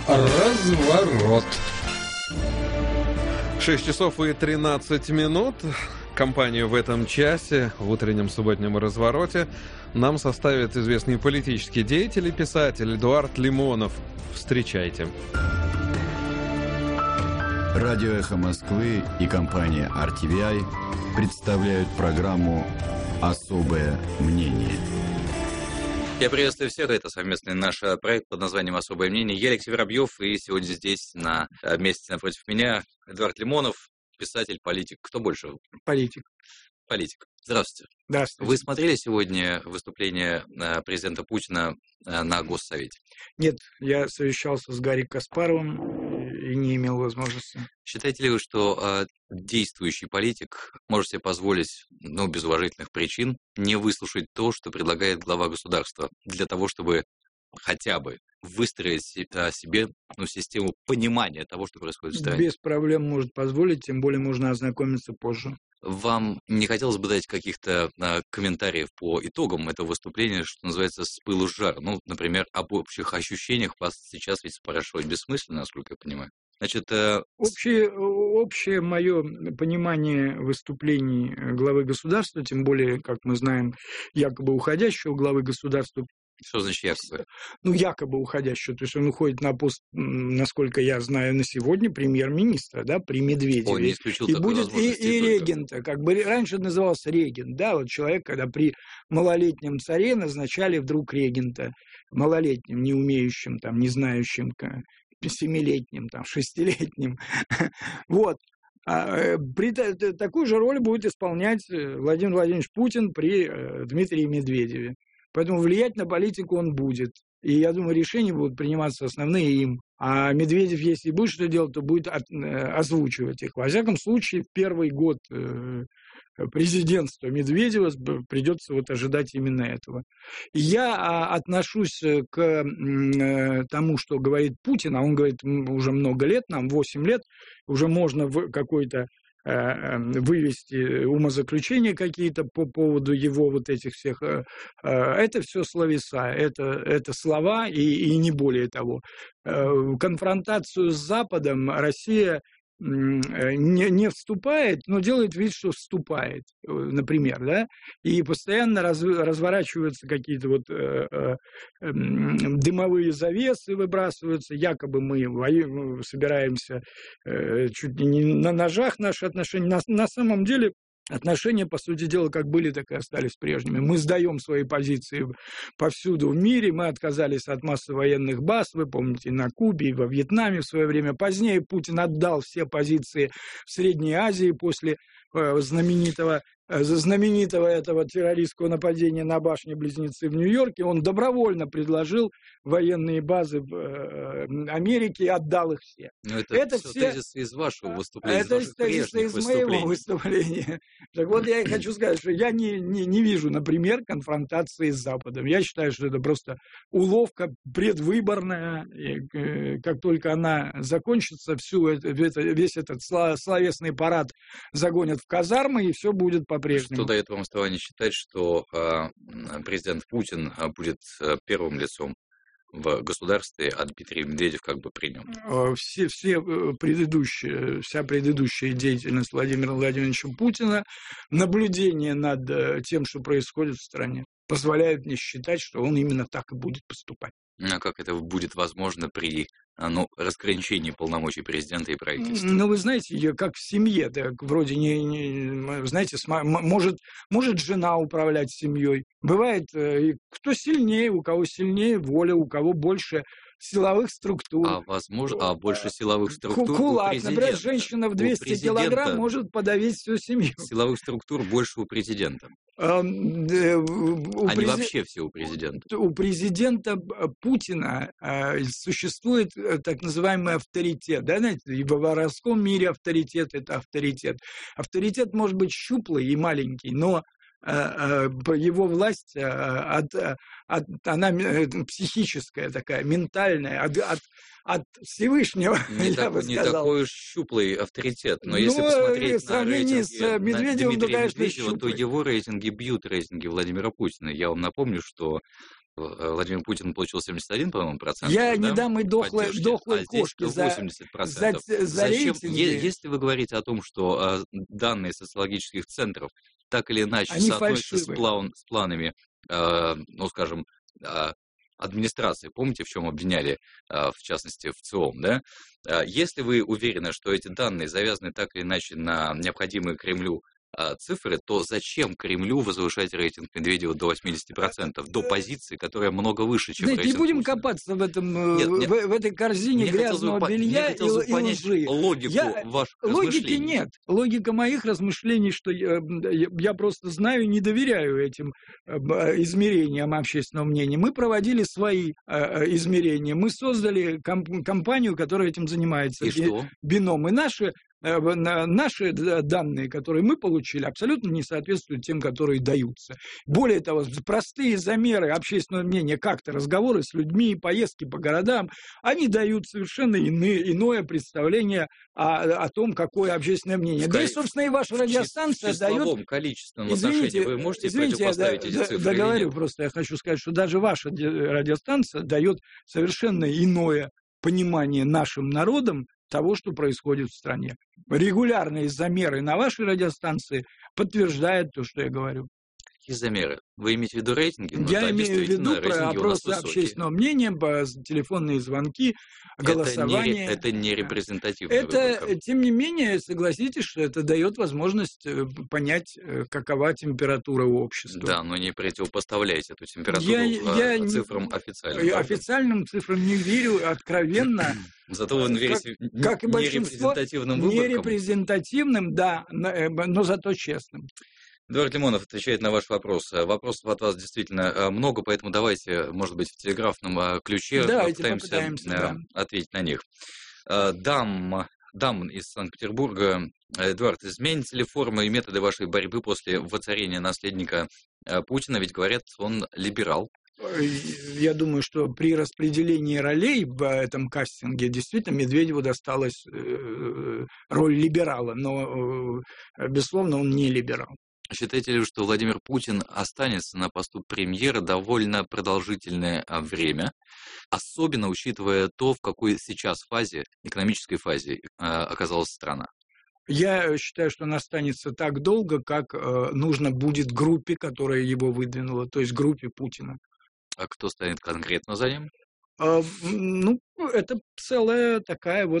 Разворот. 6 часов и 13 минут. Компанию в этом часе, в утреннем субботнем развороте, нам составит известный политический деятель и писатель Эдуард Лимонов. Встречайте. Радио «Эхо Москвы» и компания RTVI представляют программу «Особое мнение». Я приветствую всех. Это совместный наш проект под названием «Особое мнение». Я Алексей Воробьев, и сегодня здесь вместе напротив меня Эдуард Лимонов, писатель, политик. Кто больше? Политик. Политик. Здравствуйте. Здравствуйте. Вы смотрели сегодня выступление президента Путина на Госсовете? Нет, я совещался с Гарри Каспаровым и не имел возможности. Считаете ли вы, что действующий политик может себе позволить, без уважительных причин, не выслушать то, что предлагает глава государства, для того, чтобы хотя бы выстроить себе систему понимания того, что происходит в стране? Без проблем может позволить, тем более можно ознакомиться позже. Вам не хотелось бы дать каких-то комментариев по итогам этого выступления, что называется, с пылу с жару? Например, об общих ощущениях вас сейчас ведь спрашивать бессмысленно, насколько я понимаю. Значит, общее мое понимание выступлений главы государства, тем более, как мы знаем, якобы уходящего главы государства. Что значит якобы? Якобы уходящего. То есть он уходит на пост, насколько я знаю, на сегодня премьер-министра, да, при Медведеве. Он не исключил и такой будет возможности и регента. Как бы раньше назывался регент, да, вот человек, когда при малолетнем царе назначали вдруг регента, малолетним, не умеющим, там, не знающим, 7-летним, там, 6-летним. Вот. Такую же роль будет исполнять Владимир Владимирович Путин при Дмитрии Медведеве. Поэтому влиять на политику он будет. И я думаю, решения будут приниматься основные им. А Медведев, если будет что делать, то будет озвучивать их. Во всяком случае, в первый год президентства Медведева придется ожидать именно этого. И я отношусь к тому, что говорит Путин, а он говорит уже много лет, нам 8 лет, уже можно какой-то вывести умозаключения какие-то по поводу его этих всех. Это все словеса, это слова и не более того. Конфронтацию с Западом Россия не вступает, но делает вид, что вступает, например, да, и постоянно разворачиваются какие-то дымовые завесы, выбрасываются, якобы мы собираемся чуть ли не на ножах наши отношения. На самом деле отношения, по сути дела, как были, так и остались прежними. Мы сдаем свои позиции повсюду в мире, мы отказались от массы военных баз, вы помните, на Кубе и во Вьетнаме в свое время. Позднее Путин отдал все позиции в Средней Азии после знаменитого этого террористского нападения на башни-близнецы в Нью-Йорке. Он добровольно предложил военные базы в Америке и отдал их все. Но это все тезисы из вашего выступления, это тезисы из моего выступления. Так вот, я и хочу сказать, что я не вижу, например, конфронтации с Западом. Я считаю, что это просто уловка предвыборная. И как только она закончится, весь этот словесный парад загонят в казармы, и все будет по-прежнему. Что дает вам основание считать, что президент Путин будет первым лицом в государстве, а Дмитрий Медведев как бы при нем? Вся предыдущая деятельность Владимира Владимировича Путина, наблюдение над тем, что происходит в стране, позволяет мне считать, что он именно так и будет поступать. А как это будет возможно при разграничении полномочий президента и правительства? Вы знаете, как в семье, так вроде знаете, может жена управлять семьей. Бывает, кто сильнее, у кого сильнее воля, у кого больше силовых структур. Больше силовых структур Кулак, у президента. например, женщина в 200 килограмм может подавить всю семью. Силовых структур больше у президента. Они вообще все у президента. У президента Путина существует так называемый авторитет. Да, знаете, и в воровском мире авторитет – это авторитет. Авторитет может быть щуплый и маленький, но его власть, она психическая такая, ментальная, от Всевышнего, я бы сказал. Не такой уж щуплый авторитет, но если посмотреть на рейтинги с Медведевым, Дмитрия Медведева, то его рейтинги бьют рейтинги Владимира Путина. Я вам напомню, что Владимир Путин получил 71, по-моему, процентов. Я да, не дам и дохлой поддержки, кошки а здесь 80%. за Зачем, рейтинги. если вы говорите о том, что данные социологических центров так или иначе Они соотносятся фальшивые. с планами, ну, скажем, администрации, помните, в чем обвиняли, в частности, в ЦИОМ, да? Если вы уверены, что эти данные завязаны так или иначе на необходимые Кремлю цифры, то зачем Кремлю возвышать рейтинг Медведева до 80%, до позиции, которая много выше, чем Знаете, не рейтинг будем Путина? копаться в этом, Нет, в этой корзине мне хотелось грязного бы белья хотелось бы и понять лжи. логику ваших Логики размышлений. нет. Логика моих размышлений, что я просто знаю и не доверяю этим измерениям общественного мнения. Мы проводили свои измерения. Мы создали компанию, которая этим занимается. И что? Бином. И наши данные, которые мы получили, абсолютно не соответствуют тем, которые даются. Более того, простые замеры общественного мнения, как-то разговоры с людьми, поездки по городам, они дают совершенно иное представление о том, какое общественное мнение. Да и, собственно, и ваша радиостанция дает... В числовом, количественном отношении вы можете противопоставить эти цифры или договорю нет? просто, я хочу сказать, что даже ваша радиостанция дает совершенно иное понимание нашим народам того, что происходит в стране. Регулярные замеры на вашей радиостанции подтверждают то, что я говорю. Какие замеры? Вы имеете в виду рейтинги? Ну, Я да, имею в виду рейтинги про у нас опросы высокие. общественного мнения, телефонные звонки, голосование. Это не репрезентативно. Это, тем не менее, согласитесь, что это дает возможность понять, какова температура у общества. Да, но не противопоставляйте эту температуру цифрам официальным. Официальным цифрам не верю, откровенно. Зато вы верите как и большинство, нерепрезентативным выборкам. Нерепрезентативным, да, но зато честным. Эдуард Лимонов отвечает на ваш вопрос. Вопросов от вас действительно много, поэтому давайте, может быть, в телеграфном ключе попытаемся ответить на них. Дам из Санкт-Петербурга. Эдуард, изменятся ли формы и методы вашей борьбы после воцарения наследника Путина? Ведь говорят, он либерал. Я думаю, что при распределении ролей в этом кастинге действительно Медведеву досталась роль либерала, но, безусловно, он не либерал. Считаете ли, что Владимир Путин останется на посту премьера довольно продолжительное время, особенно учитывая то, в какой сейчас экономической фазе оказалась страна? Я считаю, что он останется так долго, как нужно будет группе, которая его выдвинула, то есть группе Путина. А кто станет конкретно за ним? Ну, это целая такая вот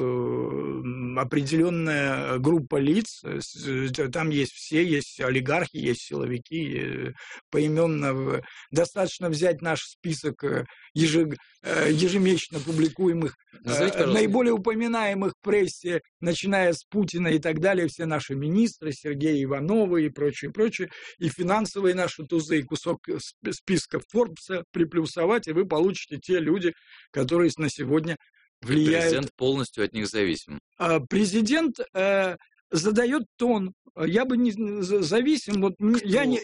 определенная группа лиц. Там есть все, есть олигархи, есть силовики. Поименно достаточно взять наш список ежемесячно публикуемых, наиболее упоминаемых в прессе, начиная с Путина и так далее, все наши министры, Сергей Ивановы и прочее, и финансовые наши тузы, и кусок списка Форбса приплюсовать, и вы получите те люди, которые на сегодня влияют. Президент полностью от них зависим. Президент задает тон. Я бы не зависим. Вот кто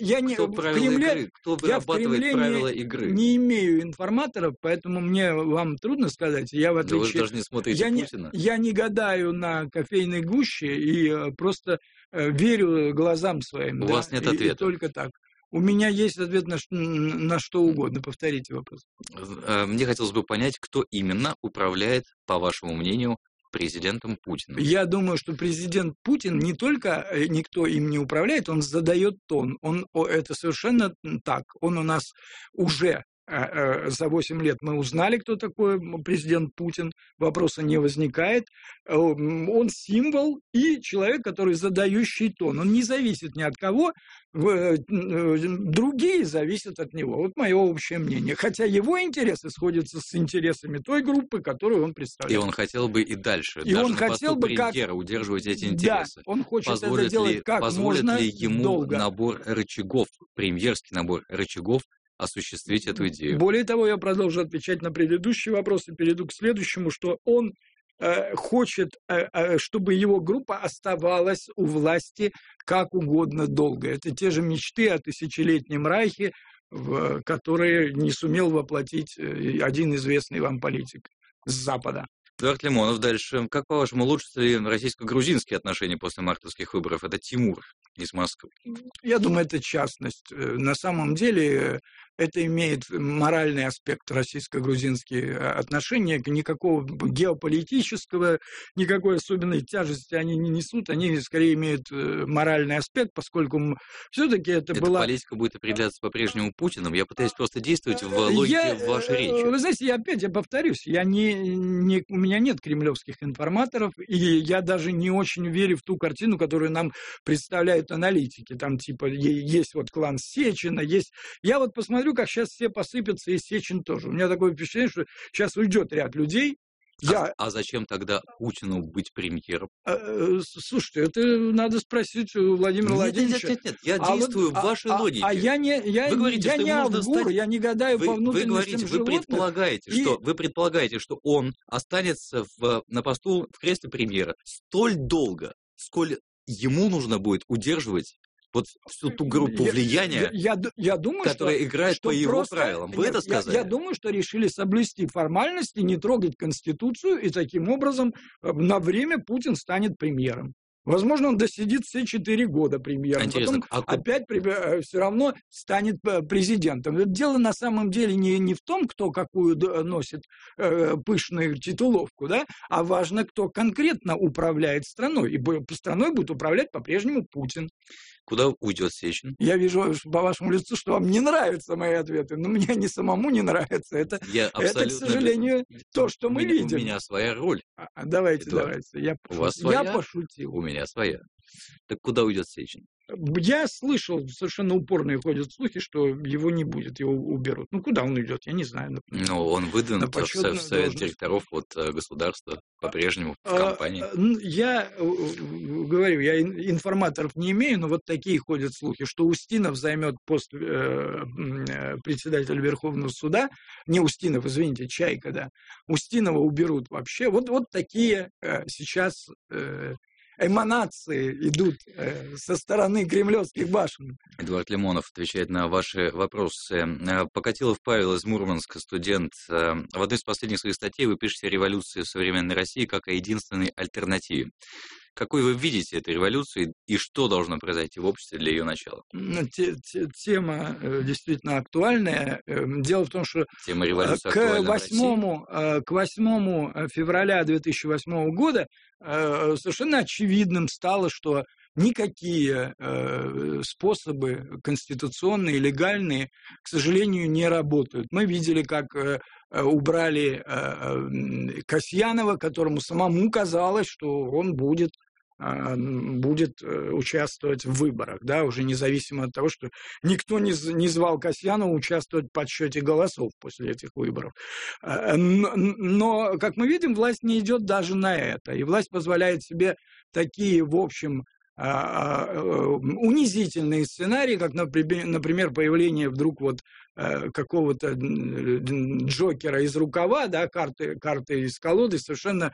вырабатывает правила игры? Не имею информаторов, поэтому вам трудно сказать. Вы даже не смотрите Путина. Я не гадаю на кофейной гуще и просто верю глазам своим. У вас нет ответа. И только так. У меня есть ответ на что угодно. Повторите вопрос. Мне хотелось бы понять, кто именно управляет, по вашему мнению, президентом Путиным. Я думаю, что президент Путин не только никто им не управляет, он задает тон. Это совершенно так. Он у нас уже за 8 лет мы узнали, кто такой президент Путин. Вопроса не возникает. Он символ и человек, который задающий тон. Он не зависит ни от кого. Другие зависят от него. Вот мое общее мнение. Хотя его интересы сходятся с интересами той группы, которую он представляет. И он хотел бы и дальше, и даже он на хотел посту бы премьера удерживать эти интересы. Да, он хочет позволит это делать как позволит можно ли ему долго. набор рычагов, премьерский набор рычагов, осуществить эту идею? Более того, я продолжу отвечать на предыдущий вопрос и перейду к следующему, что он хочет, чтобы его группа оставалась у власти как угодно долго. Это те же мечты о тысячелетнем райхе, которые не сумел воплотить один известный вам политик с Запада. Эдуард Лимонов дальше. Как, по-вашему, улучшатся ли российско-грузинские отношения после мартовских выборов? Это Тимур из Москвы. Я думаю, это частность. На самом деле это имеет моральный аспект российско-грузинские отношения, никакого геополитического, никакой особенной тяжести они не несут, они скорее имеют моральный аспект, поскольку все-таки это Эта была... политика будет определяться по-прежнему Путиным. Я пытаюсь просто действовать в логике вашей речи. Вы знаете, я повторюсь, у меня нет кремлевских информаторов, и я даже не очень верю в ту картину, которую нам представляют аналитики. Там типа есть вот клан Сечина, есть... Я вот посмотрю, как сейчас все посыпятся, и Сечин тоже. У меня такое впечатление, что сейчас уйдет ряд людей. А зачем тогда Путину быть премьером? Слушайте, это надо спросить у Владимира Владимировича. Нет, я действую в вашей логике. Я не Авгур, я не гадаю по внутренностям животных. Вы предполагаете, что он останется на посту в кресле премьера столь долго, сколь ему нужно будет удерживать вот всю ту группу влияния, я думаю, которая играет по его правилам. Вы это сказали? Я думаю, что решили соблюсти формальности, не трогать Конституцию, и таким образом на время Путин станет премьером. Возможно, он досидит все 4 года премьером, потом опять все равно станет президентом. Дело на самом деле не в том, кто какую носит пышную титуловку, да, а важно, кто конкретно управляет страной. И страной будет управлять по-прежнему Путин. Куда уйдет Сечин? Я вижу по вашему лицу, что вам не нравятся мои ответы, но мне не самому не нравится. Это, к сожалению, то, что мы видим. У меня своя роль. Давайте. Я пошутил. У меня своя. Так куда уйдет Сечин? Я слышал, совершенно упорные ходят слухи, что его не будет, его уберут. Ну, куда он идет, я не знаю. Например. Ну, он выдвинут в совет директоров от государства по-прежнему в компании. Я говорю, я информаторов не имею, но вот такие ходят слухи, что Устинов займет пост председателя Верховного суда. Не Устинов, извините, Чайка, да. Устинова уберут вообще. Вот такие сейчас... эманации идут со стороны кремлевских башен. Эдуард Лимонов отвечает на ваши вопросы. Покатилов Павел из Мурманска, студент. В одной из последних своих статей вы пишете о революции в современной России как о единственной альтернативе. Какой вы видите эту революцию и что должно произойти в обществе для ее начала? Тема действительно актуальная. Дело в том, что тема революции актуальна к 8 февраля 2008 года совершенно очевидным стало, что никакие способы конституционные, легальные, к сожалению, не работают. Мы видели, как убрали Касьянова, которому самому казалось, что он будет участвовать в выборах, да, уже независимо от того, что никто не звал Касьянова участвовать в подсчете голосов после этих выборов. Но, как мы видим, власть не идет даже на это, и власть позволяет себе такие, в общем, унизительные сценарии, как, например, появление вдруг вот какого-то Джокера из рукава, да, карты из колоды, совершенно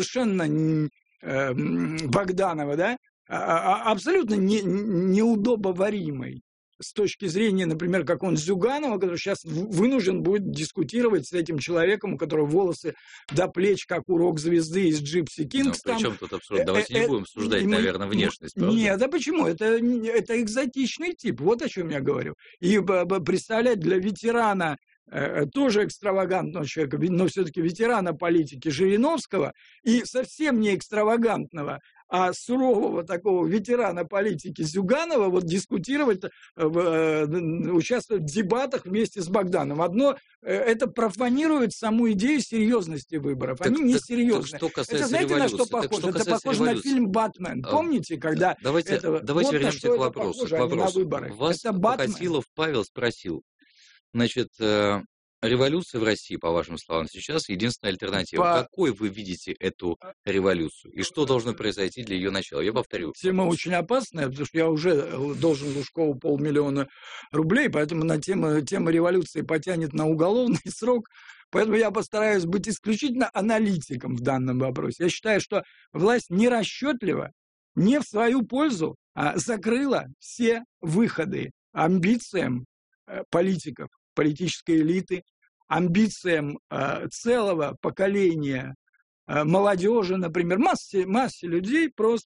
Богданова, да, абсолютно неудобоваримой с точки зрения, например, как он Зюганова, который сейчас вынужден будет дискутировать с этим человеком, у которого волосы до плеч, как у рок-звезды из Gypsy Kings. Ну, причем тут абсурд? Давайте не будем обсуждать, наверное, внешность. Правда? Нет, да почему? Это экзотичный тип, вот о чем я говорю. И представлять для ветерана, тоже экстравагантного человека, но все-таки ветерана политики Жириновского и совсем не экстравагантного, а сурового такого ветерана политики Зюганова вот дискутировать, участвовать в дебатах вместе с Богданом. Одно, это профанирует саму идею серьезности выборов. Они не серьезны. Это знаете, на что похоже? Это похоже на фильм «Батмен». Помните, когда... Давайте вернемся к вопросу. Вас Покатилов Павел спросил. Значит, революция в России, по вашим словам, сейчас единственная альтернатива. Какой вы видите эту революцию? И что должно произойти для ее начала? Я повторю. Тема очень опасная, потому что я уже должен Лужкову 500 000 рублей, поэтому тема революции потянет на уголовный срок. Поэтому я постараюсь быть исключительно аналитиком в данном вопросе. Я считаю, что власть нерасчетлива, не в свою пользу, а закрыла все выходы амбициям политиков, политической элиты, амбициям целого поколения молодежи, например, массе людей просто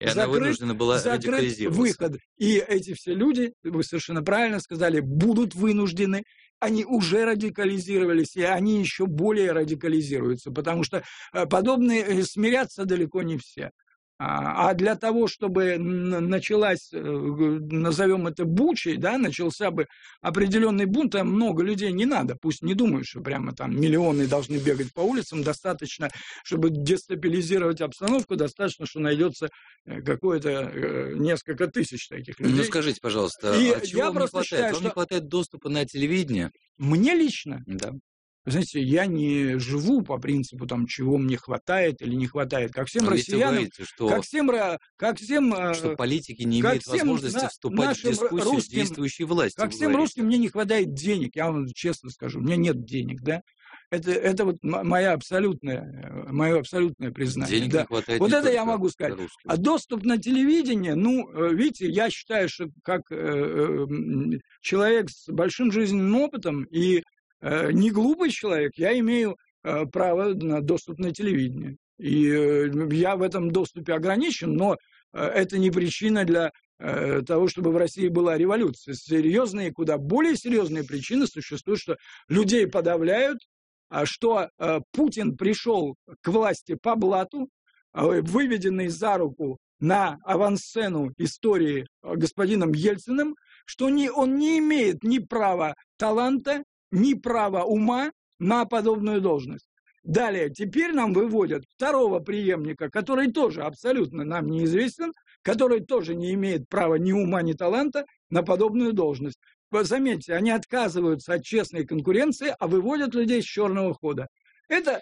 И она вынуждена была радикализироваться. Выход. И эти все люди, вы совершенно правильно сказали, будут вынуждены, они уже радикализировались, и они еще более радикализируются, потому что подобные смирятся далеко не все. А для того, чтобы началась, назовем это бучей, да, начался бы определенный бунт, а много людей не надо. Пусть не думают, что прямо там миллионы должны бегать по улицам. Достаточно, чтобы дестабилизировать обстановку, достаточно, что найдется какое-то несколько тысяч таких людей. Ну, скажите, пожалуйста, чего вам не хватает? Считаю, вам не хватает доступа на телевидение? Мне лично? Да. Вы знаете, я не живу по принципу, там, чего мне хватает или не хватает. Как всем россиянам, говорите, что, как всем, что политики не имеют возможности вступать в дискуссию с действующей властью. Как всем русским мне не хватает денег, я вам честно скажу, у меня нет денег, да. Это вот мое абсолютное признание. Денег да. не хватает. Вот это я могу сказать. А доступ на телевидение, ну, видите, я считаю, что как человек с большим жизненным опытом и не глупый человек, я имею право на доступ на телевидение. И я в этом доступе ограничен, но это не причина для того, чтобы в России была революция. Серьезные, куда более серьезные причины существуют, что людей подавляют, что Путин пришел к власти по блату, выведенный за руку на авансцену истории господином Ельциным, что он не имеет ни права таланта, ни права ума на подобную должность. Далее, теперь нам выводят второго преемника, который тоже абсолютно нам неизвестен, который тоже не имеет права ни ума, ни таланта на подобную должность. Заметьте, они отказываются от честной конкуренции, а выводят людей с черного хода. Это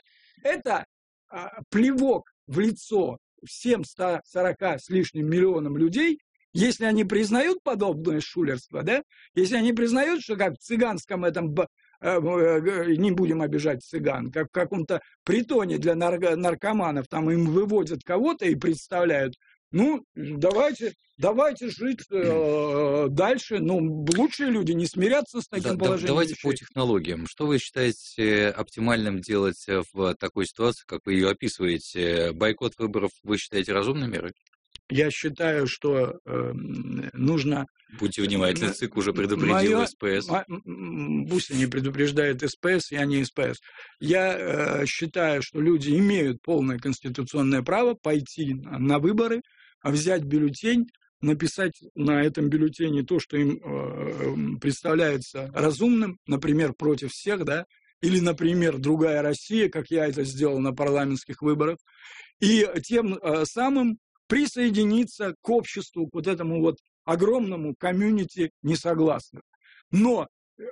плевок в лицо всем 140 с лишним миллионам людей, если они признают подобное шулерство, да, если они признают, что как в цыганском этом, не будем обижать цыган, как в каком-то притоне для наркоманов, там им выводят кого-то и представляют, ну, давайте жить дальше, но лучшие люди не смирятся с таким положением. Давайте вещей. по технологиям. Что вы считаете оптимальным делать в такой ситуации, как вы ее описываете? Бойкот выборов вы считаете разумной мерой? Я считаю, что нужно... Будьте внимательны, ЦИК уже предупредил СПС. Пусть они предупреждают СПС, я не СПС. Я считаю, что люди имеют полное конституционное право пойти на выборы, взять бюллетень, написать на этом бюллетене то, что им представляется разумным, например, против всех, да, или, например, другая Россия, как я это сделал на парламентских выборах, и тем самым присоединиться к обществу, к вот этому вот огромному комьюнити несогласных. Но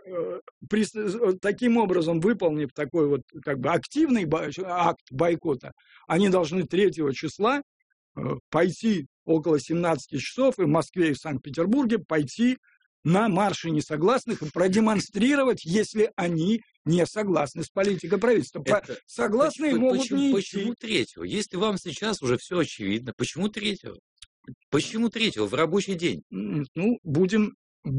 таким образом, выполнив такой вот как бы активный акт бойкота, они должны 3 числа пойти около 17 часов и в Москве и в Санкт-Петербурге пойти на марши несогласных и продемонстрировать, если они не согласны с политикой правительства. Согласные могут не идти. Почему 3-го? Если вам сейчас уже все очевидно, почему 3-го? Почему 3-го в рабочий день? Ну, будем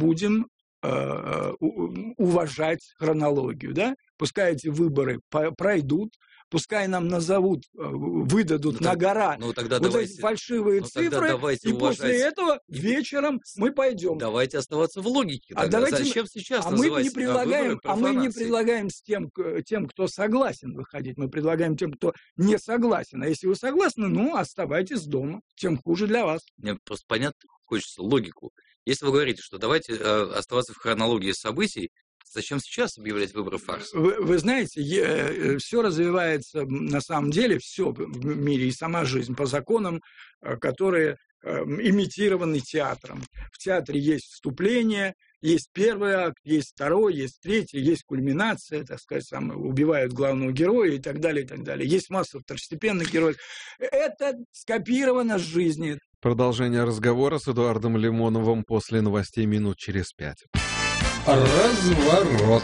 уважать хронологию, да? Пускай эти выборы пройдут, пускай нам назовут, выдадут на гора вот эти фальшивые цифры, и после этого вечером мы пойдем. Давайте оставаться в логике. Зачем сейчас мы не предлагаем с тем, кто согласен выходить, мы предлагаем тем, кто не согласен. А если вы согласны, ну, оставайтесь дома, тем хуже для вас. Мне просто понятно, хочется логику. Если вы говорите, что давайте оставаться в хронологии событий, зачем сейчас объявлять выборы фарсом? Вы знаете, все развивается, на самом деле, все в мире и сама жизнь по законам, которые имитированы театром. В театре есть вступление, есть первый акт, есть второй, есть третий, есть кульминация, так сказать, убивают главного героя и так далее, и так далее. Есть масса второстепенных героев. Это скопировано с жизни. Продолжение разговора с Эдуардом Лимоновым после новостей минут через 5. Разворот.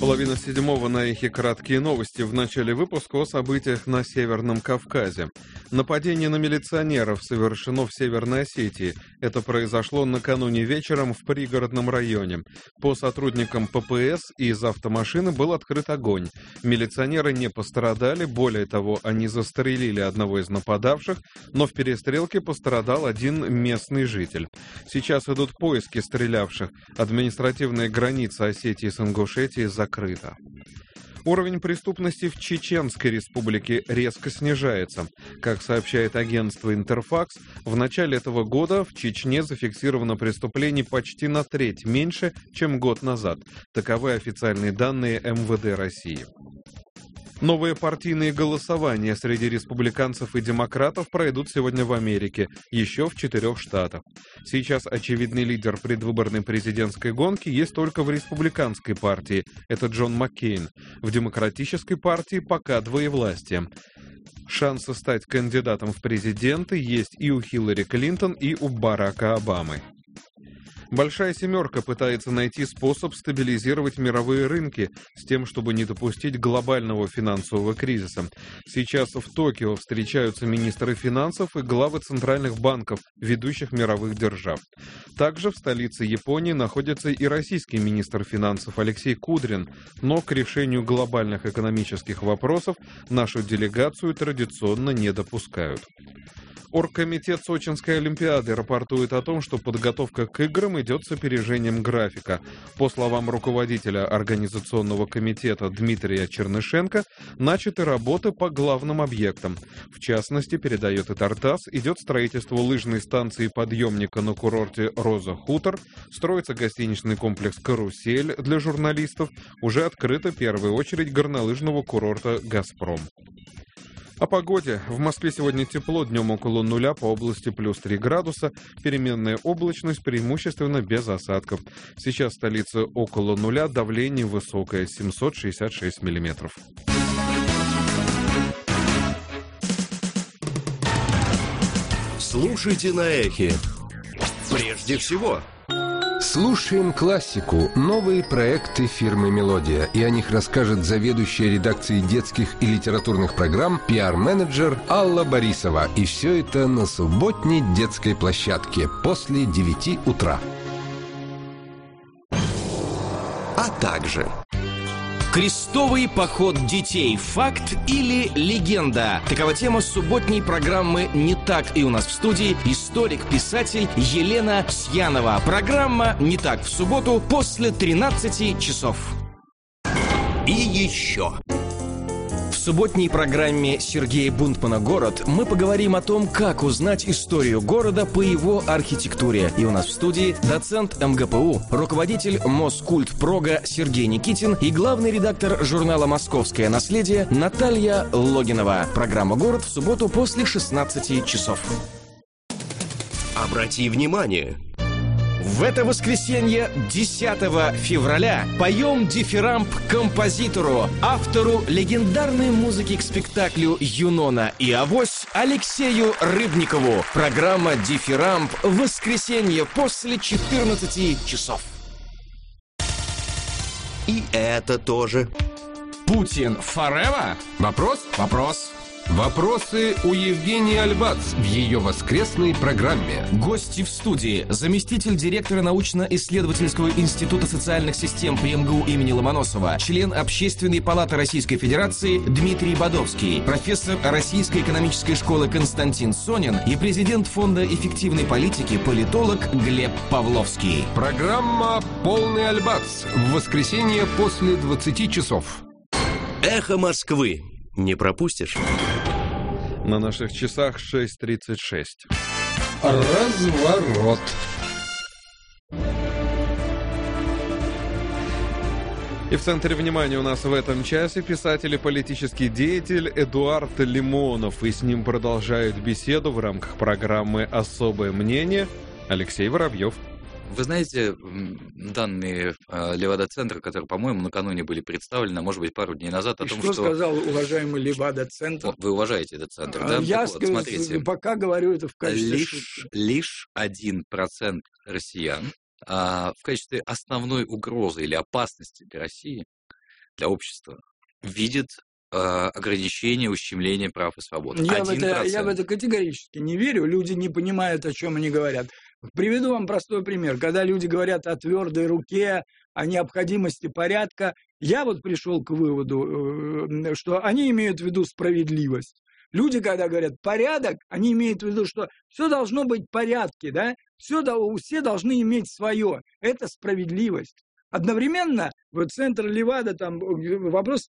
Половина седьмого на эхе краткие новости. В начале выпуска о событиях на Северном Кавказе. Нападение на милиционеров совершено в Северной Осетии. Это произошло накануне вечером в пригородном районе. По сотрудникам ППС из автомашины был открыт огонь. Милиционеры не пострадали, более того, они застрелили одного из нападавших, но в перестрелке пострадал один местный житель. Сейчас идут поиски стрелявших. Административная граница Осетии с Ингушетией закрыта. Уровень преступности в Чеченской республике резко снижается. Как сообщает агентство «Интерфакс», в начале этого года в Чечне зафиксировано преступлений почти на треть меньше, чем год назад. Таковы официальные данные МВД России. Новые партийные голосования среди республиканцев и демократов пройдут сегодня в Америке, еще в 4 штатах. Сейчас очевидный лидер предвыборной президентской гонки есть только в республиканской партии, это Джон Маккейн. В демократической партии пока двоевластие. Шансы стать кандидатом в президенты есть и у Хиллари Клинтон, и у Барака Обамы. Большая семерка пытается найти способ стабилизировать мировые рынки с тем, чтобы не допустить глобального финансового кризиса. Сейчас в Токио встречаются министры финансов и главы центральных банков ведущих мировых держав. Также в столице Японии находится и российский министр финансов Алексей Кудрин, но к решению глобальных экономических вопросов нашу делегацию традиционно не допускают. Оргкомитет Сочинской Олимпиады рапортует о том, что подготовка к играм идет с опережением графика. По словам руководителя организационного комитета Дмитрия Чернышенко, начаты работы по главным объектам. В частности, передает и Тартас, идет строительство лыжной станции подъемника на курорте Роза Хутор, строится гостиничный комплекс «Карусель» для журналистов, уже открыта первая очередь горнолыжного курорта «Газпром». О погоде. В Москве сегодня тепло, днем около нуля, по области плюс 3 градуса, переменная облачность, преимущественно без осадков. Сейчас в столице около нуля, давление высокое, 766 миллиметров. Слушайте на эхе. Прежде всего. Слушаем классику, новые проекты фирмы «Мелодия», и о них расскажет заведующая редакцией детских и литературных программ, пиар-менеджер Алла Борисова. И все это на субботней детской площадке после 9 утра. А также... Крестовый поход детей. Факт или легенда? Такова тема субботней программы «Не так». И у нас в студии историк-писатель Елена Сьянова. Программа «Не так» в субботу после 13 часов. И еще... В субботней программе Сергея Бунтмана «Город» мы поговорим о том, как узнать историю города по его архитектуре. И у нас в студии доцент МГПУ, руководитель Москультпрога Сергей Никитин и главный редактор журнала «Московское наследие» Наталья Логинова. Программа «Город» в субботу после 16 часов. Обрати внимание! В это воскресенье, 10 февраля, поем дифирамб композитору, автору легендарной музыки к спектаклю «Юнона и Авось» Алексею Рыбникову. Программа «Дифирамб» в воскресенье после 14 часов. И это тоже. Путин forever? Вопрос? Вопрос. Вопросы у Евгении Альбац в ее воскресной программе. Гости в студии. Заместитель директора научно-исследовательского института социальных систем при МГУ имени Ломоносова, член Общественной палаты Российской Федерации Дмитрий Бодовский, профессор Российской экономической школы Константин Сонин и президент Фонда эффективной политики политолог Глеб Павловский. Программа «Полный Альбац» в воскресенье после 20 часов. Эхо Москвы. Не пропустишь? На наших часах 6:36. Разворот. И в центре внимания у нас в этом часе писатель и политический деятель Эдуард Лимонов. И с ним продолжают беседу в рамках программы «Особое мнение» Алексей Воробьев. Вы знаете, данные Левада-центра, которые, по-моему, накануне были представлены, а может быть, пару дней назад, о том, что... Что сказал уважаемый Левада-центр? Вы уважаете этот центр, да? Я вот, смотрите, пока говорю это в качестве шутки. Лишь 1% россиян в качестве основной угрозы или опасности для России для общества видит ограничение, ущемление прав и свобод. Я в это категорически не верю. Люди не понимают, о чем они говорят. Приведу вам простой пример. Когда люди говорят о твердой руке, о необходимости порядка, я вот пришел к выводу, что они имеют в виду справедливость. Люди, когда говорят порядок, они имеют в виду, что все должно быть в порядке, да? Все должны иметь свое. Это справедливость. Одновременно в центр Левада там вопрос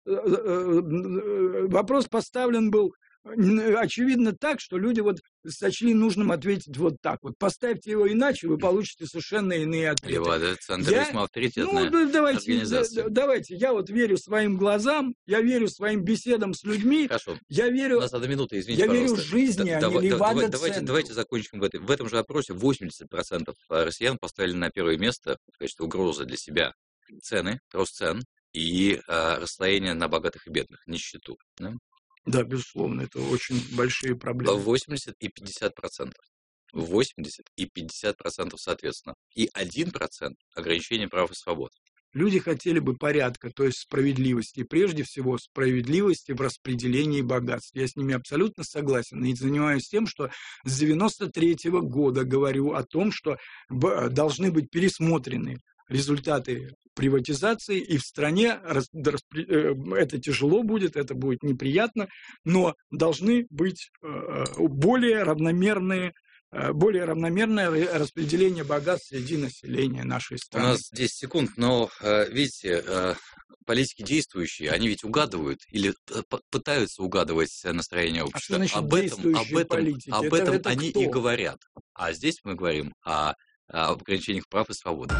поставлен был очевидно так, что люди вот сочли нужным ответить вот так вот. Поставьте его иначе, вы получите совершенно иные ответы. Левада, центр весьма авторитетная организация. Давайте, я вот верю своим глазам, я верю своим беседам с людьми. Хорошо. Я верю, у нас одна минута, извините, я верю в жизни, а не Левада-центру. Давайте закончим в этом же опросе. 80% россиян поставили на первое место в качестве угрозы для себя цены, рост цен и расслоение на богатых и бедных, нищету. Да? Да, безусловно, это очень большие проблемы. 80 и 50%. 80 и 50% соответственно. И 1% ограничение прав и свобод. Люди хотели бы порядка, то есть справедливости. И прежде всего справедливости в распределении богатств. Я с ними абсолютно согласен. И занимаюсь тем, что с 93-го года говорю о том, что должны быть пересмотрены результаты приватизации, и в стране это тяжело будет, это будет неприятно, но должны быть более равномерное распределение богатств среди населения нашей страны. У нас 10 секунд, но, видите, политики действующие, они ведь угадывают или пытаются угадывать настроение общества. А что значит об этом они и говорят. А здесь мы говорим об ограничениях прав и свобод.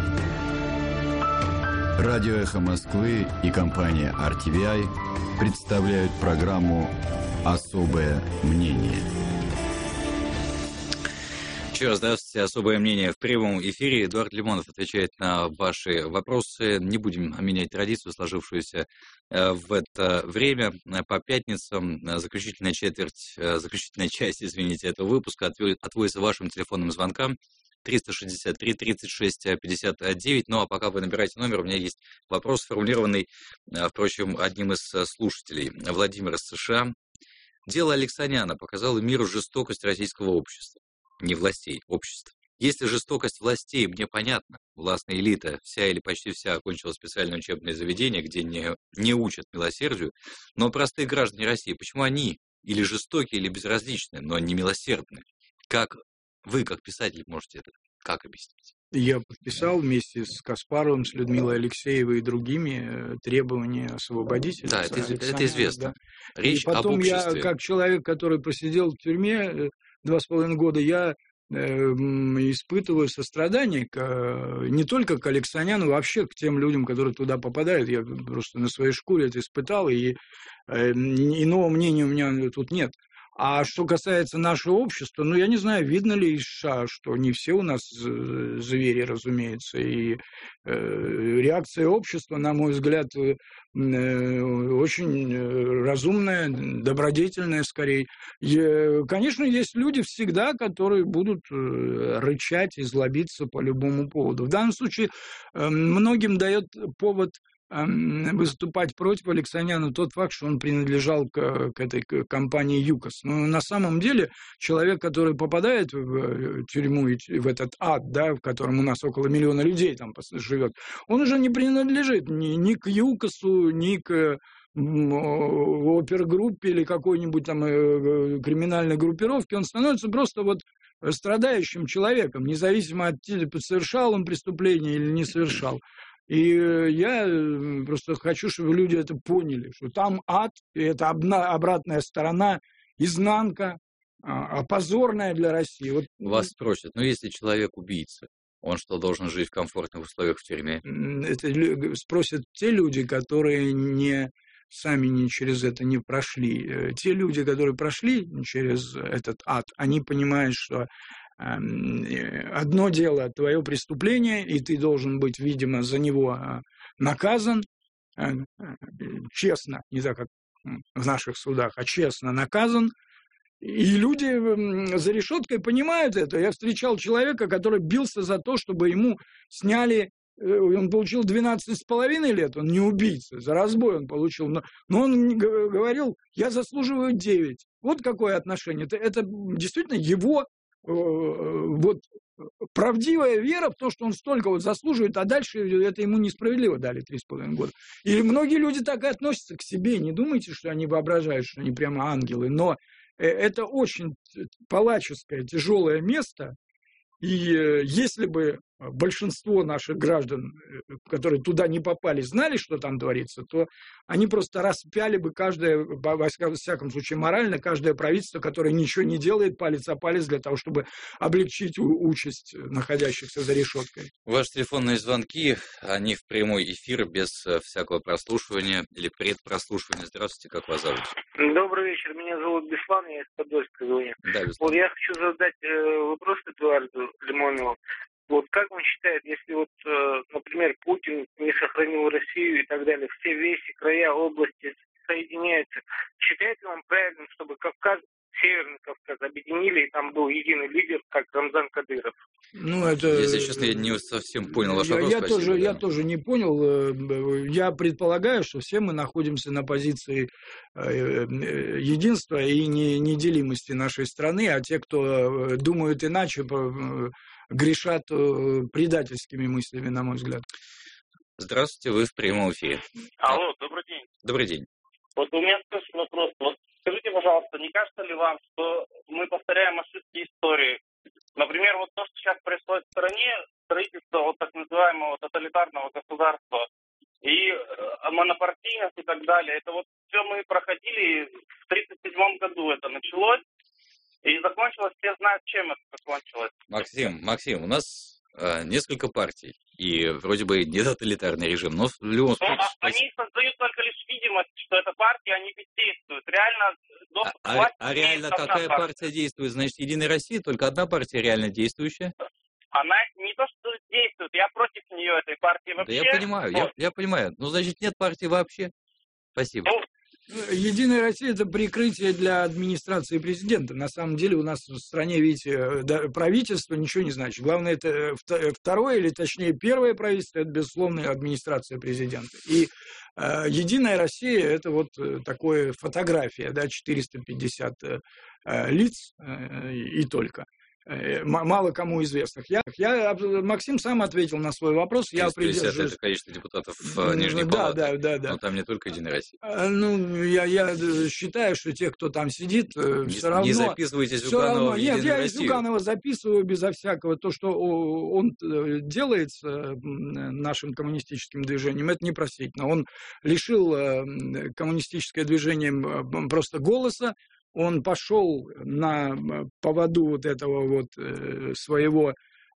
Радио «Эхо Москвы» и компания RTVI представляют программу «Особое мнение». Еще раз здравствуйте. Особое мнение в прямом эфире. Эдуард Лимонов отвечает на ваши вопросы. Не будем менять традицию, сложившуюся в это время. По пятницам заключительная часть этого выпуска отводится вашим телефонным звонкам. 363 36 59. Ну а пока вы набираете номер, у меня есть вопрос, сформулированный, впрочем, одним из слушателей. Владимир из США. Дело Алексаняна показало миру жестокость российского общества. Не властей, общества. Если жестокость властей, мне понятно, властная элита, вся или почти вся окончила специальное учебное заведение, где не учат милосердию, но простые граждане России, почему они или жестокие, или безразличные, но не милосердные? Как вы, как писатель, можете это как объяснить? Я подписал вместе с Каспаровым, с Людмилой Алексеевой и другими требования освободить. Да, это известно. Да. Речь и потом об обществе. Я, как человек, который просидел в тюрьме 2,5 года, я испытываю сострадание не только к Алексаняну, вообще к тем людям, которые туда попадают. Я просто на своей шкуре это испытал, и иного мнения у меня тут нет. А что касается нашего общества, ну, я не знаю, видно ли из США, что не все у нас звери, разумеется, и реакция общества, на мой взгляд, очень разумная, добродетельная, скорее. И, конечно, есть люди всегда, которые будут рычать и злобиться по любому поводу. В данном случае многим дает повод выступать против Алексаняна тот факт, что он принадлежал к этой компании ЮКОС. Но на самом деле человек, который попадает в тюрьму, в этот ад, да, в котором у нас около 1 миллиона людей там живет, он уже не принадлежит ни к ЮКОСу, ни к опергруппе или какой-нибудь там криминальной группировке. Он становится просто вот страдающим человеком, независимо от того, совершал он преступление или не совершал. И я просто хочу, чтобы люди это поняли, что там ад, и это обратная сторона, изнанка, позорная для России. Вот. Вас спросят, если человек убийца, он что, должен жить в комфортных условиях в тюрьме? Это спросят те люди, которые сами не через это не прошли. Те люди, которые прошли через этот ад, они понимают, что одно дело твое преступление, и ты должен быть, видимо, за него наказан честно, не так, как в наших судах, а честно наказан. И люди за решеткой понимают это. Я встречал человека, который бился за то, чтобы ему сняли он получил 12,5 лет, он не убийца, за разбой он получил, но он говорил, я заслуживаю 9. Вот какое отношение. Это действительно его вот правдивая вера в то, что он столько вот заслуживает, а дальше это ему несправедливо дали 3,5 года. И многие люди так и относятся к себе. Не думайте, что они воображают, что они прямо ангелы, но это очень палаческое, тяжелое место. И если бы большинство наших граждан, которые туда не попали, знали, что там творится, то они просто распяли бы каждое, во всяком случае морально, каждое правительство, которое ничего не делает, палец о палец для того, чтобы облегчить участь находящихся за решеткой. Ваши телефонные звонки, они в прямой эфир, без всякого прослушивания или предпрослушивания. Здравствуйте, как вас зовут? Добрый вечер, меня зовут Беслан, я из Подольска звоню. Да, Беслан. Вот я хочу задать вопрос Эдуарду Лимонову. Вот как он считает, если вот, например, Путин не сохранил Россию и так далее, все веси, края, области соединяются, считает ли он правильным, чтобы Кавказ, Северный Кавказ объединили, и там был единый лидер, как Рамзан Кадыров? Ну, это... Если честно, я не совсем понял ваш вопрос. Я тоже не понял. Я предполагаю, что все мы находимся на позиции единства и неделимости нашей страны, а те, кто думают иначе, грешат предательскими мыслями, на мой взгляд. Здравствуйте, вы в прямом эфире. Алло, добрый день. Добрый день. Вот у меня тоже вопрос. Вот скажите, пожалуйста, не кажется ли вам, что мы повторяем ошибки истории? Например, вот то, что сейчас происходит в стране, строительство вот так называемого тоталитарного государства и монопартийность и так далее, это вот все мы проходили в 1937 году, это началось. И закончилось, все знают, чем это закончилось. Максим, у нас несколько партий, и вроде бы не тоталитарный режим, но в любом случае... Они создают только лишь видимость, что эта партия, они бездействуют. Реально, доступ к власти... А реально какая партия действует? Значит, Единая Россия, только одна партия реально действующая? Она не то, что действует, я против нее, этой партии вообще. Да я понимаю. Ну, значит, нет партии вообще. Спасибо. Единая Россия – это прикрытие для администрации президента. На самом деле у нас в стране, видите, правительство ничего не значит. Главное, это второе, или точнее первое правительство – это, безусловно, администрация президента. И Единая Россия – это вот такая фотография, да, 450 лиц и только. Мало кому известных. Максим сам ответил на свой вопрос. Я придерживаюсь... это количество депутатов Нижней Палаты. Да. Но там не только Единая Россия. Ну, я считаю, что те, кто там сидит, все равно... Не записывайте Зюганова в Единую Россию. Я Зюганова записываю безо всякого. То, что он делает с нашим коммунистическим движением, это непростительно. Он лишил коммунистическое движение просто голоса. Он пошел на поводу вот этого вот своего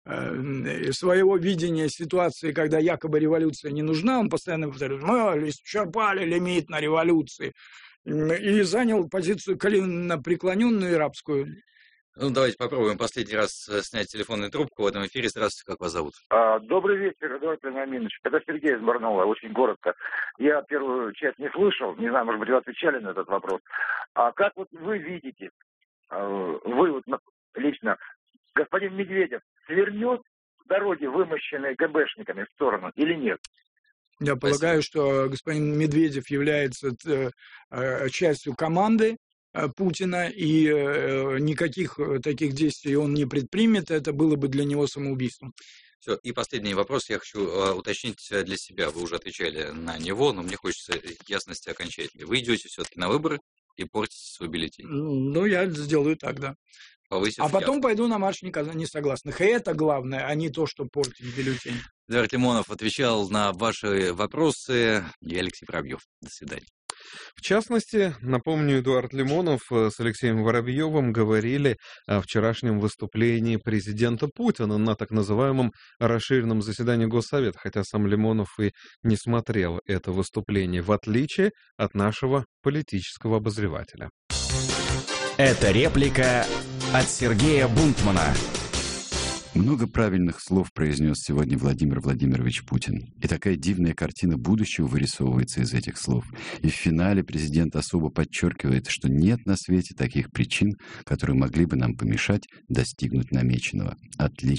видения ситуации, когда якобы революция не нужна. Он постоянно повторяет, мы исчерпали лимит на революции. И занял позицию коленопреклоненную и рабскую. Ну, давайте попробуем последний раз снять телефонную трубку в этом эфире. Здравствуйте, как вас зовут? Добрый вечер, Эдуард Вениаминович. Это Сергей из Барнаула, очень коротко. Я первую часть не слышал, не знаю, может быть, вы отвечали на этот вопрос. А как вот вы видите, вы вот лично, господин Медведев свернет с дороги, вымощенной ГБшниками, в сторону или нет? Я полагаю, что господин Медведев является частью команды Путина, и никаких таких действий он не предпримет, это было бы для него самоубийством. Все, и последний вопрос я хочу уточнить для себя. Вы уже отвечали на него, но мне хочется ясности окончательной. Вы идете все-таки на выборы и портите свой бюллетень? Ну, я сделаю так, да. А потом пойду на марш несогласных. И это главное, а не то, что портить бюллетень. Эдуард Лимонов отвечал на ваши вопросы. Я Алексей Воробьев. До свидания. В частности, напомню, Эдуард Лимонов с Алексеем Воробьевым говорили о вчерашнем выступлении президента Путина на так называемом расширенном заседании Госсовета, хотя сам Лимонов и не смотрел это выступление, в отличие от нашего политического обозревателя. Это реплика от Сергея Бунтмана. Много правильных слов произнес сегодня Владимир Владимирович Путин. И такая дивная картина будущего вырисовывается из этих слов. И в финале президент особо подчеркивает, что нет на свете таких причин, которые могли бы нам помешать достигнуть намеченного. Отлично.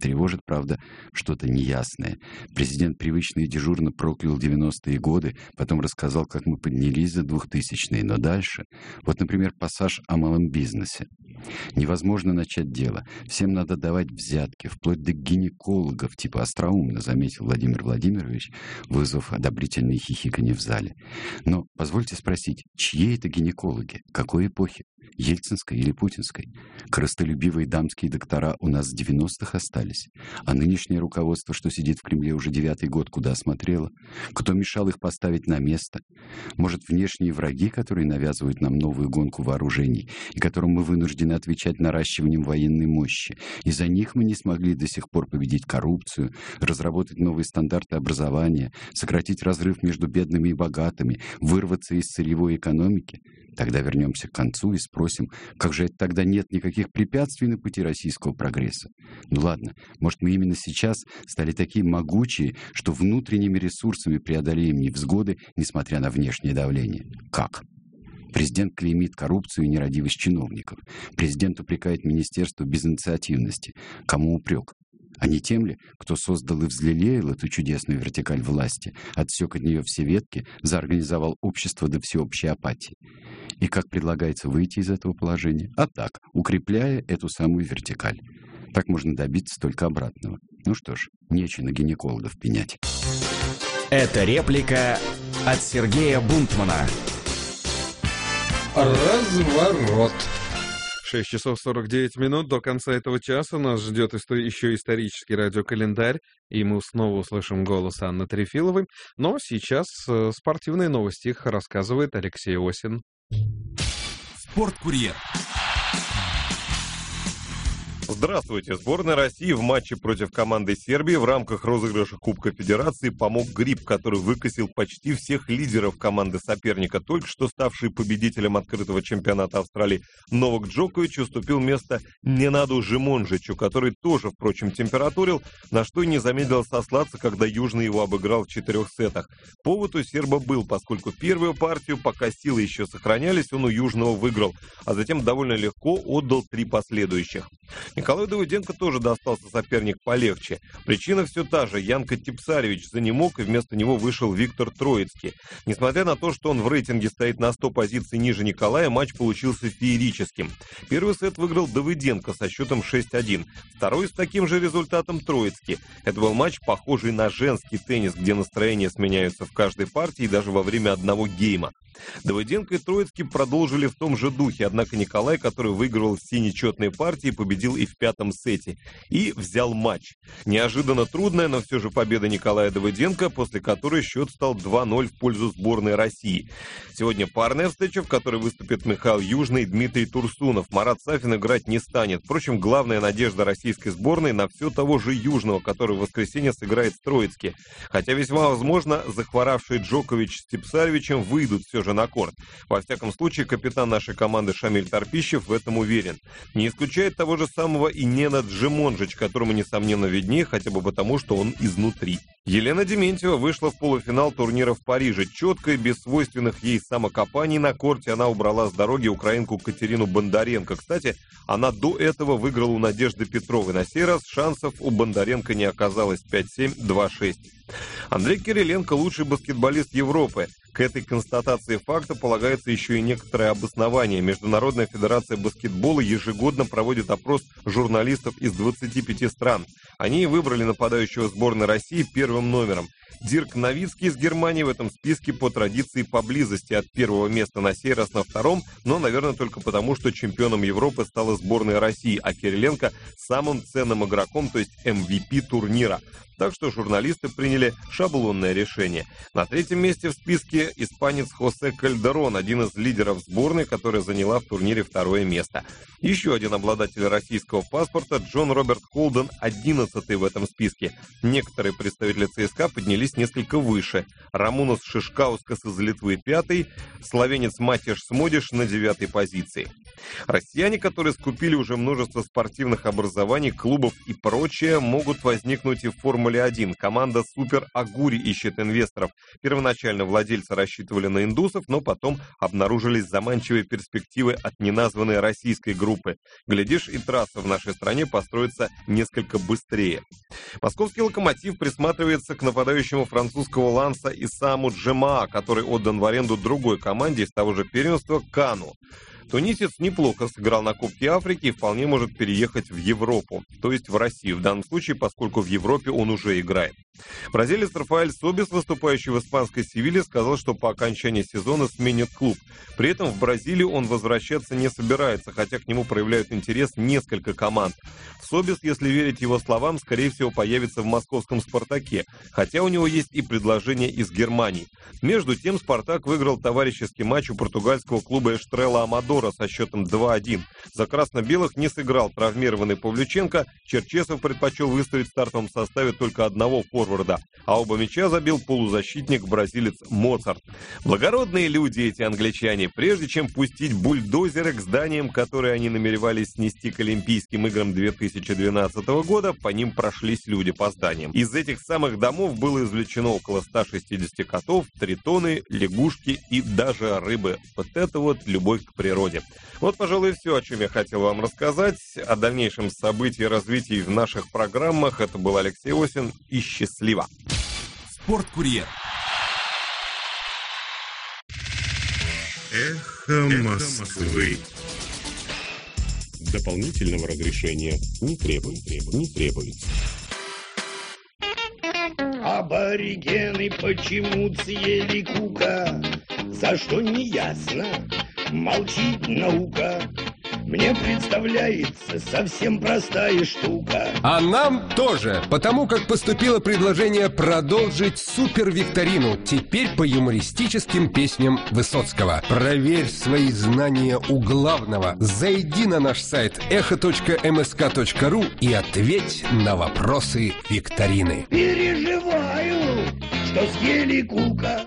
Тревожит, правда, что-то неясное. Президент привычно и дежурно проклял 90-е годы, потом рассказал, как мы поднялись за 2000-е, но дальше... Вот, например, пассаж о малом бизнесе. Невозможно начать дело. Всем надо давать взятки, вплоть до гинекологов, типа остроумно, заметил Владимир Владимирович, вызвав одобрительные хихиканье в зале. Но позвольте спросить, чьи это гинекологи? Какой эпохи? Ельцинской или путинской? Корыстолюбивые дамские доктора у нас с 90-х остались. А нынешнее руководство, что сидит в Кремле уже 9-й год, куда смотрело? Кто мешал их поставить на место? Может, внешние враги, которые навязывают нам новую гонку вооружений, и которым мы вынуждены отвечать наращиванием военной мощи? Из-за них мы не смогли до сих пор победить коррупцию, разработать новые стандарты образования, сократить разрыв между бедными и богатыми, вырваться из сырьевой экономики? Тогда вернемся к концу и спросим, как же это тогда нет никаких препятствий на пути российского прогресса? Ну ладно, может, мы именно сейчас стали такие могучие, что внутренними ресурсами преодолеем невзгоды, несмотря на внешнее давление? Как? Президент клеймит коррупцию и нерадивость чиновников. Президент упрекает министерство в безинициативности. Кому упрек? А не тем ли, кто создал и взлелеял эту чудесную вертикаль власти, отсек от нее все ветки, заорганизовал общество до всеобщей апатии? И как предлагается выйти из этого положения? А так, укрепляя эту самую вертикаль. Так можно добиться только обратного. Ну что ж, нечего на гинекологов пенять. Это реплика от Сергея Бунтмана. Разворот. 6 часов 49 минут. До конца этого часа нас ждет еще исторический радиокалендарь, и мы снова услышим голос Анны Трефиловой. Но сейчас спортивные новости, их рассказывает Алексей Осин. Спорткурьер. Здравствуйте. Сборная России в матче против команды Сербии в рамках розыгрыша Кубка Федерации помог грипп, который выкосил почти всех лидеров команды соперника. Только что ставший победителем открытого чемпионата Австралии Новак Джокович уступил место Ненаду Жимонжичу, который тоже, впрочем, температурил, на что и не замедлил сослаться, когда Южный его обыграл в 4 сетах. Повод у серба был, поскольку первую партию, пока силы еще сохранялись, он у Южного выиграл, а затем довольно легко отдал 3 последующих. Николаю Давыденко тоже достался соперник полегче. Причина все та же. Янко Типсаревич занемог, и вместо него вышел Виктор Троицкий. Несмотря на то, что он в рейтинге стоит на 100 позиций ниже Николая, матч получился феерическим. Первый сет выиграл Давыденко со счетом 6-1. Второй с таким же результатом Троицкий. Это был матч, похожий на женский теннис, где настроения сменяются в каждой партии и даже во время одного гейма. Давыденко и Троицкий продолжили в том же духе, однако Николай, который выигрывал все нечетные партии, победил и в 5-м сете. И взял матч. Неожиданно трудная, но все же победа Николая Давыденко, после которой счет стал 2-0 в пользу сборной России. Сегодня парная встреча, в которой выступят Михаил Южный и Дмитрий Турсунов. Марат Сафин играть не станет. Впрочем, главная надежда российской сборной на все того же Южного, который в воскресенье сыграет с Троицки. Хотя весьма возможно, захворавшие Джокович с Типсаревичем выйдут все же на корт. Во всяком случае, капитан нашей команды Шамиль Торпищев в этом уверен. Не исключает того же самого и Ненад Жимонжич, которому, несомненно, виднее, хотя бы потому, что он изнутри. Елена Дементьева вышла в полуфинал турнира в Париже. Четко и без свойственных ей самокопаний на корте она убрала с дороги украинку Катерину Бондаренко. Кстати, она до этого выиграла у Надежды Петровой. На сей раз шансов у Бондаренко не оказалось. 5-7, 2-6. Андрей Кириленко – лучший баскетболист Европы. К этой констатации факта полагается еще и некоторое обоснование. Международная федерация баскетбола ежегодно проводит опрос журналистов из 25 стран. Они выбрали нападающего сборной России первым номером. Дирк Новицкий из Германии в этом списке по традиции поблизости от первого места, на сей раз на втором, но, наверное, только потому, что чемпионом Европы стала сборная России, а Кириленко самым ценным игроком, то есть MVP турнира. Так что журналисты приняли шаблонное решение. На третьем месте в списке испанец Хосе Кальдерон, один из лидеров сборной, которая заняла в турнире 2-е место. Еще один обладатель российского паспорта Джон Роберт Холден, 11-й в этом списке. Некоторые представители ЦСКА поднялись несколько выше. Рамунас Шишкаускас из Литвы 5-й, словенец Матиш Смодиш на 9-й позиции. Россияне, которые скупили уже множество спортивных образований, клубов и прочее, могут возникнуть и в Формуле-1. Команда Супер Агури ищет инвесторов. Первоначально владельцы рассчитывали на индусов, но потом обнаружились заманчивые перспективы от неназванной российской группы. Глядишь, и трасса касса в нашей стране построится несколько быстрее. Московский «Локомотив» присматривается к нападающему французского Ланса Исаму Джемаа, который отдан в аренду другой команде из того же первенства Кану. Тунисец неплохо сыграл на Кубке Африки и вполне может переехать в Европу, то есть в Россию в данном случае, поскольку в Европе он уже играет. Бразилец Рафаэль Собис, выступающий в испанской Севилье, сказал, что по окончании сезона сменит клуб. При этом в Бразилию он возвращаться не собирается, хотя к нему проявляют интерес несколько команд. Собис, если верить его словам, скорее всего появится в московском «Спартаке», хотя у него есть и предложение из Германии. Между тем, «Спартак» выиграл товарищеский матч у португальского клуба Эштрела Амадора со счетом 2-1. За красно-белых не сыграл травмированный Павлюченко, Черчесов предпочел выставить в стартовом составе только одного форварда, а оба мяча забил полузащитник-бразилец Моцарт. Благородные люди эти англичане. Прежде чем пустить бульдозеры к зданиям, которые они намеревались снести к Олимпийским играм 2012 года, по ним прошлись люди по зданиям. Из этих самых домов было извлечено около 160 котов, тритоны, лягушки и даже рыбы. Вот это вот любовь к природе. Вот, пожалуй, все, о чем я хотел вам рассказать. О дальнейшем событии и развитии в наших программах. Это был Алексей Осин. И счастливо! Спорткурьер. Эхо Москвы. Дополнительного разрешения не требуется. Аборигены почему съели кука? За что не ясно? Молчит наука. Мне представляется совсем простая штука. А нам тоже, потому как поступило предложение продолжить супервикторину, теперь по юмористическим песням Высоцкого. Проверь свои знания у главного. Зайди на наш сайт echo.msk.ru и ответь на вопросы викторины. Переживаю, что съели кука.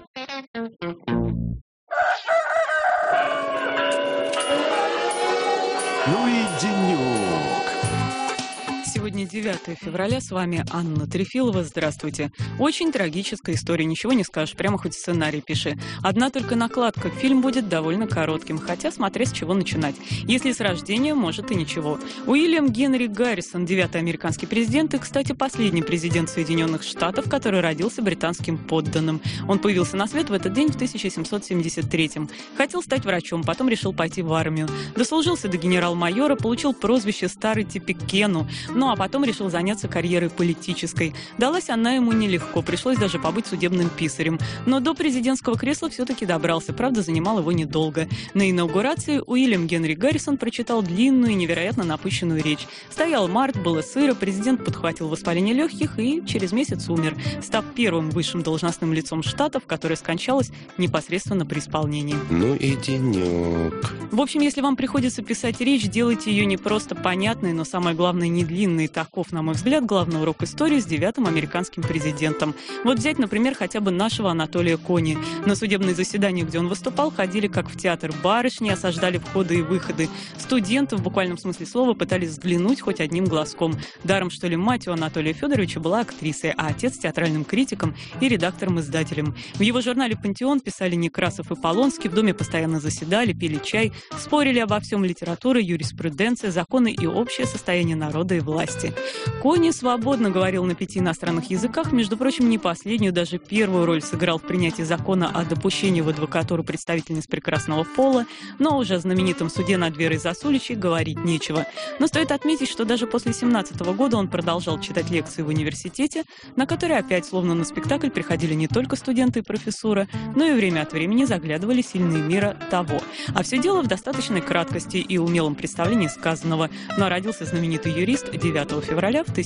Ну и денек. Сегодня 9 февраля, с вами Анна Трефилова. Здравствуйте. Очень трагическая история, ничего не скажешь, прямо хоть сценарий пиши. Одна только накладка, фильм будет довольно коротким, хотя смотря с чего начинать. Если с рождения, может и ничего. Уильям Генри Гаррисон, 9-й американский президент и, кстати, последний президент Соединенных Штатов, который родился британским подданным. Он появился на свет в этот день в 1773-м. Хотел стать врачом, потом решил пойти в армию. Дослужился до генерал-майора, получил прозвище «Старый Типикену», ну а потом решил заняться карьерой политической. Далась она ему нелегко, пришлось даже побыть судебным писарем. Но до президентского кресла все-таки добрался, правда, занимал его недолго. На инаугурации Уильям Генри Гаррисон прочитал длинную и невероятно напыщенную речь. Стоял март, было сыро, президент подхватил воспаление легких и через месяц умер, став первым высшим должностным лицом штатов, которое скончалось непосредственно при исполнении. Ну и денек. В общем, если вам приходится писать речь, делайте ее не просто понятной, но самое главное, не длинной. Таков, на мой взгляд, главный урок истории с 9-м американским президентом. Вот взять, например, хотя бы нашего Анатолия Кони. На судебные заседания, где он выступал, ходили как в театр барышни, осаждали входы и выходы. Студенты, в буквальном смысле слова, пытались взглянуть хоть одним глазком. Даром, что ли, мать у Анатолия Федоровича была актрисой, а отец — театральным критиком и редактором-издателем. В его журнале «Пантеон» писали Некрасов и Полонский, в доме постоянно заседали, пили чай, спорили обо всем: литература, юриспруденция, законы и общее состояние народа и власти. Кони свободно говорил на 5 иностранных языках, между прочим, не последнюю, даже первую роль сыграл в принятии закона о допущении в адвокатуру представительниц прекрасного пола, но уже о знаменитом суде над Верой Засуличей говорить нечего. Но стоит отметить, что даже после 17 года он продолжал читать лекции в университете, на которые опять, словно на спектакль, приходили не только студенты и профессура, но и время от времени заглядывали сильные мира того. А все дело в достаточной краткости и умелом представлении сказанного. Но родился знаменитый юрист 9 февраля в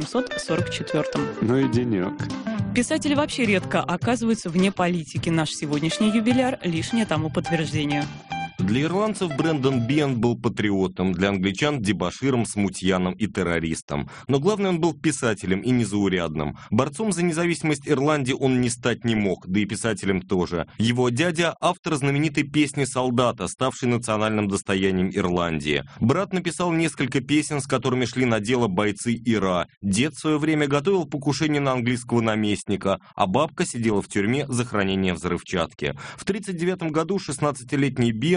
1844-м. Ну и денек. Писатели вообще редко оказываются вне политики. Наш сегодняшний юбиляр — лишнее тому подтверждение. Для ирландцев Брэндон Биан был патриотом, для англичан — дебоширом, смутьяном и террористом. Но главное, он был писателем и незаурядным. Борцом за независимость Ирландии он не стать не мог, да и писателем тоже. Его дядя — автор знаменитой песни «Солдата», ставшей национальным достоянием Ирландии. Брат написал несколько песен, с которыми шли на дело бойцы ИРА. Дед в свое время готовил покушение на английского наместника, а бабка сидела в тюрьме за хранение взрывчатки. В 1939 году 16-летний Биан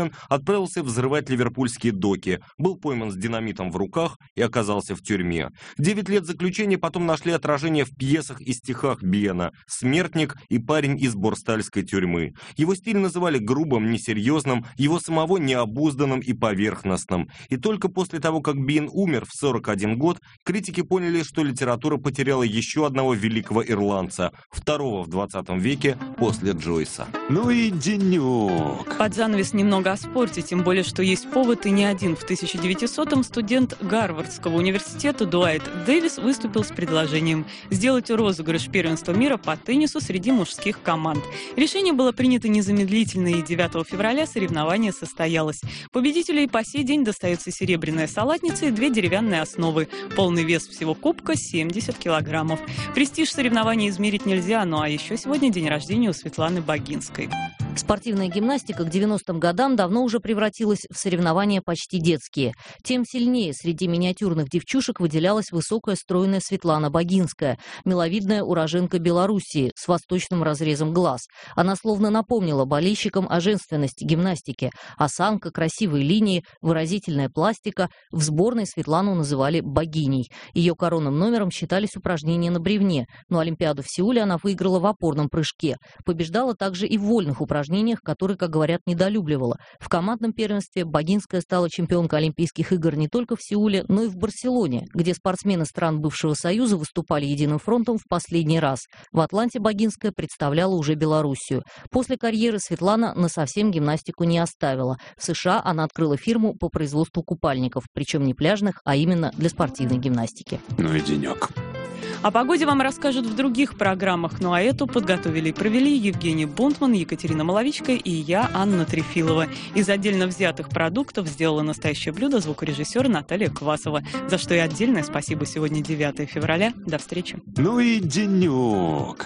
Бьюкенен отправился взрывать ливерпульские доки, был пойман с динамитом в руках и оказался в тюрьме. 9 лет заключения потом нашли отражение в пьесах и стихах Биена «Смертник» и «Парень из Борстальской тюрьмы». Его стиль называли грубым, несерьезным, его самого необузданным и поверхностным. И только после того, как Биен умер в 41 год, критики поняли, что литература потеряла еще одного великого ирландца, второго в 20 веке после Джойса. Ну и денек. Под занавес немного о спорте, тем более, что есть повод и не один. В 1900-м студент Гарвардского университета Дуайт Дэвис выступил с предложением сделать розыгрыш первенства мира по теннису среди мужских команд. Решение было принято незамедлительно, и 9 февраля соревнование состоялось. Победителю и по сей день достается серебряная салатница и 2 деревянные основы. Полный вес всего кубка – 70 килограммов. Престиж соревнований измерить нельзя, ну а еще сегодня день рождения у Светланы Богинской. Спортивная гимнастика к 90-м годам давно уже превратилась в соревнования почти детские. Тем сильнее среди миниатюрных девчушек выделялась высокая стройная Светлана Богинская, миловидная уроженка Белоруссии с восточным разрезом глаз. Она словно напомнила болельщикам о женственности гимнастики. Осанка, красивые линии, выразительная пластика. В сборной Светлану называли богиней. Ее коронным номером считались упражнения на бревне, но Олимпиаду в Сеуле она выиграла в опорном прыжке. Побеждала также и в вольных упражнениях, которые, как говорят, недолюбливала. В командном первенстве Богинская стала чемпионкой Олимпийских игр не только в Сеуле, но и в Барселоне, где спортсмены стран бывшего Союза выступали единым фронтом в последний раз. В Атланте Богинская представляла уже Белоруссию. После карьеры Светлана насовсем гимнастику не оставила. В США она открыла фирму по производству купальников, причем не пляжных, а именно для спортивной гимнастики. Ну и денек. О погоде вам расскажут в других программах, ну а эту подготовили и провели Евгений Бунтман, Екатерина Маловичка и я, Анна Трефилова. Из отдельно взятых продуктов сделала настоящее блюдо звукорежиссер Наталья Квасова, за что и отдельное спасибо сегодня 9 февраля. До встречи. Ну и денек.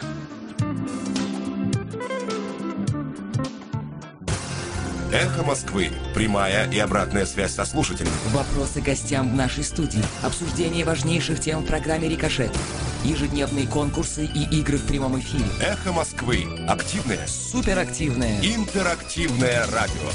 Эхо Москвы. Прямая и обратная связь со слушателем. Вопросы гостям в нашей студии. Обсуждение важнейших тем в программе «Рикошет». Ежедневные конкурсы и игры в прямом эфире. Эхо Москвы. Активное, суперактивное, интерактивное радио.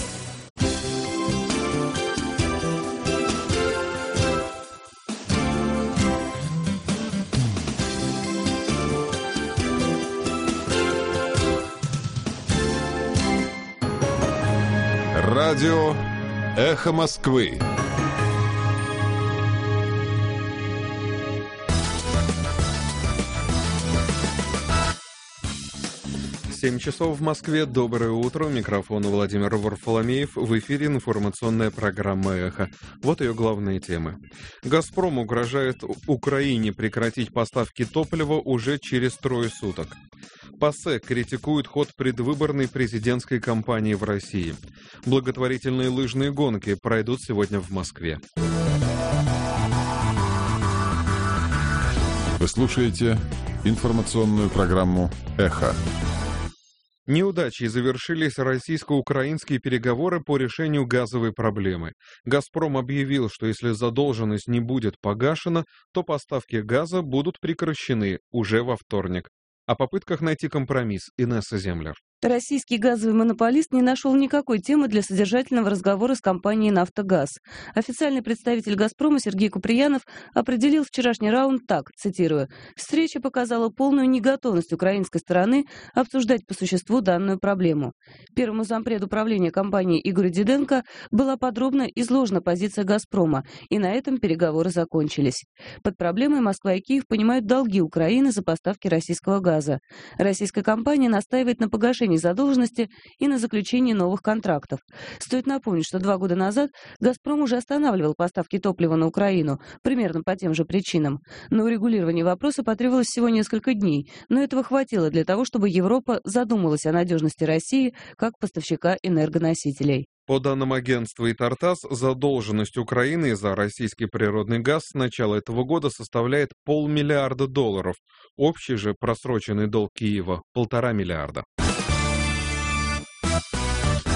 Радио «Эхо Москвы». Семь часов в Москве. Доброе утро. У микрофона Владимир Варфоломеев. В эфире информационная программа «Эхо». Вот ее главные темы. «Газпром» угрожает Украине прекратить поставки топлива уже через 3 суток. ПАСЕ критикует ход предвыборной президентской кампании в России. Благотворительные лыжные гонки пройдут сегодня в Москве. Вы слушаете информационную программу «Эхо». Неудачей завершились российско-украинские переговоры по решению газовой проблемы. «Газпром» объявил, что если задолженность не будет погашена, то поставки газа будут прекращены уже во вторник. О попытках найти компромисс Инесса Землер. Российский газовый монополист не нашел никакой темы для содержательного разговора с компанией «Нафтогаз». Официальный представитель «Газпрома» Сергей Куприянов определил вчерашний раунд так, цитирую, «Встреча показала полную неготовность украинской стороны обсуждать по существу данную проблему. Первому зампреду правления компании Игорю Диденко была подробно изложена позиция «Газпрома», и на этом переговоры закончились. Под проблемой Москва и Киев понимают долги Украины за поставки российского газа. Российская компания настаивает на погашении задолженности и на заключении новых контрактов. Стоит напомнить, что 2 года назад «Газпром» уже останавливал поставки топлива на Украину, примерно по тем же причинам. На урегулирование вопроса потребовалось всего несколько дней, но этого хватило для того, чтобы Европа задумалась о надежности России как поставщика энергоносителей. По данным агентства ИТАРТАСС, задолженность Украины за российский природный газ с начала этого года составляет $500 миллиарда. Общий же просроченный долг Киева – $1,5 миллиарда.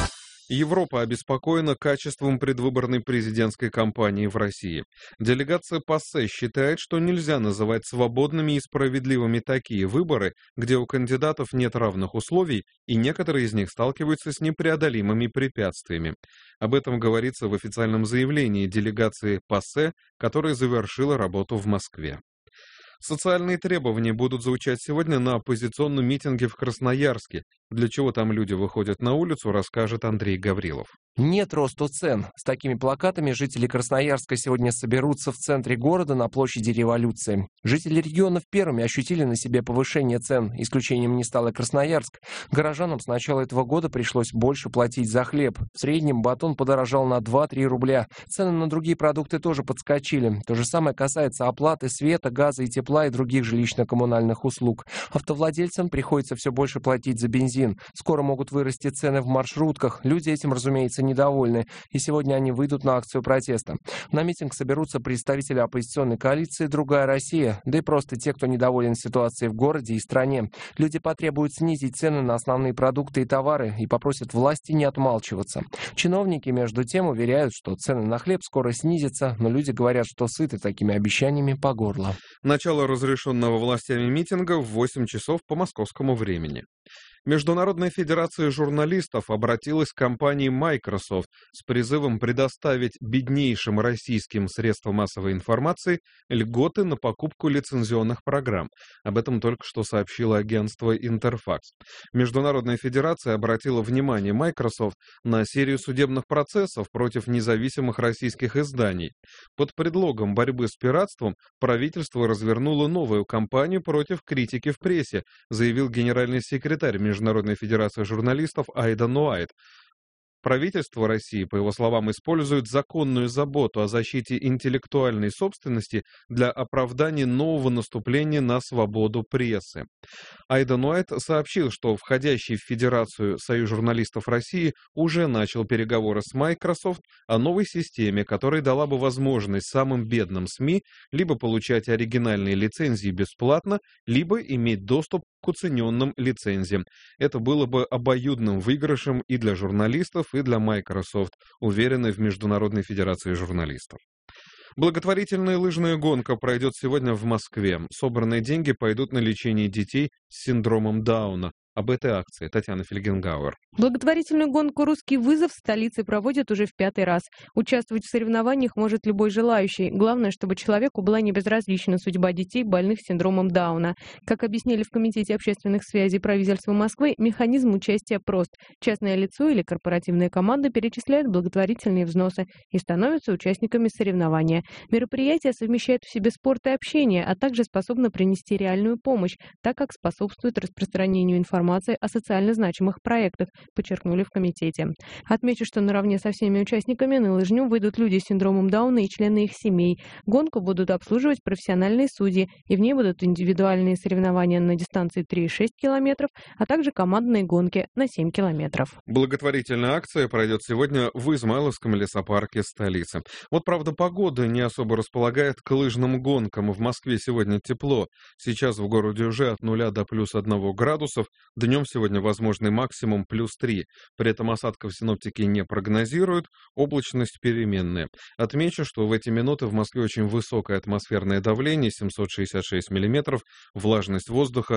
Европа обеспокоена качеством предвыборной президентской кампании в России. Делегация ПАСЕ считает, что нельзя называть свободными и справедливыми такие выборы, где у кандидатов нет равных условий, и некоторые из них сталкиваются с непреодолимыми препятствиями. Об этом говорится в официальном заявлении делегации ПАСЕ, которая завершила работу в Москве. Социальные требования будут звучать сегодня на оппозиционном митинге в Красноярске. Для чего там люди выходят на улицу, расскажет Андрей Гаврилов. Нет росту цен. С такими плакатами жители Красноярска сегодня соберутся в центре города на площади Революции. Жители регионов первыми ощутили на себе повышение цен. Исключением не стал и Красноярск. Горожанам с начала этого года пришлось больше платить за хлеб. В среднем батон подорожал на 2-3 рубля. Цены на другие продукты тоже подскочили. То же самое касается оплаты света, газа и тепла и других жилищно-коммунальных услуг. Автовладельцам приходится все больше платить за бензин. Скоро могут вырасти цены в маршрутках. Люди этим, разумеется, недовольны, и сегодня они выйдут на акцию протеста. На митинг соберутся представители оппозиционной коалиции «Другая Россия», да и просто те, кто недоволен ситуацией в городе и стране. Люди потребуют снизить цены на основные продукты и товары и попросят власти не отмалчиваться. Чиновники, между тем, уверяют, что цены на хлеб скоро снизятся, но люди говорят, что сыты такими обещаниями по горло. Начало разрешенного властями митинга в 8 часов по московскому времени. Международная федерация журналистов обратилась к компании Microsoft с призывом предоставить беднейшим российским средствам массовой информации льготы на покупку лицензионных программ. Об этом только что сообщило агентство Интерфакс. Международная федерация обратила внимание Microsoft на серию судебных процессов против независимых российских изданий. Под предлогом борьбы с пиратством правительство развернуло новую кампанию против критики в прессе, заявил генеральный секретарь Международной федерации журналистов Айдан Уайт. Правительство России, по его словам, использует законную заботу о защите интеллектуальной собственности для оправдания нового наступления на свободу прессы. Айдан Уайт сообщил, что входящий в Федерацию Союз журналистов России уже начал переговоры с Microsoft о новой системе, которая дала бы возможность самым бедным СМИ либо получать оригинальные лицензии бесплатно, либо иметь доступ к уцененным лицензиям. Это было бы обоюдным выигрышем и для журналистов, и для Microsoft, уверены в Международной федерации журналистов. Благотворительная лыжная гонка пройдет сегодня в Москве. Собранные деньги пойдут на лечение детей с синдромом Дауна. Об этой акции Татьяна Фельгенгауэр. Благотворительную гонку «Русский вызов» в столице проводят уже в 5-й раз. Участвовать в соревнованиях может любой желающий. Главное, чтобы человеку была не безразлична судьба детей, больных синдромом Дауна. Как объяснили в Комитете общественных связей правительства Москвы, механизм участия прост. Частное лицо или корпоративная команда перечисляют благотворительные взносы и становятся участниками соревнования. Мероприятие совмещает в себе спорт и общение, а также способно принести реальную помощь, так как способствует распространению информации о социально значимых проектах, подчеркнули в комитете. Отмечу, что наравне со всеми участниками на лыжню выйдут люди с синдромом Дауна и члены их семей. Гонку будут обслуживать профессиональные судьи, и в ней будут индивидуальные соревнования на дистанции 3,6 километров, а также командные гонки на 7 километров. Благотворительная акция пройдет сегодня в Измайловском лесопарке столицы. Вот, правда, погода не особо располагает к лыжным гонкам. В Москве сегодня тепло. Сейчас в городе уже от 0 до плюс 1 градусов. Днем сегодня возможный максимум плюс 3. При этом осадков синоптики не прогнозируют, облачность переменная. Отмечу, что в эти минуты в Москве очень высокое атмосферное давление, 766 миллиметров, влажность воздуха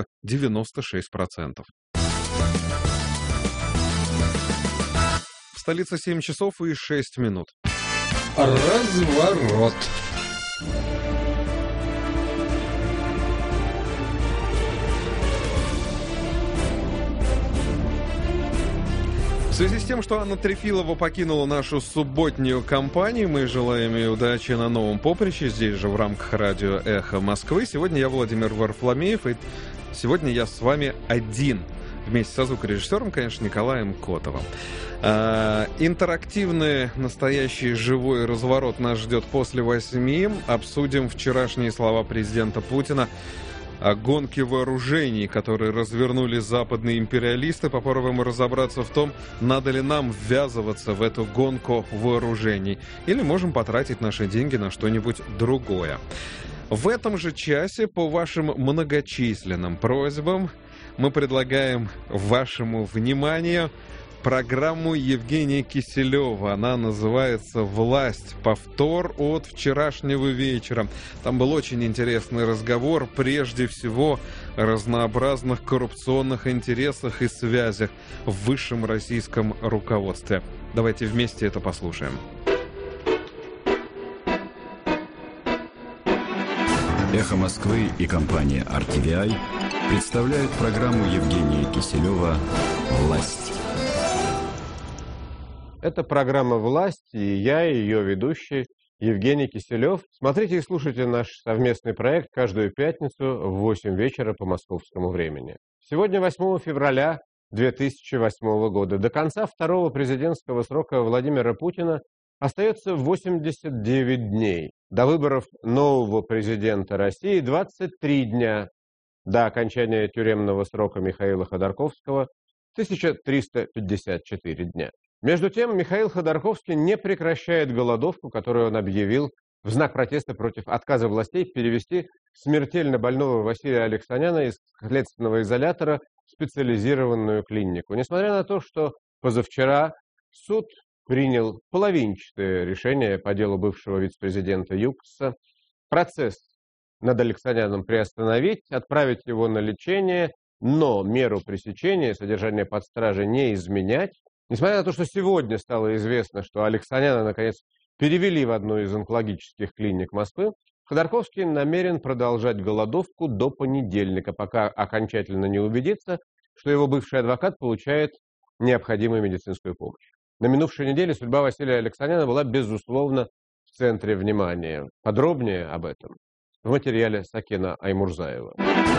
96%. В столице 7 часов и 6 минут. Разворот. В связи с тем, что Анна Трефилова покинула нашу субботнюю компанию, мы желаем ей удачи на новом поприще, здесь же в рамках радио «Эхо Москвы». Сегодня я Владимир Варфломеев, и сегодня я с вами один, вместе со звукорежиссером, конечно, Николаем Котовым. Интерактивный, настоящий живой разворот нас ждет после 8. Обсудим вчерашние слова президента Путина о гонке вооружений, которые развернули западные империалисты. Попробуем разобраться в том, надо ли нам ввязываться в эту гонку вооружений, или можем потратить наши деньги на что-нибудь другое. В этом же часе, по вашим многочисленным просьбам, мы предлагаем вашему вниманию программу Евгения Киселева. Она называется «Власть. Повтор» от вчерашнего вечера. Там был очень интересный разговор, прежде всего, о разнообразных коррупционных интересах и связях в высшем российском руководстве. Давайте вместе это послушаем. «Эхо Москвы» и компания RTVI представляют программу Евгения Киселева «Власть». Это программа «Власть», и я, ее ведущий, Евгений Киселев. Смотрите и слушайте наш совместный проект каждую пятницу в 8 вечера по московскому времени. Сегодня 8 февраля 2008 года. До конца второго президентского срока Владимира Путина остается 89 дней. До выборов нового президента России 23 дня. До окончания тюремного срока Михаила Ходорковского 1354 дня. Между тем, Михаил Ходорковский не прекращает голодовку, которую он объявил в знак протеста против отказа властей перевести смертельно больного Василия Алексаняна из следственного изолятора в специализированную клинику. Несмотря на то, что позавчера суд принял половинчатое решение по делу бывшего вице-президента ЮКОСа, процесс над Алексаняном приостановить, отправить его на лечение, но меру пресечения, содержания под стражей не изменять. Несмотря на то, что сегодня стало известно, что Алексаняна, наконец, перевели в одну из онкологических клиник Москвы, Ходорковский намерен продолжать голодовку до понедельника, пока окончательно не убедится, что его бывший адвокат получает необходимую медицинскую помощь. На минувшей неделе судьба Василия Алексаняна была, безусловно, в центре внимания. Подробнее об этом в материале Сакена Аймурзаева.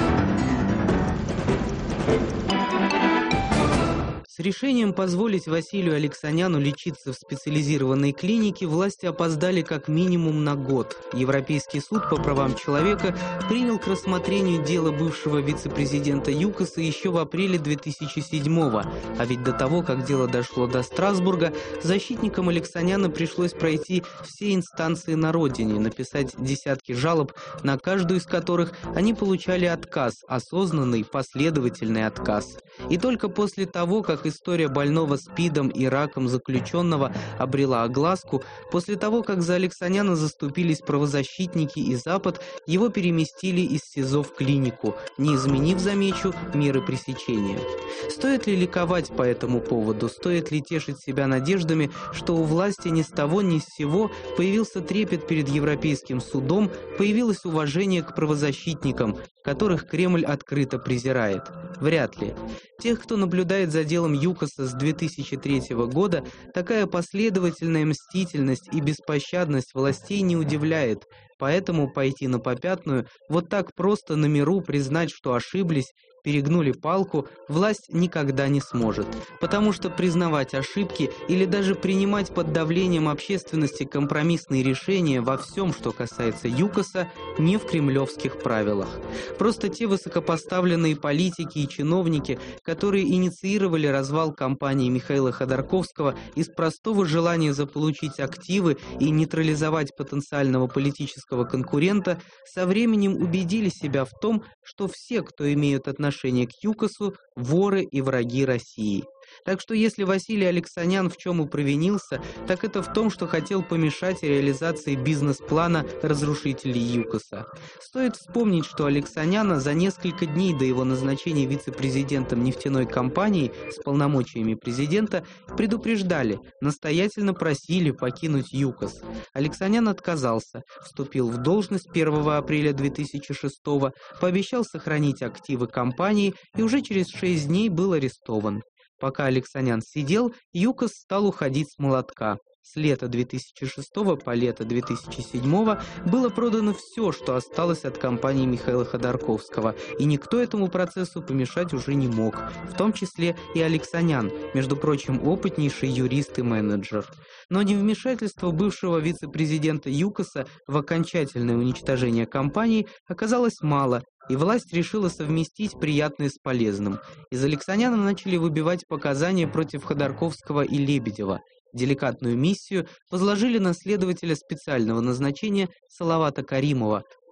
С решением позволить Василию Алексаняну лечиться в специализированной клинике власти опоздали как минимум на год. Европейский суд по правам человека принял к рассмотрению дело бывшего вице-президента ЮКОСа еще в апреле 2007-го. А ведь до того, как дело дошло до Страсбурга, защитникам Алексаняна пришлось пройти все инстанции на родине, написать десятки жалоб, на каждую из которых они получали отказ, осознанный, последовательный отказ. И только после того, как история больного СПИДом и раком заключенного обрела огласку, после того, как за Алексаняна заступились правозащитники и Запад, его переместили из СИЗО в клинику, не изменив, замечу, меры пресечения. Стоит ли ликовать по этому поводу? Стоит ли тешить себя надеждами, что у власти ни с того ни с сего появился трепет перед Европейским судом, появилось уважение к правозащитникам, которых Кремль открыто презирает? Вряд ли. Тех, кто наблюдает за делом ЮКОСа с 2003 года, такая последовательная мстительность и беспощадность властей не удивляет. Поэтому пойти на попятную, вот так просто на миру признать, что ошиблись, перегнули палку, власть никогда не сможет. Потому что признавать ошибки или даже принимать под давлением общественности компромиссные решения во всем, что касается ЮКОСа, не в кремлевских правилах. Просто те высокопоставленные политики и чиновники, которые инициировали развал кампании Михаила Ходорковского из простого желания заполучить активы и нейтрализовать потенциального политического конкурента, со временем убедили себя в том, что все, кто имеют отношение к ЮКОСу, воры и враги России. Так что если Василий Алексанян в чем и провинился, так это в том, что хотел помешать реализации бизнес-плана разрушителей ЮКОСа. Стоит вспомнить, что Алексаняна за несколько дней до его назначения вице-президентом нефтяной компании с полномочиями президента предупреждали, настоятельно просили покинуть ЮКОС. Алексанян отказался, вступил в должность 1 апреля 2006-го, пообещал сохранить активы компании и уже через 6 дней был арестован. Пока Алексанян сидел, ЮКОС стал уходить с молотка. С лета 2006 по лето 2007 было продано все, что осталось от компании Михаила Ходорковского, и никто этому процессу помешать уже не мог, в том числе и Алексанян, между прочим, опытнейший юрист и менеджер. Но невмешательство бывшего вице-президента ЮКОСа в окончательное уничтожение компании оказалось мало, и власть решила совместить приятное с полезным. Из Алексаняна начали выбивать показания против Ходорковского и Лебедева. Деликатную миссию возложили на следователя специального назначения Салавата Каримова,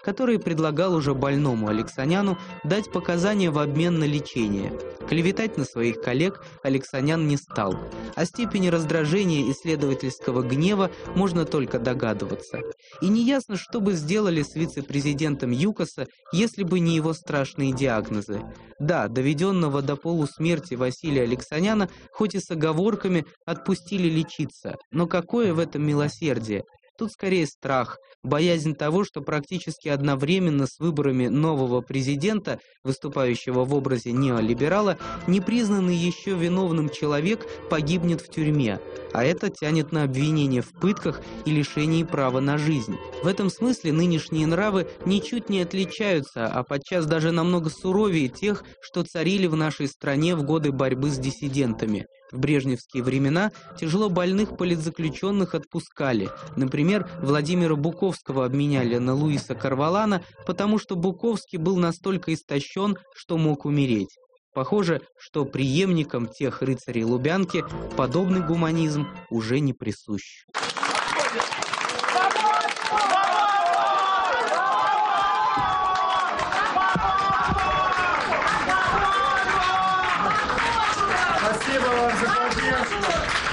который предлагал уже больному Алексаняну дать показания в обмен на лечение. Клеветать на своих коллег Алексанян не стал. О степени раздражения исследовательского гнева можно только догадываться. И неясно, что бы сделали с вице-президентом ЮКОСа, если бы не его страшные диагнозы. Да, доведенного до полусмерти Василия Алексаняна, хоть и с оговорками, отпустили лечиться. Но какое в этом милосердие? Тут скорее страх, боязнь того, что практически одновременно с выборами нового президента, выступающего в образе неолиберала, непризнанный еще виновным человек погибнет в тюрьме, а это тянет на обвинение в пытках и лишении права на жизнь. В этом смысле нынешние нравы ничуть не отличаются, а подчас даже намного суровее тех, что царили в нашей стране в годы борьбы с диссидентами. В брежневские времена тяжело больных политзаключенных отпускали. Например, Владимира Буковского обменяли на Луиса Карвалана, потому что Буковский был настолько истощен, что мог умереть. Похоже, что преемникам тех рыцарей Лубянки подобный гуманизм уже не присущ. Спасибо вам за поддержку.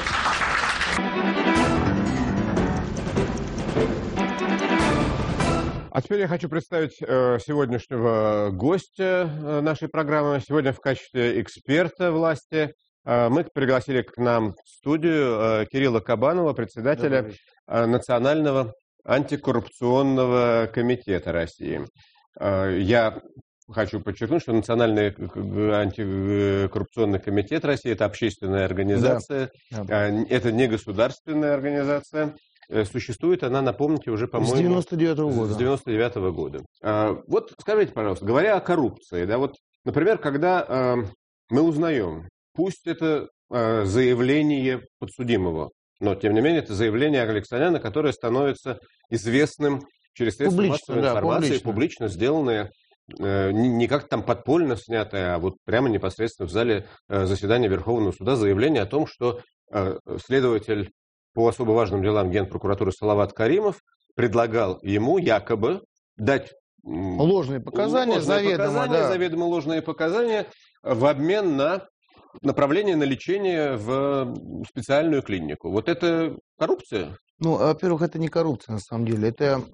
А теперь я хочу представить сегодняшнего гостя нашей программы. Сегодня в качестве эксперта власти мы пригласили к нам в студию Кирилла Кабанова, председателя Национального антикоррупционного комитета России. Я хочу подчеркнуть, что Национальный антикоррупционный комитет России – это общественная организация, это не государственная организация. Существует она, напомните, уже, по-моему... С 99-го года. С 99-го года. Вот скажите, пожалуйста, говоря о коррупции, да, вот, например, когда мы узнаем, пусть это заявление подсудимого, но, тем не менее, это заявление Алексаняна, которое становится известным через средства массовой информации, публично сделанное, не как-то там подпольно снятое, а вот прямо непосредственно в зале заседания Верховного суда заявление о том, что следователь по особо важным делам Генпрокуратуры Салават Каримов предлагал ему якобы дать ложные показания, заведомо ложные показания в обмен на направление на лечение в специальную клинику. Вот это коррупция? Ну, во-первых, это не коррупция на самом деле. Это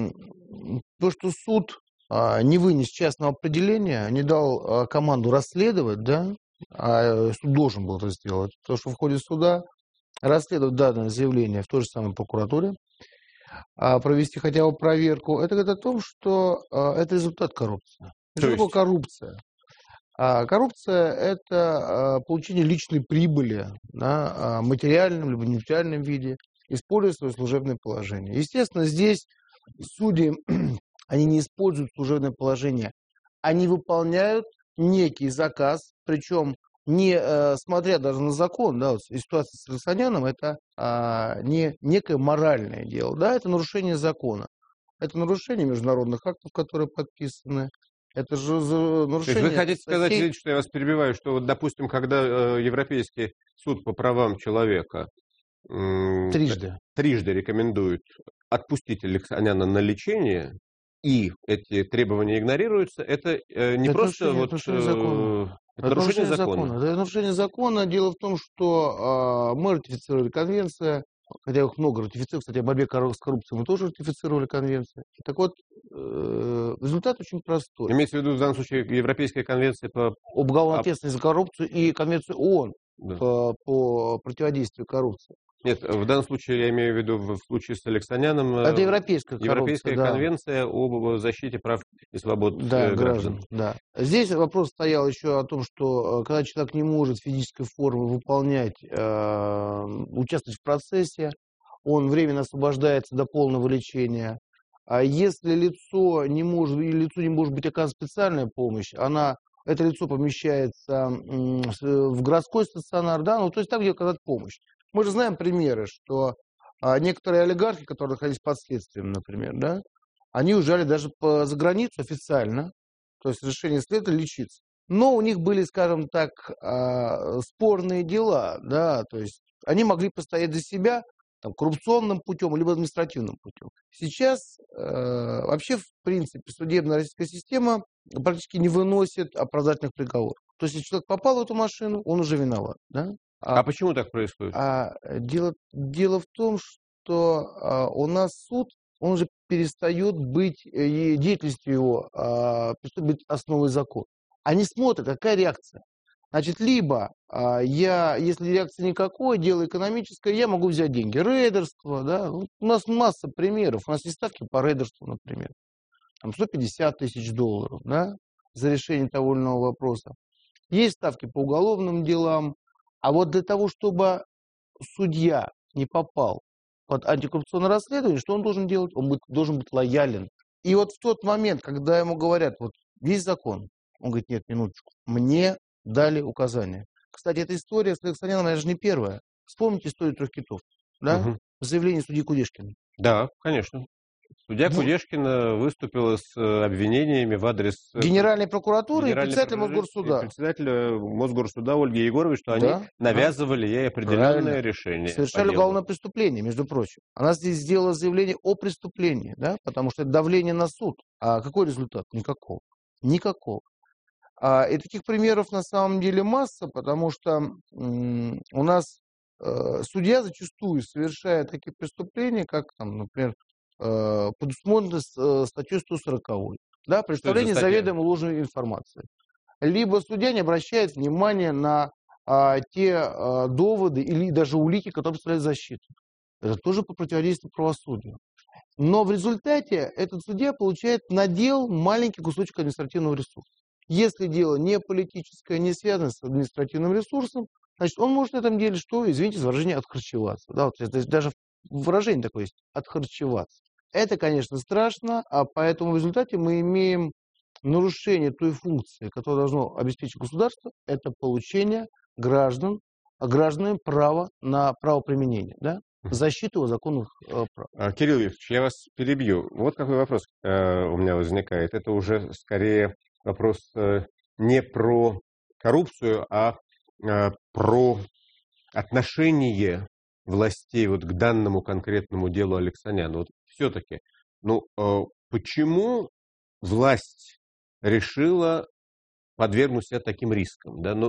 то, что суд не вынес частного определения, не дал команду расследовать, да, а суд должен был это сделать. То, что в ходе суда расследовать данное заявление в той же самой прокуратуре, провести хотя бы проверку, это говорит о том, что это результат коррупции. Что такое коррупция? Коррупция – это получение личной прибыли на материальном либо нематериальном виде, используя свое служебное положение. Естественно, здесь судьи, они не используют служебное положение, они выполняют некий заказ, причем не смотря даже на закон, да, вот ситуация с Алексаняном, это не некое моральное дело, да, это нарушение закона, это нарушение международных актов, которые подписаны, это же нарушение... То есть вы хотите сказать, извините, что я вас перебиваю, что, вот, допустим, когда Европейский суд по правам человека трижды рекомендует отпустить Алексаняна на лечение, и эти требования игнорируются, это не это просто... Это нарушение закона. Это нарушение закона. Дело в том, что мы ратифицировали конвенцию, хотя их много ратифицировали, кстати, о борьбе с коррупцией мы тоже ратифицировали конвенцию. Так вот, результат очень простой. Имеется в виду в данном случае Европейская конвенция по... Об уголовной ответственности за коррупцию и конвенцию ООН по противодействию коррупции. Нет, в данном случае я имею в виду в случае с Алексаняном... Это Европейская конвенция об защите прав и свобод граждан. Да. Здесь вопрос стоял еще о том, что когда человек не может в физической форме выполнять, участвовать в процессе, он временно освобождается до полного лечения. А если лицо не может, или лицу не может быть оказана специальная помощь, это лицо помещается в городской стационар, да, ну, то есть там, где оказать помощь. Мы же знаем примеры, что некоторые олигархи, которые находились под следствием, например, да, они уезжали даже за границу официально, то есть решение следователя лечиться. Но у них были, скажем так, спорные дела, да, то есть они могли постоять за себя, там, коррупционным путем, либо административным путем. Сейчас вообще, в принципе, судебная российская система практически не выносит оправдательных приговоров. То есть, если человек попал в эту машину, он уже виноват. Да? А почему так происходит? Дело в том, что у нас суд, он уже перестает быть, и деятельностью его перестает быть основой закона. Они смотрят, какая реакция. Значит, либо если реакции никакой, дело экономическое, я могу взять деньги. Рейдерство, да. У нас масса примеров. У нас есть ставки по рейдерству, например. Там 150 тысяч долларов, да, за решение того или иного вопроса. Есть ставки по уголовным делам. А вот для того, чтобы судья не попал под антикоррупционное расследование, что он должен делать? Он должен быть лоялен. И вот в тот момент, когда ему говорят, вот есть закон, он говорит, нет, минуточку, мне дали указания. Кстати, эта история с Алексаняном, она же не первая. Вспомните историю 3 китов, да? Заявление судьи Кудешкина. Да, конечно. Судья Кудешкина выступила с обвинениями в адрес Генеральной прокуратуры и председателя Мосгорсуда. Председателя Мосгорсуда Ольги Егоровой, что они навязывали ей определенное решение. Совершали уголовное преступление, между прочим. Она здесь сделала заявление о преступлении, да? Потому что это давление на суд. А какой результат? Никакого. Никакого. И таких примеров на самом деле масса, потому что у нас судья зачастую совершает такие преступления, как, там, например, предусмотрено статьей 140, да, представление заведомо ложной информации. Либо судья не обращает внимания на те доводы или даже улики, которые представляют защиту. Это тоже по противодействию правосудию. Но в результате этот судья получает надел маленький кусочек административного ресурса. Если дело не политическое, не связано с административным ресурсом, значит, он может на этом деле, что, извините за выражение, отхарчеваться. Да, вот это даже выражение такое есть, отхарчеваться. Это, конечно, страшно, а поэтому в результате мы имеем нарушение той функции, которую должно обеспечить государство, это получение гражданам права на правоприменение, да? Защиту законных прав. Кирилл Викторович, я вас перебью. Вот какой вопрос у меня возникает. Это уже скорее вопрос не про коррупцию, а про отношение властей вот к данному конкретному делу Алексаняна. Вот все-таки, почему власть решила подвергнуть себя таким рискам? Да?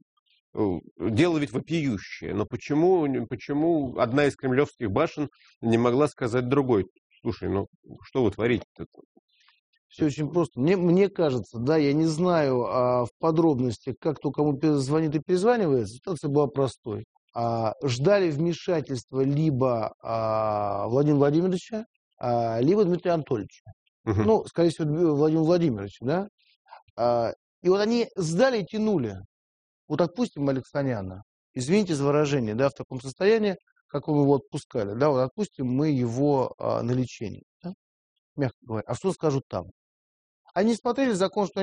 Дело ведь вопиющее, но почему одна из кремлевских башен не могла сказать другой? Слушай, что вы творите-то? Все очень просто. Мне кажется, да, я не знаю в подробностях, как кто кому звонит и перезванивает, ситуация была простой. Ждали вмешательства либо Владимира Владимировича, либо Дмитрия Анатольевича. Скорее всего, Владимира Владимировича, да. И вот они сдали и тянули. Вот отпустим Алексаняна. Извините за выражение, да, в таком состоянии, как мы его отпускали, да, вот отпустим мы его на лечение, да? Мягко говоря. А что скажут там? Они смотрели закон, что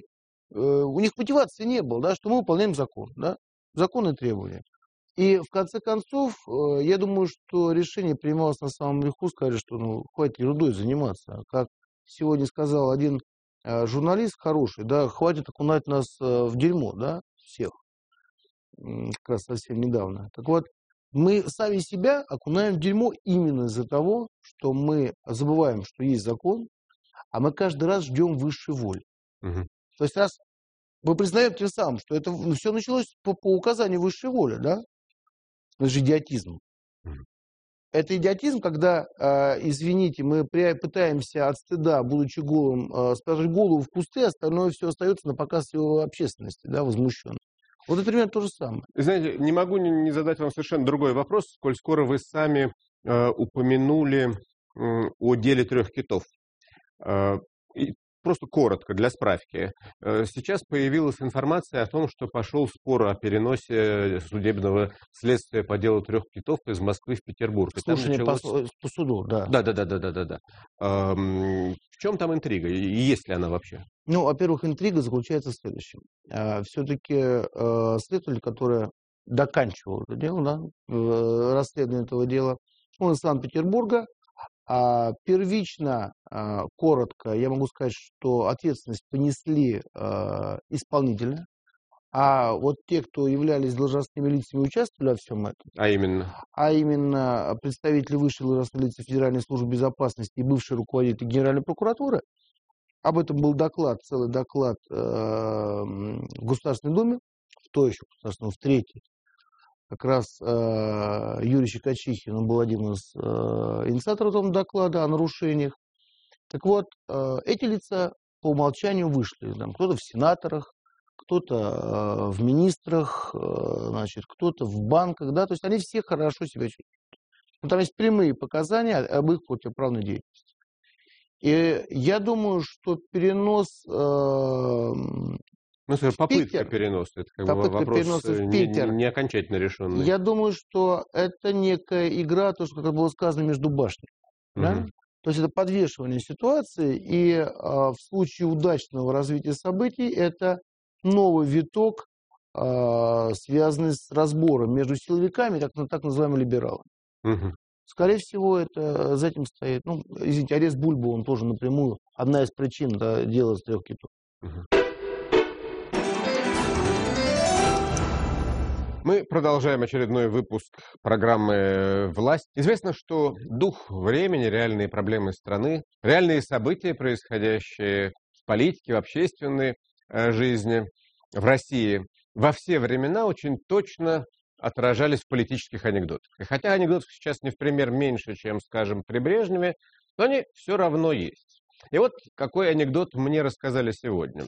у них мотивации не было, да, что мы выполняем закон, да, законные требования. И в конце концов, я думаю, что решение принималось на самом верху, сказали, что хватит ерундой заниматься. Как сегодня сказал один журналист хороший, да, хватит окунать нас в дерьмо, да, всех. Как раз совсем недавно. Так вот, мы сами себя окунаем в дерьмо именно из-за того, что мы забываем, что есть закон, а мы каждый раз ждем высшей воли. То есть раз мы признаем тем самым, что это все началось по указанию высшей воли, да? Это же идиотизм. Это идиотизм, когда, извините, мы пытаемся от стыда, будучи голым, спрятать голову в кусты, остальное все остается на показ его общественности, да, возмущенно. Вот это примерно то же самое. Знаете, не могу не задать вам совершенно другой вопрос, коль скоро вы сами упомянули о деле 3 китов. Просто коротко, для справки. Сейчас появилась информация о том, что пошел спор о переносе судебного следствия по делу 3 китов из Москвы в Петербург. Слушание началось... по суду, да. Да. В чем там интрига? И есть ли она вообще? Во-первых, интрига заключается в следующем. Все-таки следователь, который доканчивал это дело, да, расследование этого дела, он из Санкт-Петербурга. Первично, коротко, я могу сказать, что ответственность понесли исполнители. А вот те, кто являлись должностными лицами, участвовали во всем этом. А именно? А именно представители высшей должностной лица Федеральной службы безопасности и бывший руководитель Генеральной прокуратуры. Об этом был доклад, целый доклад в Государственной Думе, в той еще Государственной, в третьей. Как раз Юрий Щекочихин, он был один из инициаторов этого доклада о нарушениях. Так вот, эти лица по умолчанию вышли. Там, кто-то в сенаторах, кто-то в министрах, значит, кто-то в банках, да, то есть они все хорошо себя чувствуют. Но там есть прямые показания об их противоправной деятельности. И я думаю, что перенос... попытка переноса, это как бы вопрос не окончательно решенный. Я думаю, что это некая игра, то, что, как было сказано, между башнями. Да? То есть это подвешивание ситуации, и в случае удачного развития событий это новый виток, связанный с разбором между силовиками и так называемыми либералами. Скорее всего, это за этим стоит. Ну, извините, арест Бульбы, он тоже напрямую одна из причин дела с 3 китов. Мы продолжаем очередной выпуск программы «Власть». Известно, что дух времени, реальные проблемы страны, реальные события, происходящие в политике, в общественной жизни в России, во все времена очень точно отражались в политических анекдотах. И хотя анекдотов сейчас не в пример меньше, чем, скажем, при Брежневе, но они все равно есть. И вот какой анекдот мне рассказали сегодня.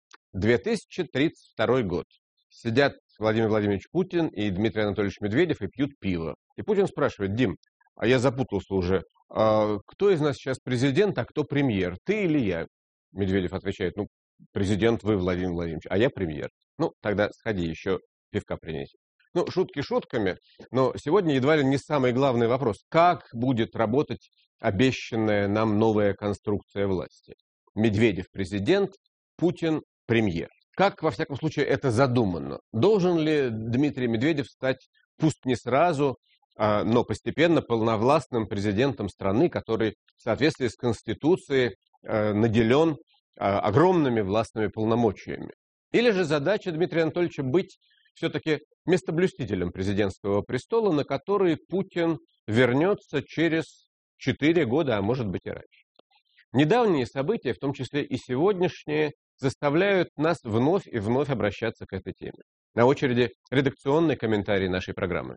2032 год. Сидят Владимир Владимирович Путин и Дмитрий Анатольевич Медведев и пьют пиво. И Путин спрашивает: Дим, а я запутался уже, кто из нас сейчас президент, а кто премьер, ты или я? Медведев отвечает: ну, президент вы, Владимир Владимирович, а я премьер. Ну, тогда сходи еще пивка принеси. Ну, шутки шутками, но сегодня едва ли не самый главный вопрос. Как будет работать обещанная нам новая конструкция власти? Медведев президент, Путин премьер. Как, во всяком случае, это задумано? Должен ли Дмитрий Медведев стать, пусть не сразу, но постепенно полновластным президентом страны, который в соответствии с Конституцией наделен огромными властными полномочиями? Или же задача Дмитрия Анатольевича быть все-таки местоблюстителем президентского престола, на который Путин вернется через 4 года, а может быть и раньше? Недавние события, в том числе и сегодняшние, заставляют нас вновь и вновь обращаться к этой теме. На очереди редакционный комментарий нашей программы.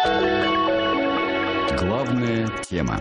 Главная тема.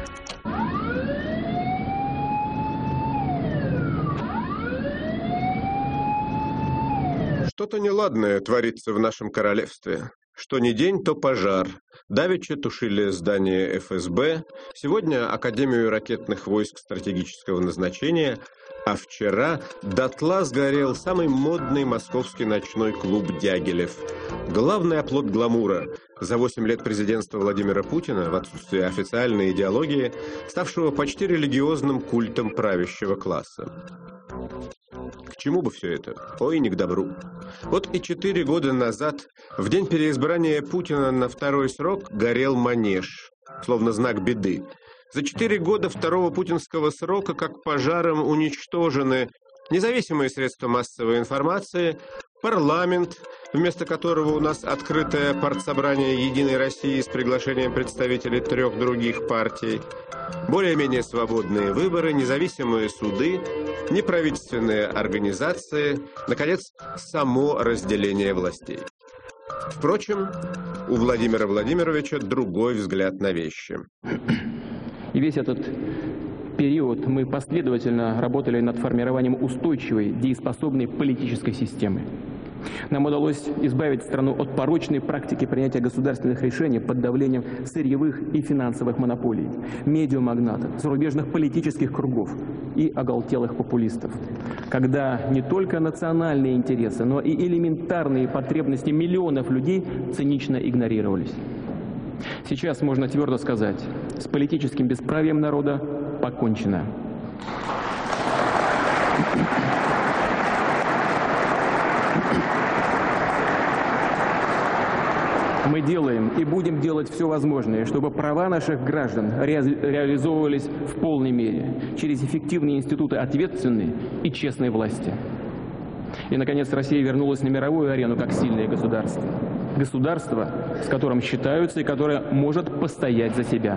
Что-то неладное творится в нашем королевстве. Что ни день, то пожар. Давеча тушили здание ФСБ, сегодня Академию ракетных войск стратегического назначения, а вчера дотла сгорел самый модный московский ночной клуб «Дягилев». Главный оплот гламура за 8 лет президентства Владимира Путина, в отсутствие официальной идеологии, ставшего почти религиозным культом правящего класса. К чему бы все это? Ой, не к добру. Вот и 4 года назад, в день переизбрания Путина на 2-й срок, горел Манеж, словно знак беды. За 4 года второго путинского срока как пожаром уничтожены независимые средства массовой информации, парламент, вместо которого у нас открытое партсобрание «Единой России» с приглашением представителей 3 других партий, более-менее свободные выборы, независимые суды, неправительственные организации, наконец, само разделение властей. Впрочем, у Владимира Владимировича другой взгляд на вещи. И весь этот период мы последовательно работали над формированием устойчивой, дееспособной политической системы. Нам удалось избавить страну от порочной практики принятия государственных решений под давлением сырьевых и финансовых монополий, медиамагнатов, зарубежных политических кругов и оголтелых популистов, когда не только национальные интересы, но и элементарные потребности миллионов людей цинично игнорировались. Сейчас можно твердо сказать, с политическим бесправием народа покончено. Мы делаем и будем делать все возможное, чтобы права наших граждан реализовывались в полной мере через эффективные институты ответственной и честной власти. И, наконец, Россия вернулась на мировую арену как сильное государство. Государство, с которым считаются и которое может постоять за себя.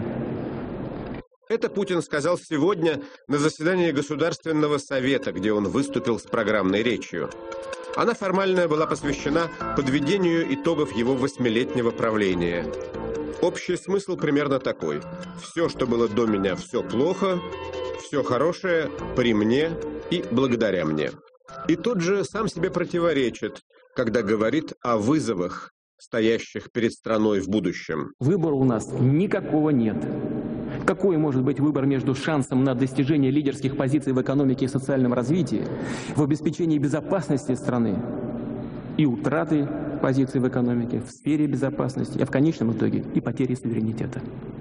Это Путин сказал сегодня на заседании Государственного совета, где он выступил с программной речью. Она формально была посвящена подведению итогов его 8-летнего правления. Общий смысл примерно такой. Все, что было до меня, все плохо, все хорошее при мне и благодаря мне. И тут же сам себе противоречит, когда говорит о вызовах, стоящих перед страной в будущем. Выбора у нас никакого нет. Какой может быть выбор между шансом на достижение лидерских позиций в экономике и социальном развитии, в обеспечении безопасности страны и утраты позиций в экономике, в сфере безопасности, а в конечном итоге и потери суверенитета?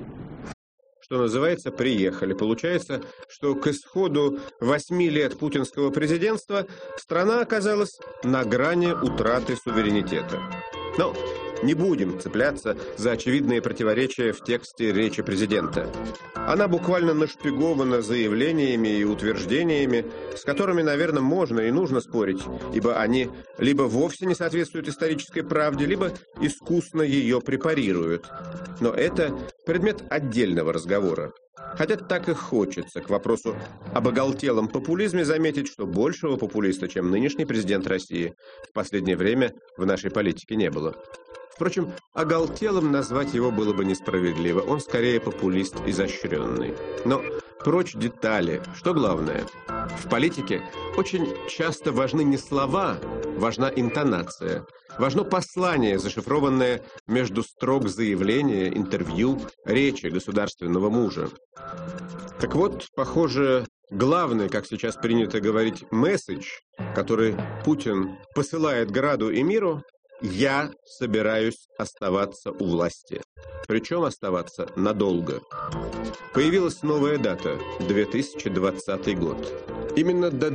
Что называется, приехали. Получается, что к исходу 8 лет путинского президентства страна оказалась на грани утраты суверенитета. Но не будем цепляться за очевидные противоречия в тексте речи президента. Она буквально нашпигована заявлениями и утверждениями, с которыми, наверное, можно и нужно спорить, ибо они либо вовсе не соответствуют исторической правде, либо искусно ее препарируют. Но это предмет отдельного разговора. Хотя так и хочется к вопросу об оголтелом популизме заметить, что большего популиста, чем нынешний президент России, в последнее время в нашей политике не было. Впрочем, оголтелым назвать его было бы несправедливо. Он скорее популист изощренный. Но прочь детали. Что главное? В политике очень часто важны не слова, важна интонация. Важно послание, зашифрованное между строк заявления, интервью, речи государственного мужа. Так вот, похоже, главный, как сейчас принято говорить, месседж, который Путин посылает граду и миру: «Я собираюсь оставаться у власти». Причем оставаться надолго. Появилась новая дата – 2020 год. Именно до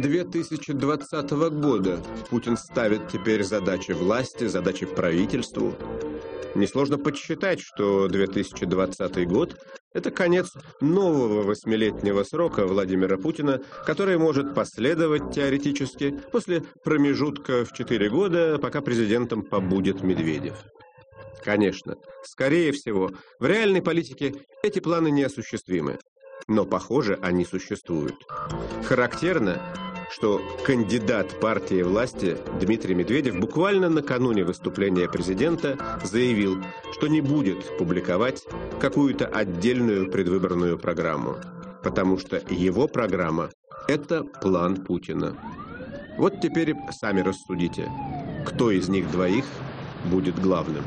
2020 года Путин ставит теперь задачи власти, задачи правительству. Несложно подсчитать, что 2020 год – это конец нового 8-летнего срока Владимира Путина, который может последовать теоретически после промежутка в 4 года, пока президентом побудет Медведев. Конечно, скорее всего, в реальной политике эти планы неосуществимы, но, похоже, они существуют. Характерно, что кандидат партии власти Дмитрий Медведев буквально накануне выступления президента заявил, что не будет публиковать какую-то отдельную предвыборную программу, потому что его программа – это план Путина. Вот теперь сами рассудите, кто из них двоих будет главным.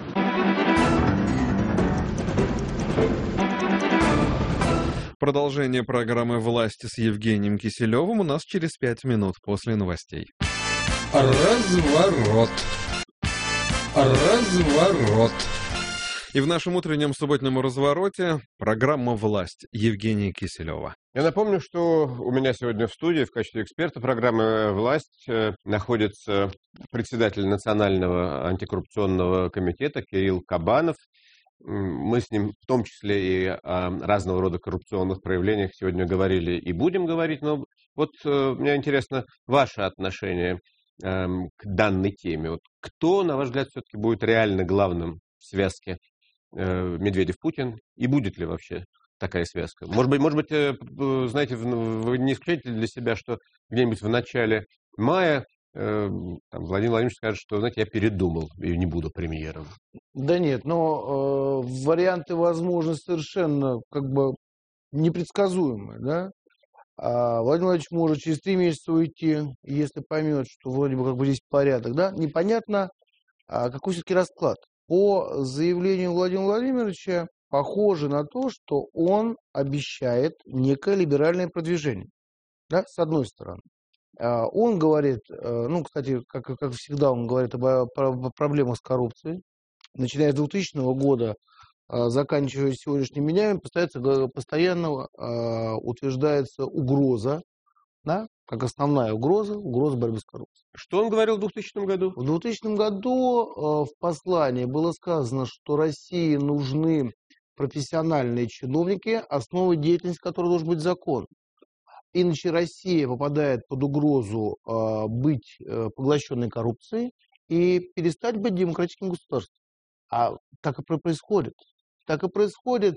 Продолжение программы «Власти» с Евгением Киселевым у нас через 5 минут после новостей. Разворот. Разворот. И в нашем утреннем субботнем развороте программа «Власть» Евгения Киселева. Я напомню, что у меня сегодня в студии в качестве эксперта программы «Власть» находится председатель Национального антикоррупционного комитета Кирилл Кабанов. Мы с ним в том числе и о разного рода коррупционных проявлениях сегодня говорили и будем говорить. Но вот мне интересно ваше отношение к данной теме. Вот кто, на ваш взгляд, все-таки будет реально главным в связке Медведев-Путин? И будет ли вообще такая связка? Может быть, знаете, вы не исключаете для себя, что где-нибудь в начале мая Владимир Владимирович скажет, что, знаете, я передумал и не буду премьером? Да нет, но варианты возможны совершенно непредсказуемые, да? Владимир Владимирович может через 3 месяца уйти, если поймет, что вроде бы здесь порядок, да? Непонятно, какой все-таки расклад. По заявлению Владимира Владимировича похоже на то, что он обещает некое либеральное продвижение, да, с одной стороны. Он говорит, кстати, как всегда, он говорит о проблемах с коррупцией. Начиная с 2000 года, заканчивая сегодняшними днями, постоянно утверждается угроза, да, как основная угроза борьбы с коррупцией. Что он говорил в 2000 году? В 2000 году в послании было сказано, что России нужны профессиональные чиновники, основой деятельности которой должен быть закон. Иначе Россия попадает под угрозу быть поглощенной коррупцией и перестать быть демократическим государством. А так и происходит. Так и происходит.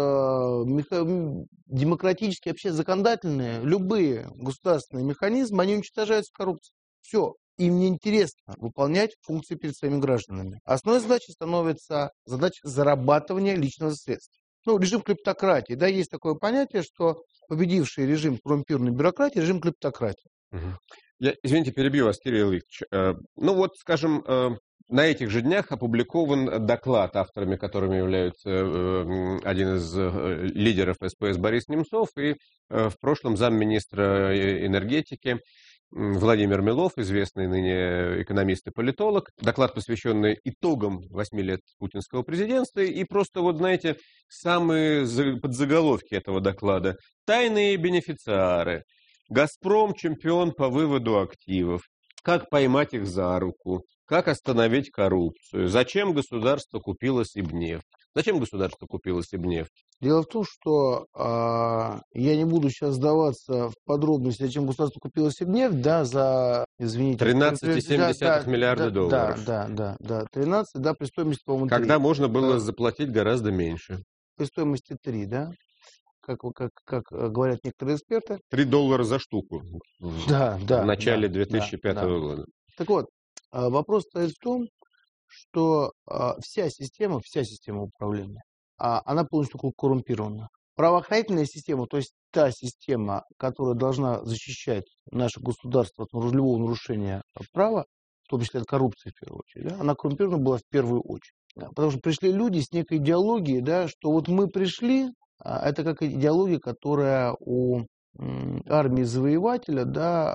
Демократические, вообще законодательные, любые государственные механизмы, они уничтожаются коррупцией. Все. Им не интересно выполнять функции перед своими гражданами. Основной задачей становится задача зарабатывания личного средства. Ну, режим клептократии. Да, есть такое понятие, что победивший режим коррумпированной бюрократии – режим клептократии. Извините, перебью вас, Кирилл Викторович. Ну вот, скажем, на этих же днях опубликован доклад, авторами которыми являются один из лидеров СПС Борис Немцов и в прошлом замминистра энергетики Владимир Милов, известный ныне экономист и политолог. Доклад, посвященный итогам 8 лет путинского президентства. И просто, вот знаете, самые подзаголовки этого доклада. Тайные бенефициары. «Газпром» – чемпион по выводу активов. Как поймать их за руку? Как остановить коррупцию? Зачем государство купило Сибнефть? Зачем государство купило Сибнефть? Дело в том, что я не буду сейчас сдаваться в подробности, зачем государство купило Сибнефть, да, за, извините... 13,7 миллиарда долларов. Да, 13, да, при стоимости, по-моему, 3. Когда можно было заплатить гораздо меньше. При стоимости 3, да? Как говорят некоторые эксперты. $3 за штуку. Да. В начале 2005 года. Так вот, вопрос стоит в том, что вся система управления, она полностью коррумпирована. Правоохранительная система, то есть та система, которая должна защищать наше государство от любого нарушения права, в том числе от коррупции в первую очередь, да, она коррумпирована была в первую очередь. Да, потому что пришли люди с некой идеологией, да, что вот мы пришли, это как идеология, которая у армии завоевателя,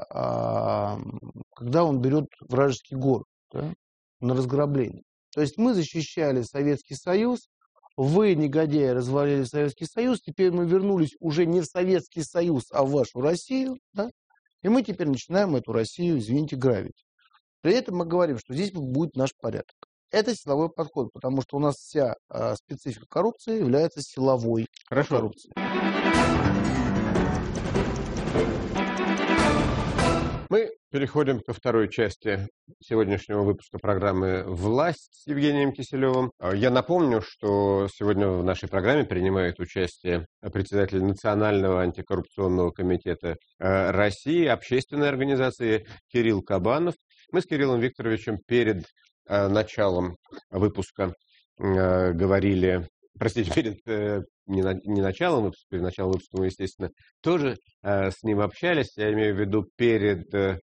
да, когда он берет вражеский город, да, на разграбление. То есть мы защищали Советский Союз, вы, негодяи, развалили Советский Союз, теперь мы вернулись уже не в Советский Союз, а в вашу Россию, да, и мы теперь начинаем эту Россию, извините, грабить. При этом мы говорим, что здесь будет наш порядок. Это силовой подход, потому что у нас вся специфика коррупции является силовой коррупцией. Мы переходим ко второй части сегодняшнего выпуска программы «Власть» с Евгением Киселевым. Я напомню, что сегодня в нашей программе принимает участие председатель Национального антикоррупционного комитета России, общественной организации Кирилл Кабанов. Мы с Кириллом Викторовичем перед началом выпуска говорили, простите, не началом выпуска, перед началом выпуска мы, естественно, тоже с ним общались. Я имею в виду перед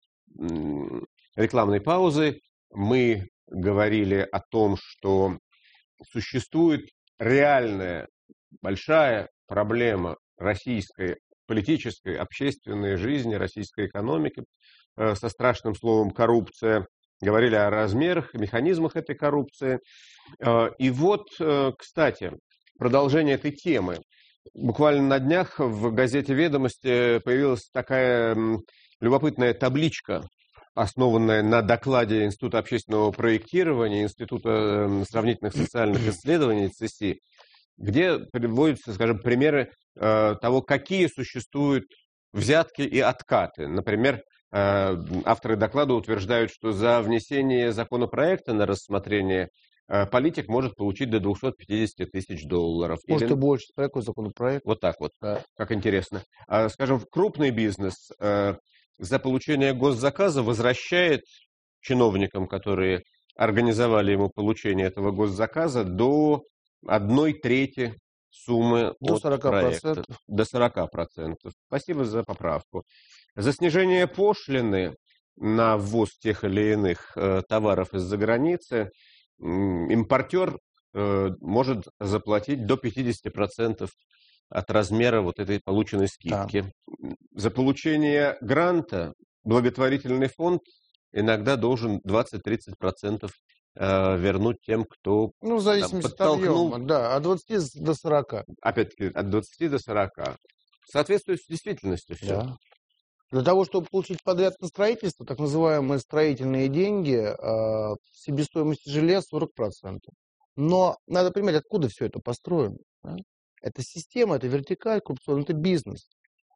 рекламной паузой мы говорили о том, что существует реальная большая проблема российской политической, общественной жизни, российской экономики со страшным словом «коррупция». Говорили о размерах, механизмах этой коррупции. И вот, кстати, продолжение этой темы. Буквально на днях в газете «Ведомости» появилась такая любопытная табличка, основанная на докладе Института общественного проектирования, Института сравнительных социальных исследований ЦСИ, где приводятся, скажем, примеры того, какие существуют взятки и откаты. Например, авторы доклада утверждают, что за внесение законопроекта на рассмотрение политик может получить до $250 тысяч. Может, и больше. Такой законопроект. Вот так вот. Да. Как интересно. Скажем, крупный бизнес за получение госзаказа возвращает чиновникам, которые организовали ему получение этого госзаказа, до 1/3 суммы до от 40%. проекта. До 40%. Спасибо за поправку. За снижение пошлины на ввоз тех или иных товаров из-за границы импортер может заплатить до 50% от размера вот этой полученной скидки. Да. За получение гранта благотворительный фонд иногда должен 20-30% вернуть тем, кто в зависимости подтолкнул. От объема, да, от 20 до 40. Опять-таки, от 20 до 40. Соответствует с действительностью все. Да. Для того, чтобы получить подряд на строительство, так называемые строительные деньги, себестоимость жилья 40%. Но надо понимать, откуда все это построено. Да? Это система, это вертикаль коррупционная, это бизнес.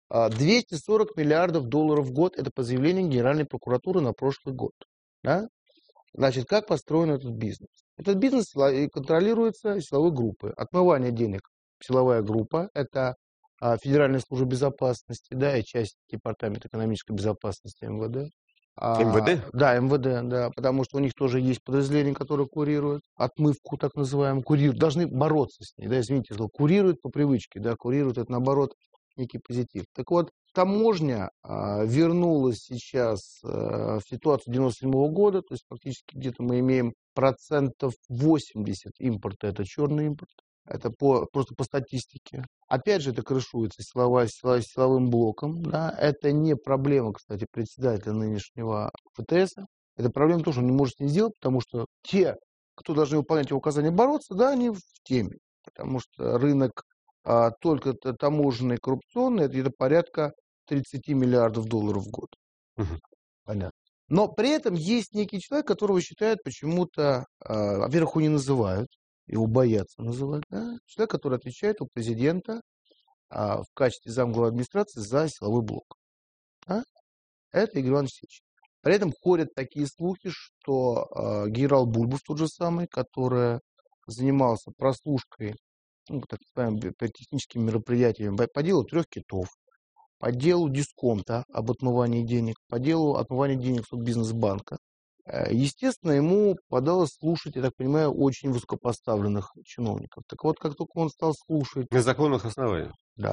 240 миллиардов долларов в год, это по заявлению Генеральной прокуратуры на прошлый год. Да? Значит, как построен этот бизнес? Этот бизнес контролируется силовой группой. Отмывание денег — силовая группа, это Федеральная служба безопасности, да, и часть Департамента экономической безопасности МВД. МВД? Да, МВД, да, потому что у них тоже есть подразделения, которые курируют отмывку, так называемую, курируют, должны бороться с ней, да, извините, что курируют по привычке, да, курируют, это наоборот некий позитив. Так вот, таможня вернулась сейчас в ситуацию 97 года, то есть фактически где-то мы имеем 80% импорта, это черный импорт. Это просто по статистике. Опять же, это крышуется силовым блоком. Да? Это не проблема, кстати, председателя нынешнего ФТС. Это проблема тоже, он не может с ней сделать, потому что те, кто должны выполнять его указания, бороться, да, они в теме. Потому что рынок только таможенный, коррупционный, это где-то порядка 30 миллиардов долларов в год. Понятно. Но при этом есть некий человек, которого считают почему-то, во-первых, его не называют, его боятся называть, да? Человек, который отвечает у президента в качестве замглавы администрации за силовой блок. Да? Это Игорь Иванович Сечин. При этом ходят такие слухи, что генерал Бульбов тот же самый, который занимался прослушкой, ну, так называемым техническими мероприятиями по делу 3 китов, по делу дисконта об отмывании денег, по делу отмывания денег Совбизнесбанка. Естественно, ему подалось слушать, я так понимаю, очень высокопоставленных чиновников. Так вот, как только он стал слушать... На законных основаниях? Да.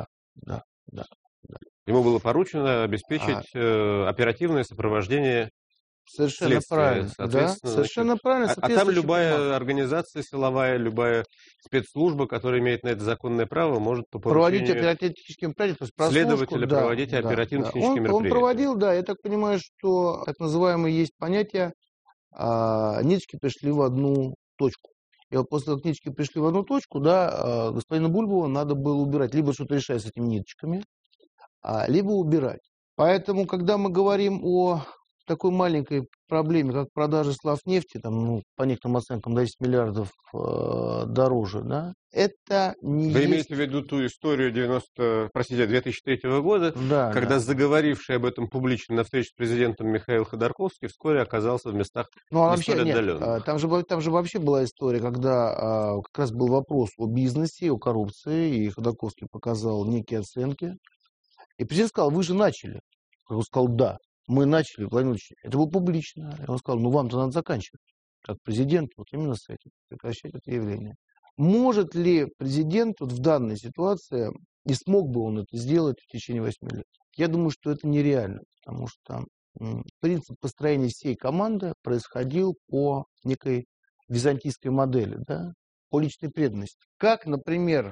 Ему было поручено обеспечить оперативное сопровождение Совершенно следствия. правильно. Да, совершенно правильно. А там любая организация силовая, любая спецслужба, которая имеет на это законное право, может по проводить оперативно-технические мероприятия. Следователя проводить оперативно-технические мероприятия. Он проводил, да. Я так понимаю, что так называемое есть понятие ниточки пришли в одну точку. И вот после того, как ниточки пришли в одну точку, да, господина Бульбова надо было убирать. Либо что-то решать с этими ниточками, либо убирать. Поэтому, когда мы говорим о такой маленькой проблеме, как продажа Славнефти, там, ну, по некоторым оценкам, до 10 миллиардов дороже, да, это не Вы есть... имеете в виду ту историю 2003 года, да, когда заговоривший об этом публично на встрече с президентом Михаил Ходорковский вскоре оказался в местах не столь отдаленных. Там же вообще была история, когда как раз был вопрос о бизнесе, о коррупции, и Ходорковский показал некие оценки. И президент сказал: вы же начали. Он сказал: да. Мы начали, Владимир Владимирович, это было публично. И он сказал: ну вам-то надо заканчивать, как президент, вот именно с этим, прекращать это явление. Может ли президент вот в данной ситуации, и смог бы он это сделать в течение 8 лет? Я думаю, что это нереально, потому что принцип построения всей команды происходил по некой византийской модели, да, по личной преданности. Как, например,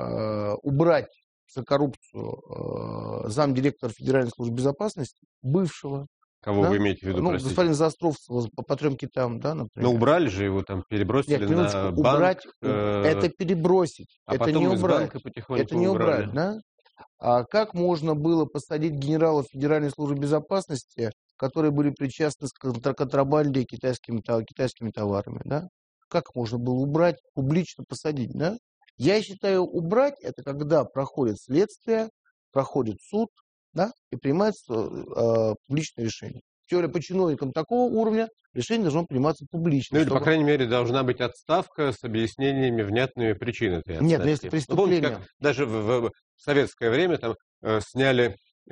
убрать за коррупцию замдиректора Федеральной службы безопасности, бывшего. Кого вы имеете в виду, ну, простите? господин Заостровцев по 3 китам, да, например. Но убрали же его, там, перебросили на банк. Убрать, это перебросить, а это потом не из убрать. банка потихоньку Это не убрали. убрать, да? А как можно было посадить генералов Федеральной службы безопасности, которые были причастны к контрабанде китайскими товарами, да? Как можно было убрать, публично посадить, да? Я считаю, убрать — это когда проходит следствие, проходит суд, да, и принимается публичное решение. Теория по чиновникам такого уровня решение должно приниматься публично. Ну или, по крайней мере, должна быть отставка с объяснениями, внятными причин этой отставки. Нет, если преступление... Помните, как даже в советское время там сняли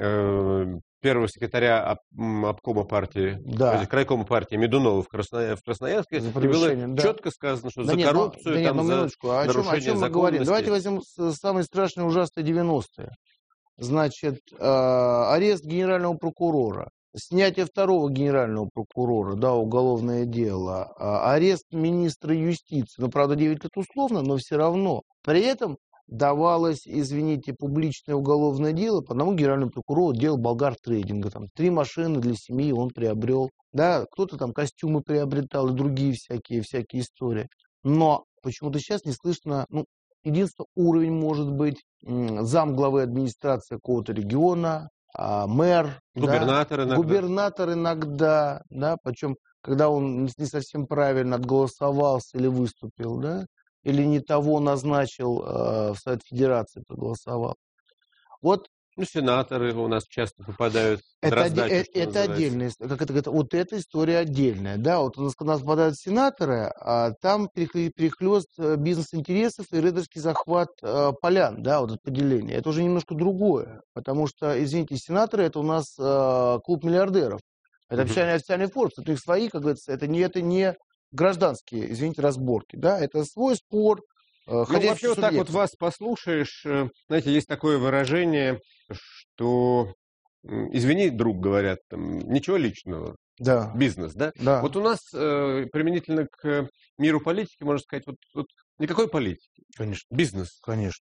первого секретаря обкома партии, крайкома партии Медунова в Красноярске, и было четко сказано, что за коррупцию, о чем мы говорим? Давайте возьмем самые страшные, ужасные 90-е. Значит, арест генерального прокурора, снятие второго генерального прокурора, да, уголовное дело, арест министра юстиции, ну, правда, 9 лет условно, но все равно. При этом давалось, извините, публичное уголовное дело по одному генеральному прокурору, дело Болгартрейдинга. Там 3 машины для семьи он приобрел. Да, кто-то там костюмы приобретал и другие всякие истории. Но почему-то сейчас не слышно, ну, единственный уровень может быть замглавы администрации какого-то региона, мэр, губернатор, да, губернатор иногда, да, причем когда он не совсем правильно отголосовался или выступил, да, или не того назначил в Совет Федерации, проголосовал. Вот сенаторы у нас часто попадают в Это, раздачу, что это называется. отдельная история. Как это говорят, вот эта история отдельная. Да, вот у нас попадают сенаторы, а там перехлёст бизнес-интересов и рейдерский захват полян, да, вот это поделение. Это уже немножко другое. Потому что, извините, сенаторы — это у нас клуб миллиардеров. Это официальный Forbes. Это у них свои, как говорится, это не гражданские, извините, разборки. Да, это свой спор. Вообще вот так вот вас послушаешь, знаете, есть такое выражение, что, извини, друг, говорят, там, ничего личного, да. Бизнес, да? Да. Вот у нас применительно к миру политики, можно сказать, вот никакой политики. Конечно. Бизнес. Конечно.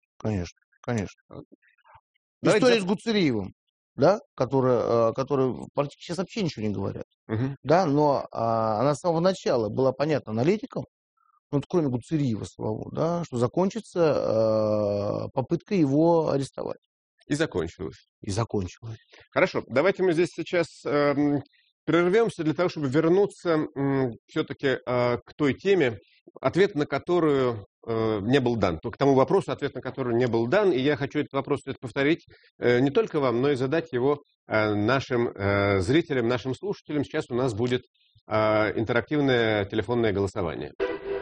История с Гуцериевым, да, который практически сейчас вообще ничего не говорят, да, но она с самого начала была понятна аналитикам, ну, кроме Гуцериева самого, да, что закончится попытка его арестовать. И закончилось. Хорошо, давайте мы здесь сейчас прервемся для того, чтобы вернуться все-таки к той теме, ответ на которую не был дан. К тому вопросу, ответ на который не был дан. И я хочу этот вопрос повторить не только вам, но и задать его нашим зрителям, нашим слушателям. Сейчас у нас будет интерактивное телефонное голосование.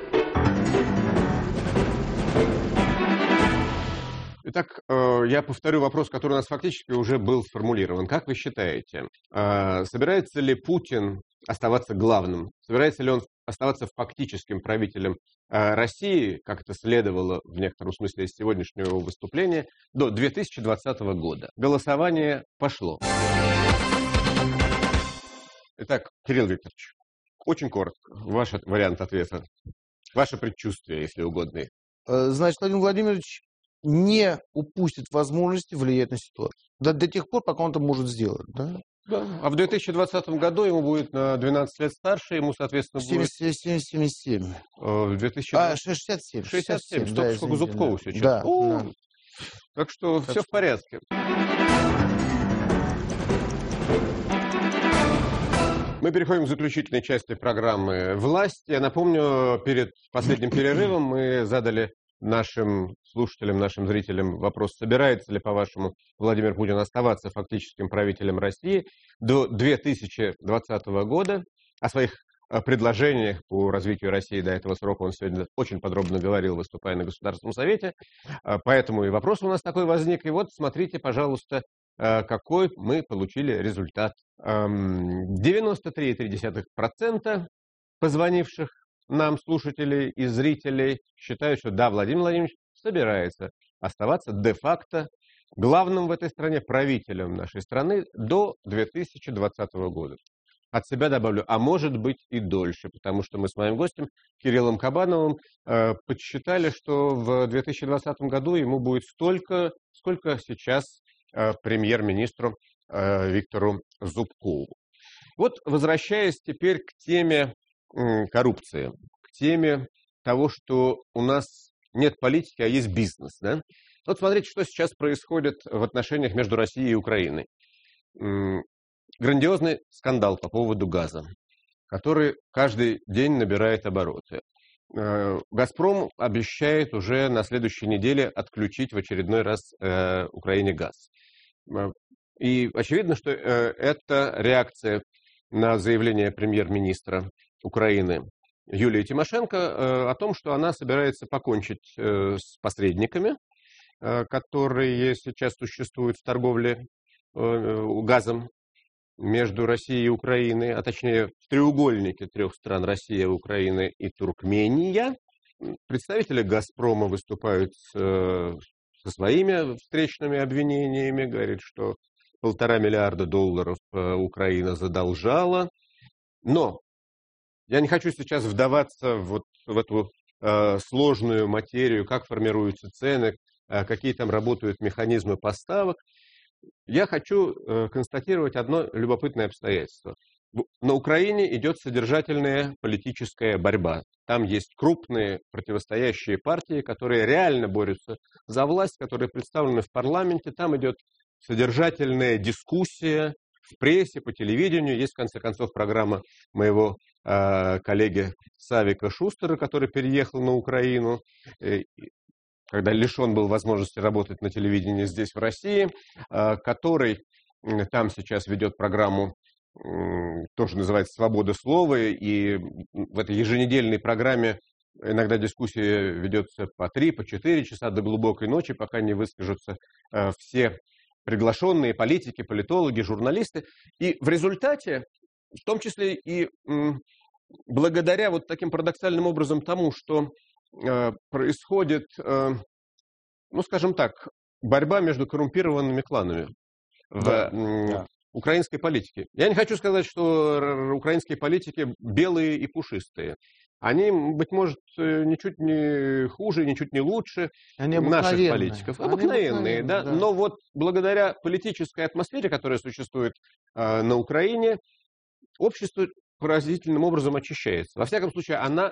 Итак, я повторю вопрос, который у нас фактически уже был сформулирован. Как вы считаете, собирается ли Путин оставаться главным? Собирается ли он оставаться фактическим правителем России, как это следовало в некотором смысле из сегодняшнего его выступления, до 2020 года? Голосование пошло. Итак, Кирилл Викторович, очень коротко, ваш вариант ответа, ваше предчувствие, если угодно. Значит, Владимир Владимирович не упустит возможности влиять на ситуацию. До тех пор, пока он это может сделать. Да? Да. А в 2020 году ему будет на 12 лет старше, ему, соответственно, будет... 77. В 2020... 67. 67, да, сколько Зубкову сейчас. Да. Так что все в порядке. Мы переходим к заключительной части программы «Власть». Я напомню, перед последним перерывом мы задали нашим слушателям, нашим зрителям вопрос, собирается ли, по-вашему, Владимир Путин оставаться фактическим правителем России до 2020 года. О своих предложениях по развитию России до этого срока он сегодня очень подробно говорил, выступая на Государственном Совете. Поэтому и вопрос у нас такой возник. И вот смотрите, пожалуйста, какой мы получили результат. 93,3% позвонивших нам, слушателей и зрителей, считают, что да, Владимир Владимирович собирается оставаться де-факто главным в этой стране, правителем нашей страны до 2020 года. От себя добавлю, а может быть и дольше, потому что мы с моим гостем Кириллом Кабановым подсчитали, что в 2020 году ему будет столько, сколько сейчас премьер-министру Виктору Зубкову. Вот, возвращаясь теперь к теме коррупции, к теме того, что у нас нет политики, а есть бизнес. Да? Вот смотрите, что сейчас происходит в отношениях между Россией и Украиной. Грандиозный скандал по поводу газа, который каждый день набирает обороты. «Газпром» обещает уже на следующей неделе отключить в очередной раз Украине газ. И очевидно, что это реакция на заявление премьер-министра Украины Юлии Тимошенко о том, что она собирается покончить с посредниками, которые сейчас существуют в торговле газом между Россией и Украиной, а точнее в треугольнике трех стран: Россия, Украина и Туркмения. Представители «Газпрома» выступают со своими встречными обвинениями, говорят, что $1,5 миллиарда Украина задолжала. Но я не хочу сейчас вдаваться в эту сложную материю, как формируются цены, какие там работают механизмы поставок. Я хочу констатировать одно любопытное обстоятельство. На Украине идет содержательная политическая борьба. Там есть крупные противостоящие партии, которые реально борются за власть, которые представлены в парламенте. Там идет содержательная дискуссия в прессе, по телевидению. Есть, в конце концов, программа моего коллеги Савика Шустера, который переехал на Украину. когда лишен был возможности работать на телевидении здесь, в России, который там сейчас ведет программу, тоже называется «Свобода слова», и в этой еженедельной программе иногда дискуссия ведется по 3, по 4 часа до глубокой ночи, пока не выскажутся все приглашенные политики, политологи, журналисты. И в результате, в том числе и благодаря вот таким парадоксальным образом тому, что происходит, ну, скажем так, борьба между коррумпированными кланами в украинской политике. Я не хочу сказать, что украинские политики белые и пушистые. Они, быть может, ничуть не хуже, ничуть не лучше наших политиков. Обыкновенные, да? Но вот благодаря политической атмосфере, которая существует на Украине, общество поразительным образом очищается. Во всяком случае, она,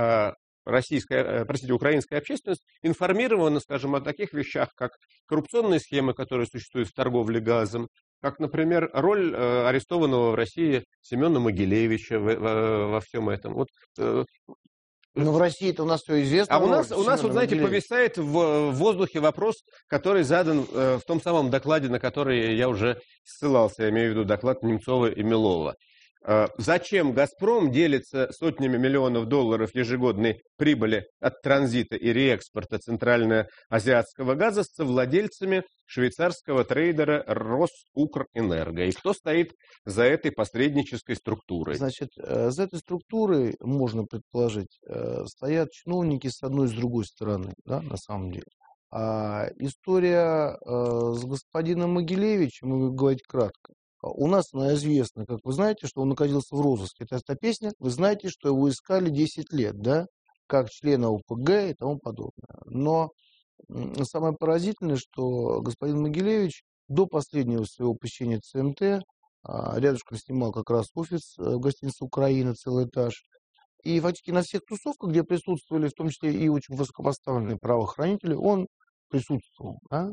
украинская общественность, информирована, скажем, о таких вещах, как коррупционные схемы, которые существуют в торговле газом, как, например, роль арестованного в России Семена Могилевича во всем этом. Вот, но в России-то у нас все известно. А у нас вот, знаете, повисает в воздухе вопрос, который задан в том самом докладе, на который я уже ссылался, я имею в виду доклад Немцова и Милова. Зачем «Газпром» делится сотнями миллионов долларов ежегодной прибыли от транзита и реэкспорта центральноазиатского газа с совладельцами швейцарского трейдера Росукрэнерго? И кто стоит за этой посреднической структурой? Значит, за этой структурой, можно предположить, стоят чиновники с одной и с другой стороны, да, на самом деле. А история с господином Могилевичем, мы говорить кратко, у нас она известна, как вы знаете, что он находился в розыске. Это та песня, вы знаете, что его искали 10 лет, да, как члена ОПГ и тому подобное. Но самое поразительное, что господин Могилевич до последнего своего посещения ЦМТ рядышком снимал как раз офис в гостинице «Украина», целый этаж. И фактически на всех тусовках, где присутствовали, в том числе и очень высокопоставленные правоохранители, он присутствовал, да?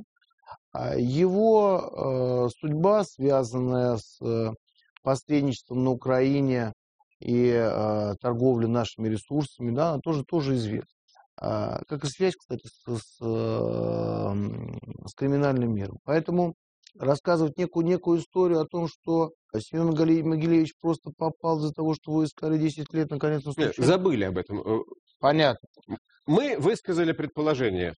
Его судьба, связанная с посредничеством на Украине и торговлей нашими ресурсами, да, она тоже известна. Как и связь, кстати, с криминальным миром. Поэтому рассказывать некую историю о том, что Семен Могилевич просто попал из-за того, что его искали 10 лет, наконец он случайно... Забыли об этом. Понятно. Мы высказали предположение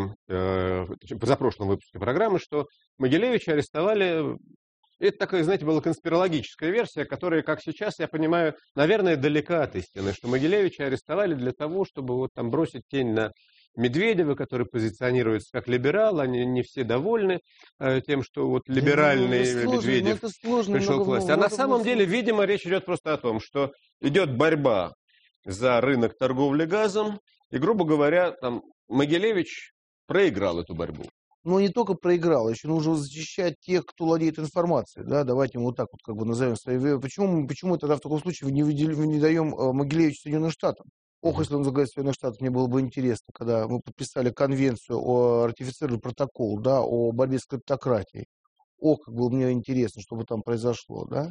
в позапрошлом выпуске программы, что Могилевича арестовали. Это такая, знаете, была конспирологическая версия, которая, как сейчас я понимаю, наверное, далека от истины, что Могилевича арестовали для того, чтобы вот там бросить тень на Медведева, который позиционируется как либерал. Они не все довольны тем, что вот либеральный Медведев пришел к власти. А на самом деле, видимо, речь идет просто о том, что идет борьба за рынок торговли газом, и, грубо говоря, там Могилевич проиграл эту борьбу. Но не только проиграл, еще нужно защищать тех, кто владеет информацией. Да? Давайте мы вот так вот как бы назовем свои... Почему тогда в таком случае мы не даем Могилевичу Соединенным Штатам? Ох, если он заговорит Соединенных Штатов, мне было бы интересно, когда мы подписали конвенцию, ратифицировали протокол, да, о борьбе с клептократией. Ох, как было мне интересно, что бы там произошло, да?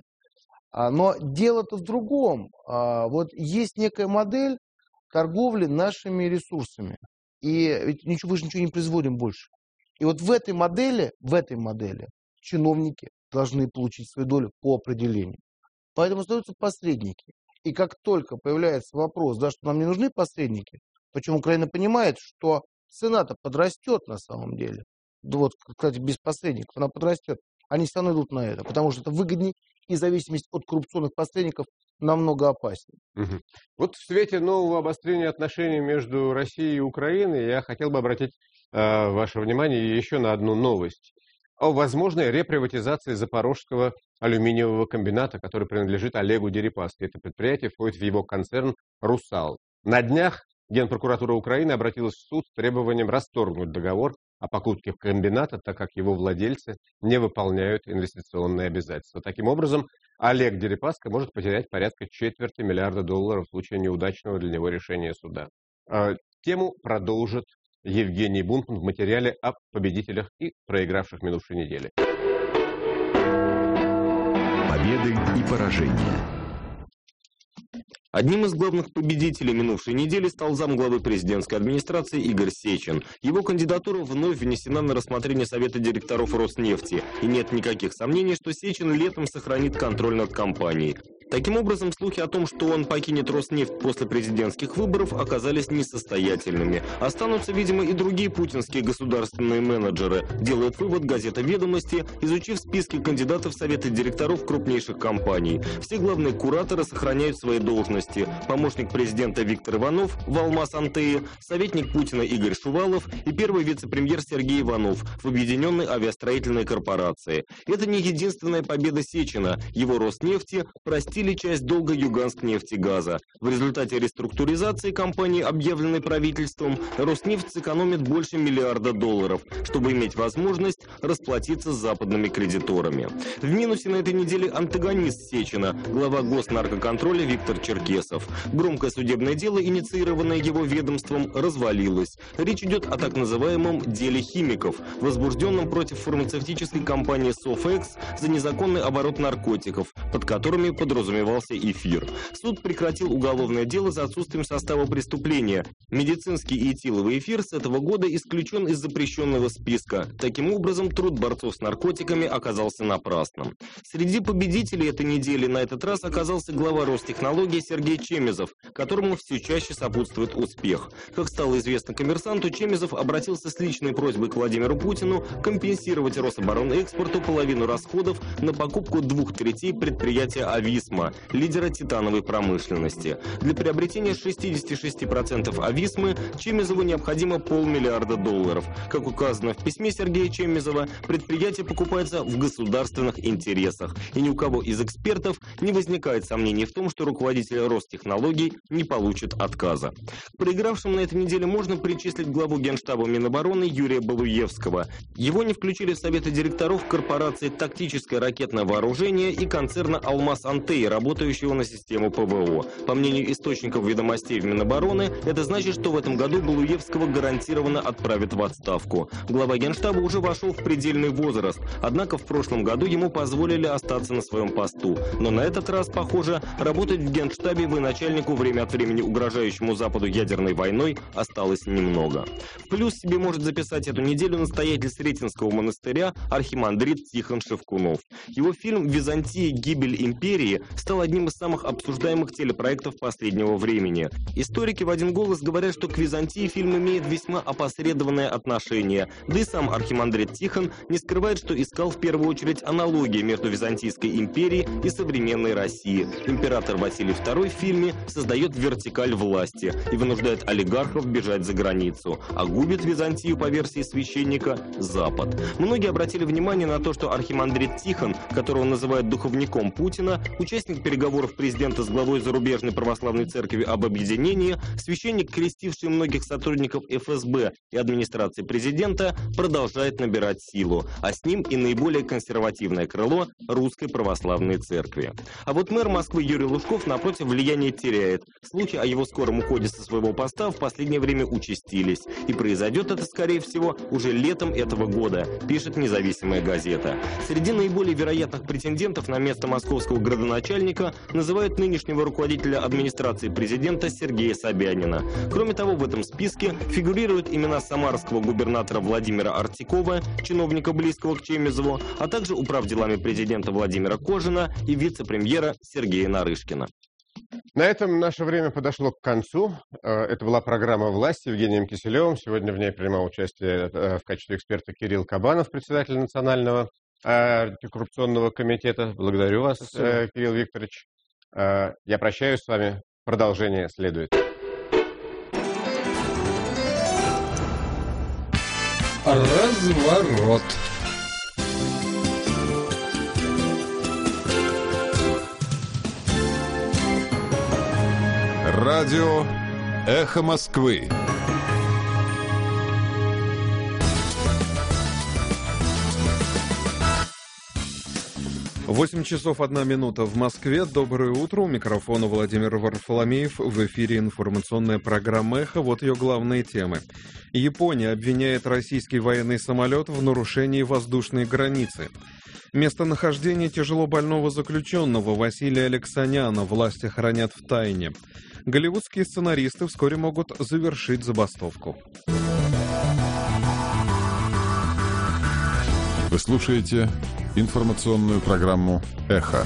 Но дело-то в другом. Вот есть некая модель торговли нашими ресурсами. И ведь мы же ничего не производим больше. И вот в этой модели чиновники должны получить свою долю по определению. Поэтому остаются посредники. И как только появляется вопрос, да, что нам не нужны посредники, причем Украина понимает, что цена-то подрастет на самом деле. Вот, кстати, без посредников она подрастет. Они все равно идут на это, потому что это выгоднее, и зависимость от коррупционных посредников намного опаснее. Угу. Вот в свете нового обострения отношений между Россией и Украиной я хотел бы обратить ваше внимание еще на одну новость. О возможной реприватизации Запорожского алюминиевого комбината, который принадлежит Олегу Дерипаске. Это предприятие входит в его концерн «Русал». На днях Генпрокуратура Украины обратилась в суд с требованием расторгнуть договор о покупке комбината, так как его владельцы не выполняют инвестиционные обязательства. Таким образом, Олег Дерипаска может потерять порядка $250 миллиарда в случае неудачного для него решения суда. Тему продолжит Евгений Бунтман в материале о победителях и проигравших минувшей неделе. Победы и поражения. Одним из главных победителей минувшей недели стал замглавы президентской администрации Игорь Сечин. Его кандидатура вновь внесена на рассмотрение Совета директоров Роснефти. И нет никаких сомнений, что Сечин летом сохранит контроль над компанией. Таким образом, слухи о том, что он покинет Роснефть после президентских выборов, оказались несостоятельными. Останутся, видимо, и другие путинские государственные менеджеры, делает вывод газета «Ведомости», изучив списки кандидатов в Советы директоров крупнейших компаний. Все главные кураторы сохраняют свои должности. Помощник президента Виктор Иванов в «Алмаз-Антее», советник Путина Игорь Шувалов и первый вице-премьер Сергей Иванов в Объединенной авиастроительной корпорации. Это не единственная победа Сечина. Его Роснефти простили часть долга Юганск-нефтегаза. В результате реструктуризации компании, объявленной правительством, Роснефть сэкономит больше $1 миллиарда, чтобы иметь возможность расплатиться с западными кредиторами. В минусе на этой неделе антагонист Сечина, глава госнаркоконтроля Виктор Черкесов. Громкое судебное дело, инициированное его ведомством, развалилось. Речь идет о так называемом «деле химиков», возбужденном против фармацевтической компании Sofex за незаконный оборот наркотиков, под которыми подразумевался эфир. Суд прекратил уголовное дело за отсутствием состава преступления. Медицинский и этиловый эфир с этого года исключен из запрещенного списка. Таким образом, труд борцов с наркотиками оказался напрасным. Среди победителей этой недели на этот раз оказался глава Ростехнологий Сергей Чемезов, которому все чаще сопутствует успех. Как стало известно «Коммерсанту», Чемезов обратился с личной просьбой к Владимиру Путину компенсировать Рособоронэкспорту половину расходов на покупку 2/3 предприятия «Ависма», лидера титановой промышленности. Для приобретения 66% «Ависмы» Чемезову необходимо $500 миллиарда. Как указано в письме Сергея Чемезова, предприятие покупается в государственных интересах, и ни у кого из экспертов не возникает сомнений в том, что руководитель Ростехнологий не получит отказа. К проигравшим на этой неделе можно причислить главу Генштаба Минобороны Юрия Балуевского. Его не включили в Советы директоров корпорации «Тактическое ракетное вооружение» и концерна «Алмаз-Антей», работающего на систему ПВО. По мнению источников «Ведомостей» в Минобороны, это значит, что в этом году Балуевского гарантированно отправят в отставку. Глава Генштаба уже вошел в предельный возраст, однако в прошлом году ему позволили остаться на своем посту. Но на этот раз, похоже, работать в Генштабе военачальнику, время от времени угрожающему Западу ядерной войной, осталось немного. В плюс себе может записать эту неделю настоятель Сретенского монастыря архимандрит Тихон Шевкунов. Его фильм «Византия. Гибель империи» стал одним из самых обсуждаемых телепроектов последнего времени. Историки в один голос говорят, что к Византии фильм имеет весьма опосредованное отношение. Да и сам архимандрит Тихон не скрывает, что искал в первую очередь аналогии между Византийской империей и современной Россией. Император Василий II в фильме создает вертикаль власти и вынуждает олигархов бежать за границу, а губит Византию, по версии священника, Запад. Многие обратили внимание на то, что архимандрит Тихон, которого называют духовником Путина, участник переговоров президента с главой зарубежной православной церкви об объединении, священник, крестивший многих сотрудников ФСБ и администрации президента, продолжает набирать силу, а с ним и наиболее консервативное крыло Русской православной церкви. А вот мэр Москвы Юрий Лужков, напротив, влияние теряет. Слухи о его скором уходе со своего поста в последнее время участились. И произойдет это, скорее всего, уже летом этого года, пишет независимая газета. Среди наиболее вероятных претендентов на место московского градоначальника называют нынешнего руководителя администрации президента Сергея Собянина. Кроме того, в этом списке фигурируют имена самарского губернатора Владимира Артикова, чиновника близкого к Чемезову, а также управделами президента Владимира Кожина и вице-премьера Сергея Нарышкина. На этом наше время подошло к концу. Это была программа «Власть» с Евгением Киселевым. Сегодня в ней принимал участие в качестве эксперта Кирилл Кабанов, председатель Национального антикоррупционного комитета. Благодарю вас, Кирилл Викторович. Я прощаюсь с вами. Продолжение следует. Разворот. Радио «Эхо Москвы». 8 часов 1 минута в Москве. Доброе утро. У микрофона Владимир Варфоломеев. В эфире информационная программа «Эхо». Вот ее главные темы. Япония обвиняет российский военный самолет в нарушении воздушной границы. Местонахождение тяжело больного заключенного Василия Алексаняна власти хранят в тайне. Голливудские сценаристы вскоре могут завершить забастовку. Вы слушаете информационную программу «Эхо».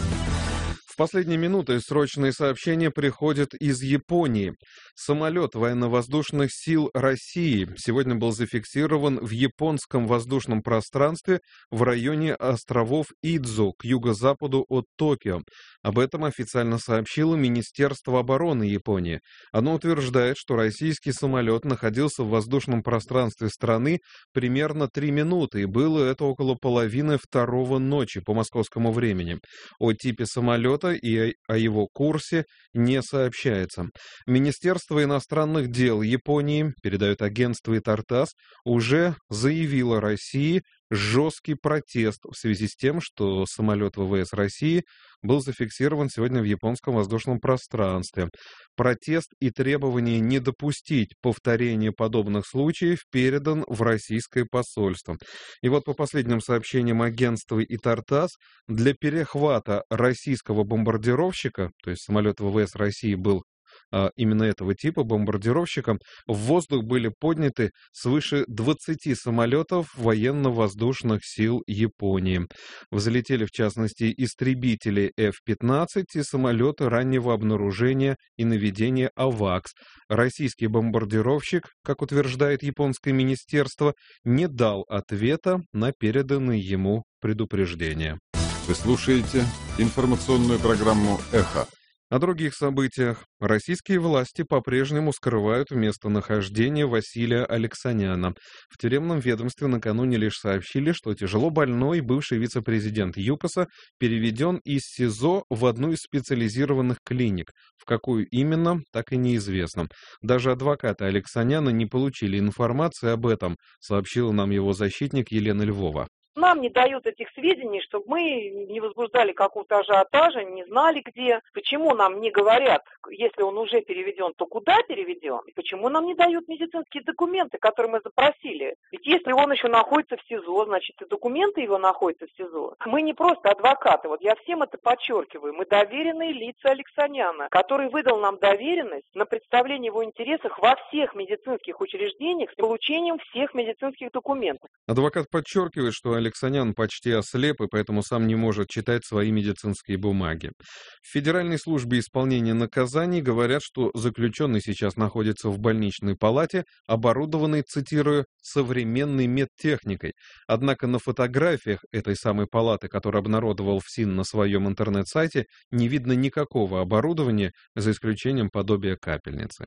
В последние минуты срочные сообщения приходят из Японии. Самолет военно-воздушных сил России сегодня был зафиксирован в японском воздушном пространстве в районе островов Идзу к юго-западу от Токио. Об этом официально сообщило Министерство обороны Японии. Оно утверждает, что российский самолет находился в воздушном пространстве страны примерно 3 минуты, и было это около половины 2 ночи по московскому времени. О типе самолета и о его курсе не сообщается. Министерство иностранных дел Японии, передает агентство ИТАР-ТАСС, уже заявило России жесткий протест в связи с тем, что самолет ВВС России был зафиксирован сегодня в японском воздушном пространстве. Протест и требование не допустить повторения подобных случаев передан в российское посольство. И вот по последним сообщениям агентства ИТАР-ТАСС, для перехвата российского бомбардировщика, то есть самолет ВВС России был именно этого типа бомбардировщика, в воздух были подняты свыше 20 самолетов военно-воздушных сил Японии. Взлетели, в частности, истребители F-15 и самолеты раннего обнаружения и наведения АВАКС. Российский бомбардировщик, как утверждает японское министерство, не дал ответа на переданные ему предупреждения. Вы слушаете информационную программу «Эхо». О других событиях. Российские власти по-прежнему скрывают местонахождение Василия Алексаняна. В тюремном ведомстве накануне лишь сообщили, что тяжело больной бывший вице-президент ЮКОСа переведен из СИЗО в одну из специализированных клиник. В какую именно, так и неизвестно. Даже адвокаты Алексаняна не получили информации об этом, сообщила нам его защитник Елена Львова. Нам не дают этих сведений, чтобы мы не возбуждали какого-то ажиотажа, не знали где. Почему нам не говорят, если он уже переведен, то куда переведен? И почему нам не дают медицинские документы, которые мы запросили? Ведь если он еще находится в СИЗО, значит и документы его находятся в СИЗО. Мы не просто адвокаты, вот я всем это подчеркиваю. Мы доверенные лица Алексаняна, который выдал нам доверенность на представление его интересов во всех медицинских учреждениях с получением всех медицинских документов. Адвокат подчеркивает, что Алексанян почти ослеп и поэтому сам не может читать свои медицинские бумаги. В Федеральной службе исполнения наказаний говорят, что заключенный сейчас находится в больничной палате, оборудованной, цитирую, современной медтехникой. Однако на фотографиях этой самой палаты, которую обнародовал ФСИН на своем интернет-сайте, не видно никакого оборудования, за исключением подобия капельницы.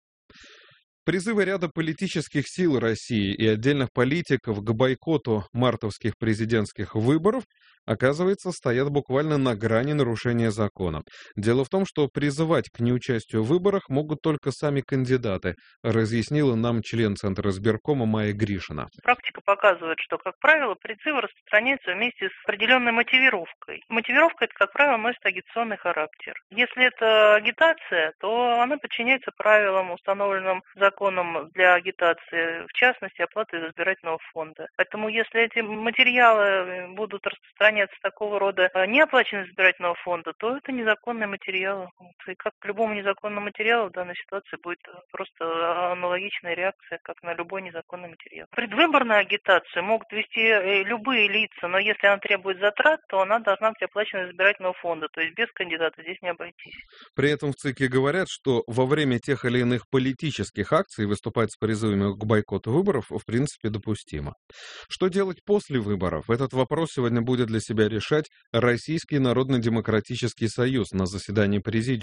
Призывы ряда политических сил России и отдельных политиков к бойкоту мартовских президентских выборов, оказывается, стоят буквально на грани нарушения закона. Дело в том, что призывать к неучастию в выборах могут только сами кандидаты, разъяснила нам член Центра избиркома Майя Гришина. Практика показывает, что, как правило, призывы распространяются вместе с определенной мотивировкой. Мотивировка, это, как правило, носит агитационный характер. Если это агитация, то она подчиняется правилам, установленным законом для агитации, в частности, оплаты из избирательного фонда. Поэтому, если эти материалы будут распространяться такого рода неоплаченного избирательного фонда, то это незаконные материалы. И как к любому незаконному материалу в данной ситуации будет просто аналогичная реакция, как на любой незаконный материал. Предвыборную агитацию могут вести любые лица, но если она требует затрат, то она должна быть оплачена из избирательного фонда, то есть без кандидата здесь не обойтись. При этом в ЦИКе говорят, что во время тех или иных политических акций выступать с призывами к бойкоту выборов в принципе допустимо. Что делать после выборов? Этот вопрос сегодня будет для себя решать Российский народно-демократический союз на заседании Президиума.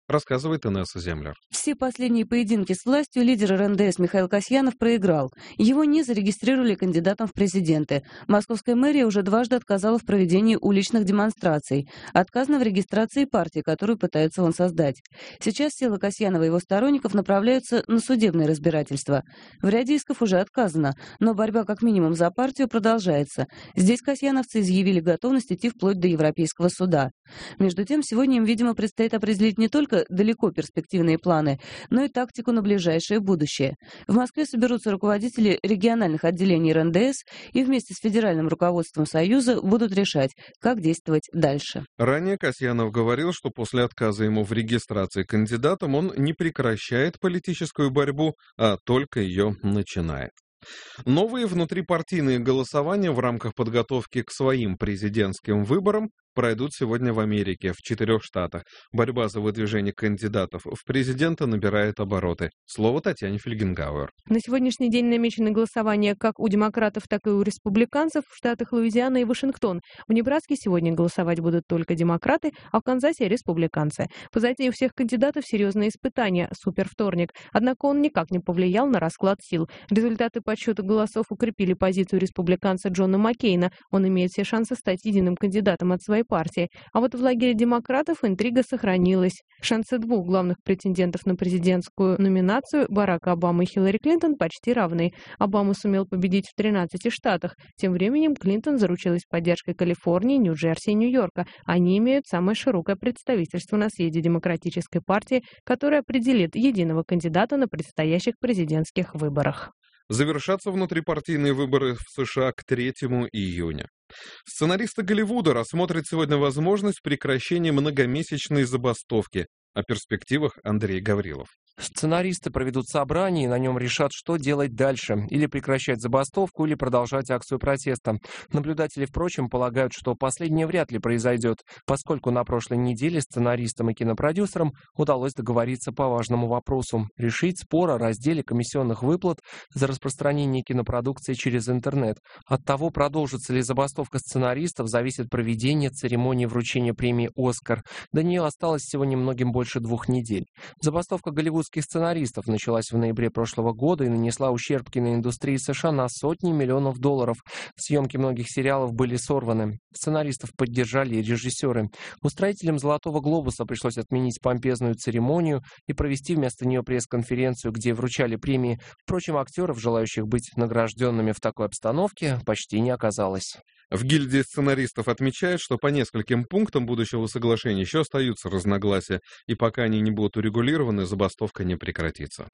рассказывает Инесса Землер. Все последние поединки с властью лидер РНДС Михаил Касьянов проиграл. Его не зарегистрировали кандидатом в президенты. Московская мэрия уже дважды отказала в проведении уличных демонстраций. Отказано в регистрации партии, которую пытается он создать. Сейчас силы Касьянова и его сторонников направляются на судебное разбирательство. В ряде исков уже отказано, но борьба как минимум за партию продолжается. Здесь касьяновцы изъявили готовность идти вплоть до Европейского суда. Между тем, сегодня им, видимо, предстоит определить не только далеко перспективные планы, но и тактику на ближайшее будущее. В Москве соберутся руководители региональных отделений РНДС и вместе с федеральным руководством Союза будут решать, как действовать дальше. Ранее Касьянов говорил, что после отказа ему в регистрации кандидатом он не прекращает политическую борьбу, а только ее начинает. Новые внутрипартийные голосования в рамках подготовки к своим президентским выборам пройдут сегодня в Америке, в 4 штатах. Борьба за выдвижение кандидатов в президенты набирает обороты. Слово Татьяне Фельгенгауэр. На сегодняшний день намечено голосование как у демократов, так и у республиканцев в штатах Луизиана и Вашингтон. В Небраске сегодня голосовать будут только демократы, а в Канзасе – республиканцы. Позади у всех кандидатов серьезные испытания – супервторник. Однако он никак не повлиял на расклад сил. Результаты подсчета голосов укрепили позицию республиканца Джона Маккейна. Он имеет все шансы стать единым кандидатом от своей партии. А вот в лагере демократов интрига сохранилась. Шансы двух главных претендентов на президентскую номинацию Барака Обамы и Хиллари Клинтон почти равны. Обама сумел победить в 13 штатах. Тем временем Клинтон заручилась поддержкой Калифорнии, Нью-Джерси и Нью-Йорка. Они имеют самое широкое представительство на съезде Демократической партии, которое определит единого кандидата на предстоящих президентских выборах. Завершатся внутрипартийные выборы в США к 3 июня. Сценаристы Голливуда рассмотрят сегодня возможность прекращения многомесячной забастовки. О перспективах Андрей Гаврилов. Сценаристы проведут собрание и на нем решат, что делать дальше. Или прекращать забастовку, или продолжать акцию протеста. Наблюдатели, впрочем, полагают, что последнее вряд ли произойдет, поскольку на прошлой неделе сценаристам и кинопродюсерам удалось договориться по важному вопросу – решить спор о разделе комиссионных выплат за распространение кинопродукции через интернет. От того, продолжится ли забастовка сценаристов, зависит проведение церемонии вручения премии «Оскар». До нее осталось всего немногим больше 2 недель. Забастовка голливудских сценаристов началась в ноябре прошлого года и нанесла ущерб киноиндустрии США на сотни миллионов долларов. Съемки многих сериалов были сорваны. Сценаристов поддержали и режиссеры. Устроителям «Золотого глобуса» пришлось отменить помпезную церемонию и провести вместо нее пресс-конференцию, где вручали премии. Впрочем, актеров, желающих быть награжденными в такой обстановке, почти не оказалось. В гильдии сценаристов отмечают, что по нескольким пунктам будущего соглашения еще остаются разногласия, и пока они не будут урегулированы, забастовка не прекратится.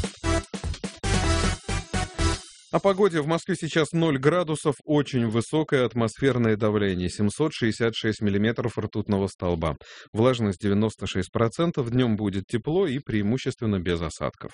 О погоде. В Москве сейчас 0 градусов, очень высокое атмосферное давление, 766 миллиметров ртутного столба. Влажность 96%, днем будет тепло и преимущественно без осадков.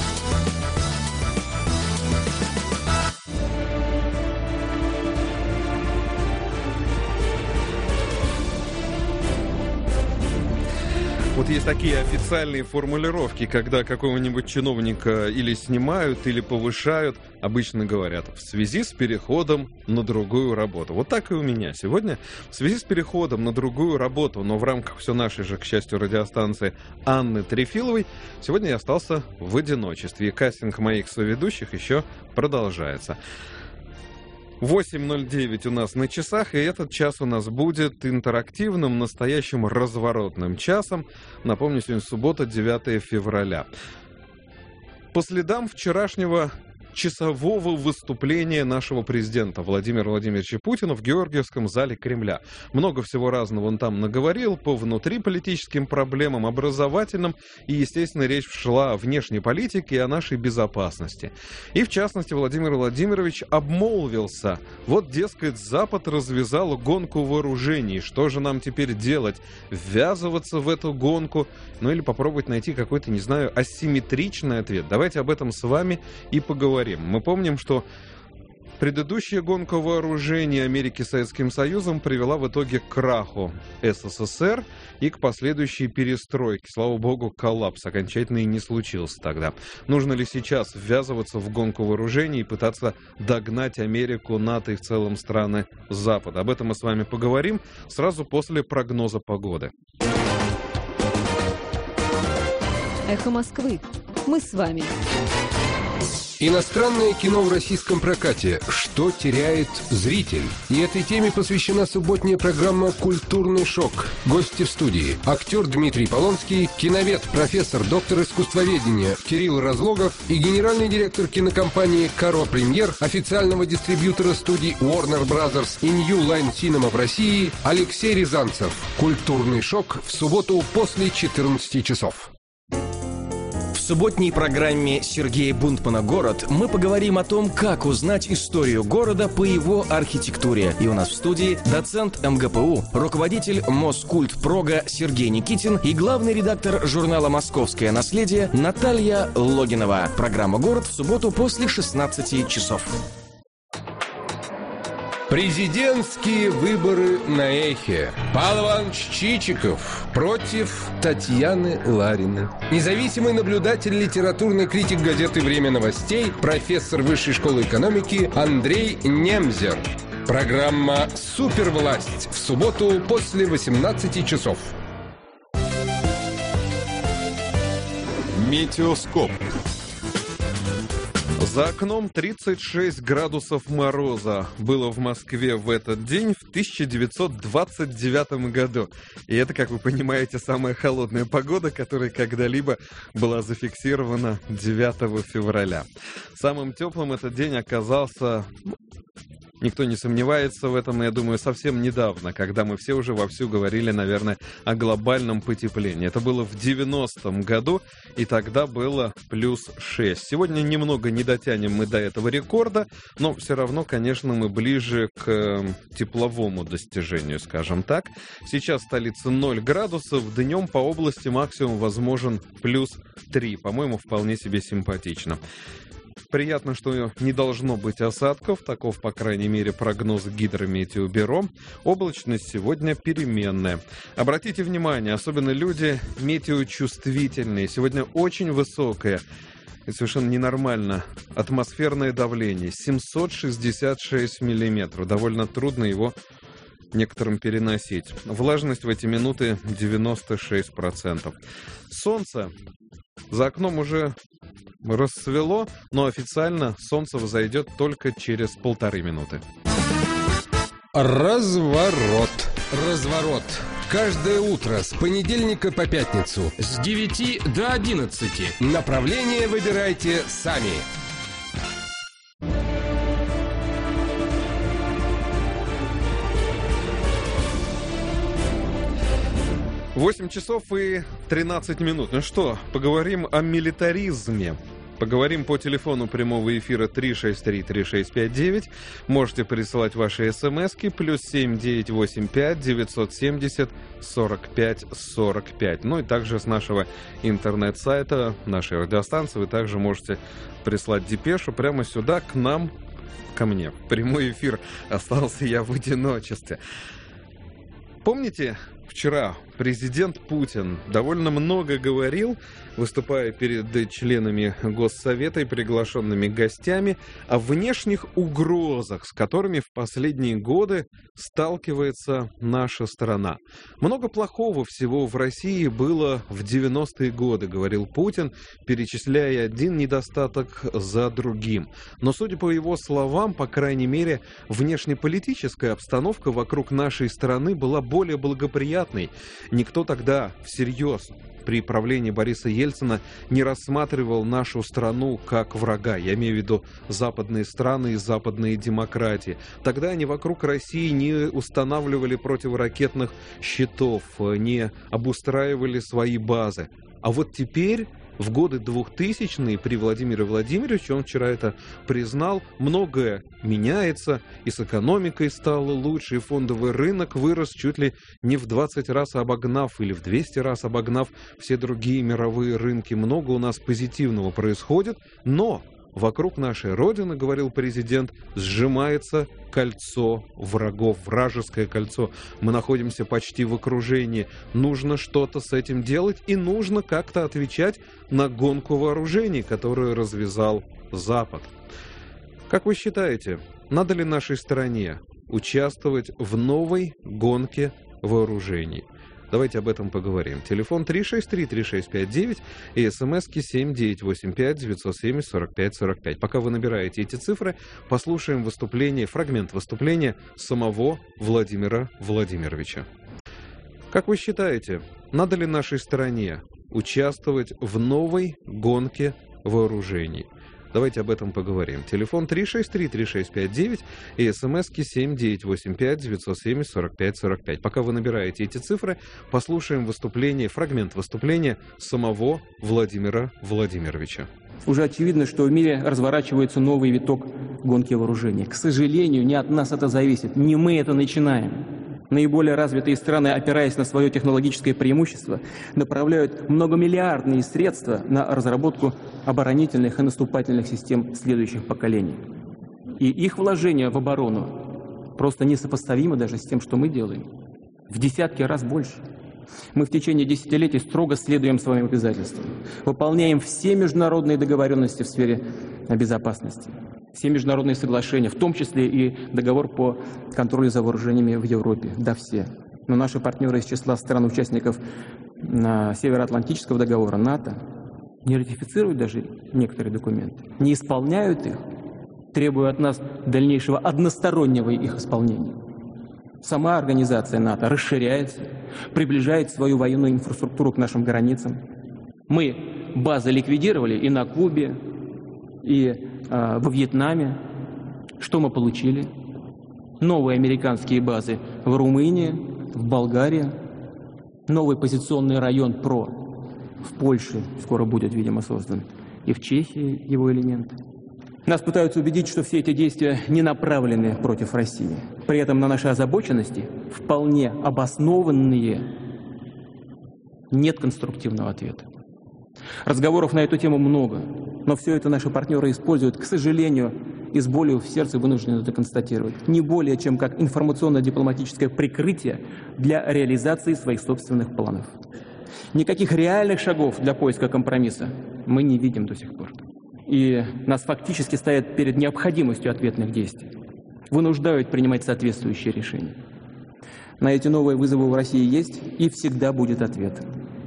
Вот есть такие официальные формулировки, когда какого-нибудь чиновника или снимают, или повышают, обычно говорят, в связи с переходом на другую работу. Вот так и у меня сегодня. В связи с переходом на другую работу, но в рамках все нашей же, к счастью, радиостанции Анны Трефиловой, сегодня я остался в одиночестве. И кастинг моих соведущих еще продолжается. 8:09 у нас на часах, и этот час у нас будет интерактивным, настоящим разворотным часом. Напомню, сегодня суббота, 9 февраля. По следам вчерашнего часового выступления нашего президента Владимира Владимировича Путина в Георгиевском зале Кремля. Много всего разного он там наговорил по внутриполитическим проблемам, образовательным, и, естественно, речь шла о внешней политике и о нашей безопасности. И, в частности, Владимир Владимирович обмолвился. Вот, дескать, Запад развязал гонку вооружений. Что же нам теперь делать? Ввязываться в эту гонку? Ну или попробовать найти какой-то, не знаю, асимметричный ответ. Давайте об этом с вами и поговорим. Мы помним, что предыдущая гонка вооружений Америки с Советским Союзом привела в итоге к краху СССР и к последующей перестройке. Слава богу, коллапс окончательный не случился тогда. Нужно ли сейчас ввязываться в гонку вооружений и пытаться догнать Америку, НАТО и в целом страны Запада? Об этом мы с вами поговорим сразу после прогноза погоды. «Эхо Москвы». Мы с вами. Иностранное кино в российском прокате. Что теряет зритель? И этой теме посвящена субботняя программа «Культурный шок». Гости в студии. Актер Дмитрий Полонский, киновед, профессор, доктор искусствоведения Кирилл Разлогов и генеральный директор кинокомпании «Каро Премьер», официального дистрибьютора студий Warner Brothers и New Line Cinema в России Алексей Рязанцев. «Культурный шок» в субботу после 14 часов. В субботней программе Сергея Бунтмана «Город» мы поговорим о том, как узнать историю города по его архитектуре. И у нас в студии доцент МГПУ, руководитель Москультпрога Сергей Никитин и главный редактор журнала «Московское наследие» Наталья Логинова. Программа «Город» в субботу после 16 часов. Президентские выборы на Эхе. Павел Иванович Чичиков против Татьяны Лариной. Независимый наблюдатель, литературный критик газеты «Время новостей», профессор Высшей школы экономики Андрей Немзер. Программа «Супервласть» в субботу после 18 часов. Метеоскоп. За окном 36 градусов мороза было в Москве в этот день в 1929 году. И это, как вы понимаете, самая холодная погода, которая когда-либо была зафиксирована 9 февраля. Самым теплым этот день оказался... Никто не сомневается в этом, я думаю, совсем недавно, когда мы все уже вовсю говорили, наверное, о глобальном потеплении. Это было в 90-м году, и тогда было плюс 6. Сегодня немного не дотянем мы до этого рекорда, но все равно, конечно, мы ближе к тепловому достижению, скажем так. Сейчас в столице 0 градусов, днем по области максимум возможен плюс 3. По-моему, вполне себе симпатично. Приятно, что не должно быть осадков, таков, по крайней мере, прогноз Гидрометеобюро. Облачность сегодня переменная. Обратите внимание, особенно люди метеочувствительные. Сегодня очень высокое и совершенно ненормально атмосферное давление. 766 миллиметров. Довольно трудно его некоторым переносить. Влажность в эти минуты 96%. Солнце за окном уже рассвело, но официально солнце взойдет только через 1,5 минуты. Разворот. Разворот. Каждое утро с понедельника по пятницу с 9 до 11. Направление выбирайте сами. 8 часов и 13 минут. Ну что, поговорим о милитаризме. Поговорим по телефону прямого эфира 363-3659. Можете присылать ваши смски +7 985 970 45 45. Ну и также с нашего интернет-сайта, нашей радиостанции, вы также можете прислать депешу прямо сюда, к нам, ко мне. Прямой эфир. Остался я в одиночестве. Помните, вчера президент Путин довольно много говорил, выступая перед членами Госсовета и приглашенными гостями, о внешних угрозах, с которыми в последние годы сталкивается наша страна. Много плохого всего в России было в 90-е годы, говорил Путин, перечисляя один недостаток за другим. Но, судя по его словам, по крайней мере, внешнеполитическая обстановка вокруг нашей страны была более благоприятной. Никто тогда всерьез при правлении Бориса Ельцина не рассматривал нашу страну как врага. Я имею в виду западные страны и западные демократии. Тогда они вокруг России не устанавливали противоракетных щитов, не обустраивали свои базы. А вот теперь, в годы 2000-е, при Владимире Владимировиче, он вчера это признал, многое меняется, и с экономикой стало лучше, и фондовый рынок вырос чуть ли не в 20 раз обогнав, или в 200 раз обогнав все другие мировые рынки. Много у нас позитивного происходит, но вокруг нашей Родины, говорил президент, сжимается кольцо врагов, вражеское кольцо. Мы находимся почти в окружении. Нужно что-то с этим делать и нужно как-то отвечать на гонку вооружений, которую развязал Запад. Как вы считаете, надо ли нашей стране участвовать в новой гонке вооружений? Давайте об этом поговорим. Телефон 363-3659 и смски 7985-970-45-45. Пока вы набираете эти цифры, послушаем фрагмент выступления самого Владимира Владимировича. Как вы считаете, надо ли нашей стране участвовать в новой гонке вооружений? Давайте об этом поговорим. Телефон 363-3659 и смски 7985-970-45-45. Пока вы набираете эти цифры, послушаем фрагмент выступления самого Владимира Владимировича. Уже очевидно, что в мире разворачивается новый виток гонки вооружений. К сожалению, не от нас это зависит. Не мы это начинаем. Наиболее развитые страны, опираясь на свое технологическое преимущество, направляют многомиллиардные средства на разработку оборонительных и наступательных систем следующих поколений. И их вложения в оборону просто несопоставимы даже с тем, что мы делаем. В десятки раз больше. Мы в течение десятилетий строго следуем своим обязательствам, выполняем все международные договоренности в сфере безопасности, все международные соглашения, в том числе и договор по контролю за вооружениями в Европе. Да, все. Но наши партнеры из числа стран-участников Североатлантического договора НАТО не ратифицируют даже некоторые документы, не исполняют их, требуя от нас дальнейшего одностороннего их исполнения. Сама организация НАТО расширяется, приближает свою военную инфраструктуру к нашим границам. Мы базы ликвидировали и на Кубе, и во Вьетнаме. Что мы получили? Новые американские базы в Румынии, в Болгарии, новый позиционный район ПРО в Польше скоро будет, видимо, создан, и в Чехии его элементы. Нас пытаются убедить, что все эти действия не направлены против России. При этом на наши озабоченности, вполне обоснованные, нет конструктивного ответа. Разговоров на эту тему много, но все это наши партнеры используют, к сожалению, и с болью в сердце вынуждены это констатировать, не более чем как информационно-дипломатическое прикрытие для реализации своих собственных планов. Никаких реальных шагов для поиска компромисса мы не видим до сих пор. И нас фактически ставят перед необходимостью ответных действий, вынуждают принимать соответствующие решения. На эти новые вызовы в России есть и всегда будет ответ.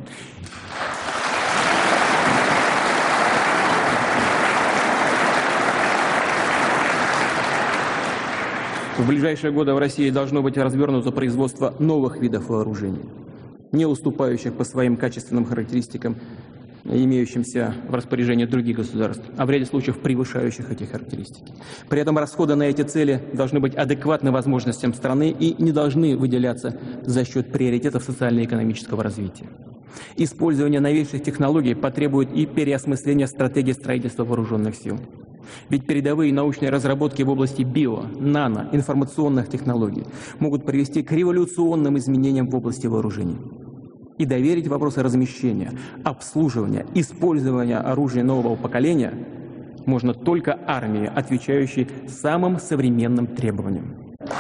В ближайшие годы в России должно быть развернуто производство новых видов вооружений, не уступающих по своим качественным характеристикам имеющимся в распоряжении других государств, а в ряде случаев превышающих эти характеристики. При этом расходы на эти цели должны быть адекватны возможностям страны и не должны выделяться за счет приоритетов социально-экономического развития. Использование новейших технологий потребует и переосмысления стратегии строительства вооруженных сил. Ведь передовые научные разработки в области био, нано, информационных технологий могут привести к революционным изменениям в области вооружений. И доверить вопросы размещения, обслуживания, использования оружия нового поколения можно только армии, отвечающей самым современным требованиям.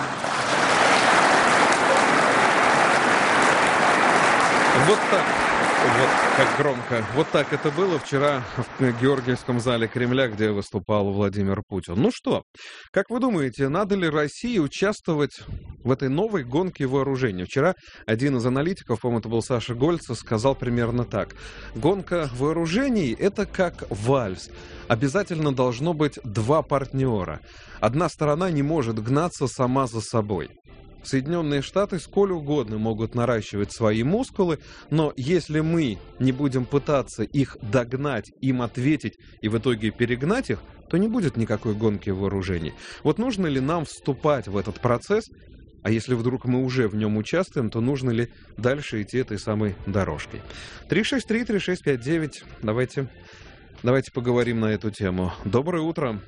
Вот так. Вот как громко. Вот так это было вчера в Георгиевском зале Кремля, где выступал Владимир Путин. Ну что, как вы думаете, надо ли России участвовать в этой новой гонке вооружений? Вчера один из аналитиков, по-моему, это был Саша Гольцев, сказал примерно так. Гонка вооружений – это как вальс. Обязательно должно быть два партнера. Одна сторона не может гнаться сама за собой. Соединенные Штаты сколь угодно могут наращивать свои мускулы, но если мы не будем пытаться их догнать, им ответить и в итоге перегнать их, то не будет никакой гонки вооружений. Вот нужно ли нам вступать в этот процесс, а если вдруг мы уже в нем участвуем, то нужно ли дальше идти этой самой дорожкой? 363-3659, давайте поговорим на эту тему. Доброе утро.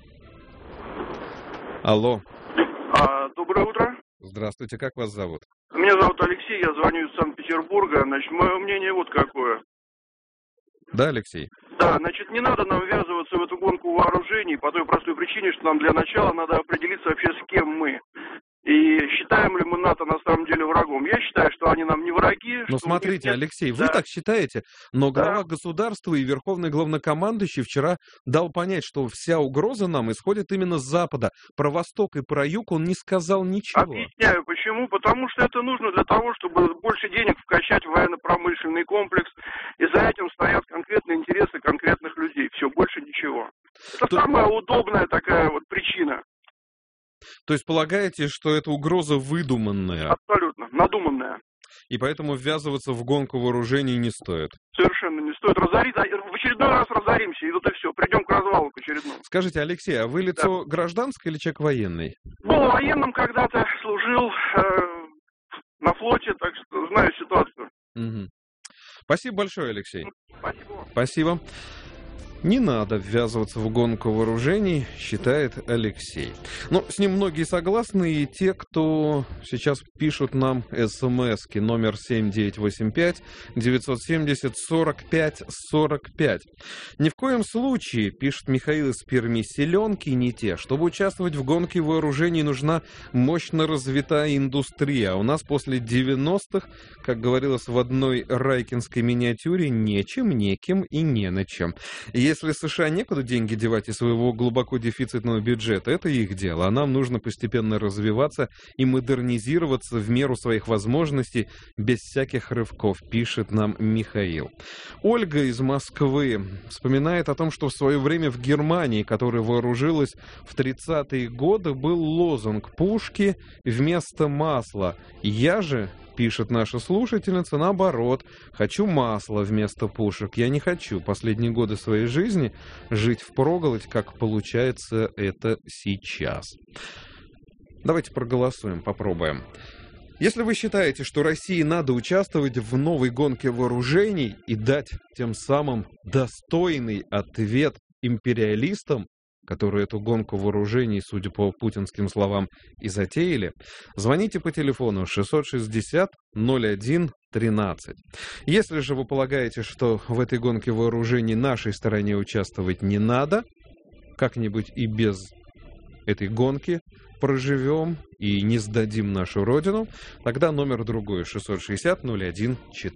Алло. Доброе утро. Здравствуйте, как вас зовут? Меня зовут Алексей, я звоню из Санкт-Петербурга. Значит, мое мнение вот какое. Да, Алексей? Да, значит, не надо нам ввязываться в эту гонку вооружений по той простой причине, что нам для начала надо определиться вообще, с кем мы. И считаем ли мы НАТО на самом деле врагом? Я считаю, что они нам не враги. Но что смотрите, нет... Алексей, вы так считаете, но глава государства и верховный главнокомандующий вчера дал понять, что вся угроза нам исходит именно с Запада. Про Восток и про Юг он не сказал ничего. Объясняю, почему. Потому что это нужно для того, чтобы больше денег вкачать в военно-промышленный комплекс, и за этим стоят конкретные интересы конкретных людей. Все, больше ничего. Это самая удобная такая вот причина. То есть полагаете, что эта угроза выдуманная? Абсолютно, надуманная. И поэтому ввязываться в гонку вооружений не стоит? Совершенно не стоит. В очередной раз разоримся, и вот и все. Придем к развалу к очередному. Скажите, Алексей, а вы лицо гражданское или человек военный? Был военным когда-то, служил на флоте, так что знаю ситуацию. Угу. Спасибо большое, Алексей. Спасибо. Спасибо. Не надо ввязываться в гонку вооружений, считает Алексей. Но с ним многие согласны, и те, кто сейчас пишут нам смски номер 7985-970-45-45. Ни в коем случае, пишет Михаил из Перми, селенки не те. Чтобы участвовать в гонке вооружений, нужна мощно развитая индустрия. А у нас после 90-х, как говорилось в одной райкинской миниатюре, нечем, неким и не на чем. Если США некуда деньги девать из своего глубоко дефицитного бюджета, это их дело, а нам нужно постепенно развиваться и модернизироваться в меру своих возможностей, без всяких рывков, пишет нам Михаил. Ольга из Москвы вспоминает о том, что в свое время в Германии, которая вооружилась в 30-е годы, был лозунг «Пушки вместо масла». Я же, пишет наша слушательница, наоборот, хочу масла вместо пушек. Я не хочу последние годы своей жизни жить впроголодь, как получается это сейчас. Давайте проголосуем, попробуем. Если вы считаете, что России надо участвовать в новой гонке вооружений и дать тем самым достойный ответ империалистам, которые эту гонку вооружений, судя по путинским словам, и затеяли, звоните по телефону 660-01-13. Если же вы полагаете, что в этой гонке вооружений нашей стороне участвовать не надо, как-нибудь и без этой гонки проживем и не сдадим нашу родину, тогда номер другой 660-01-14.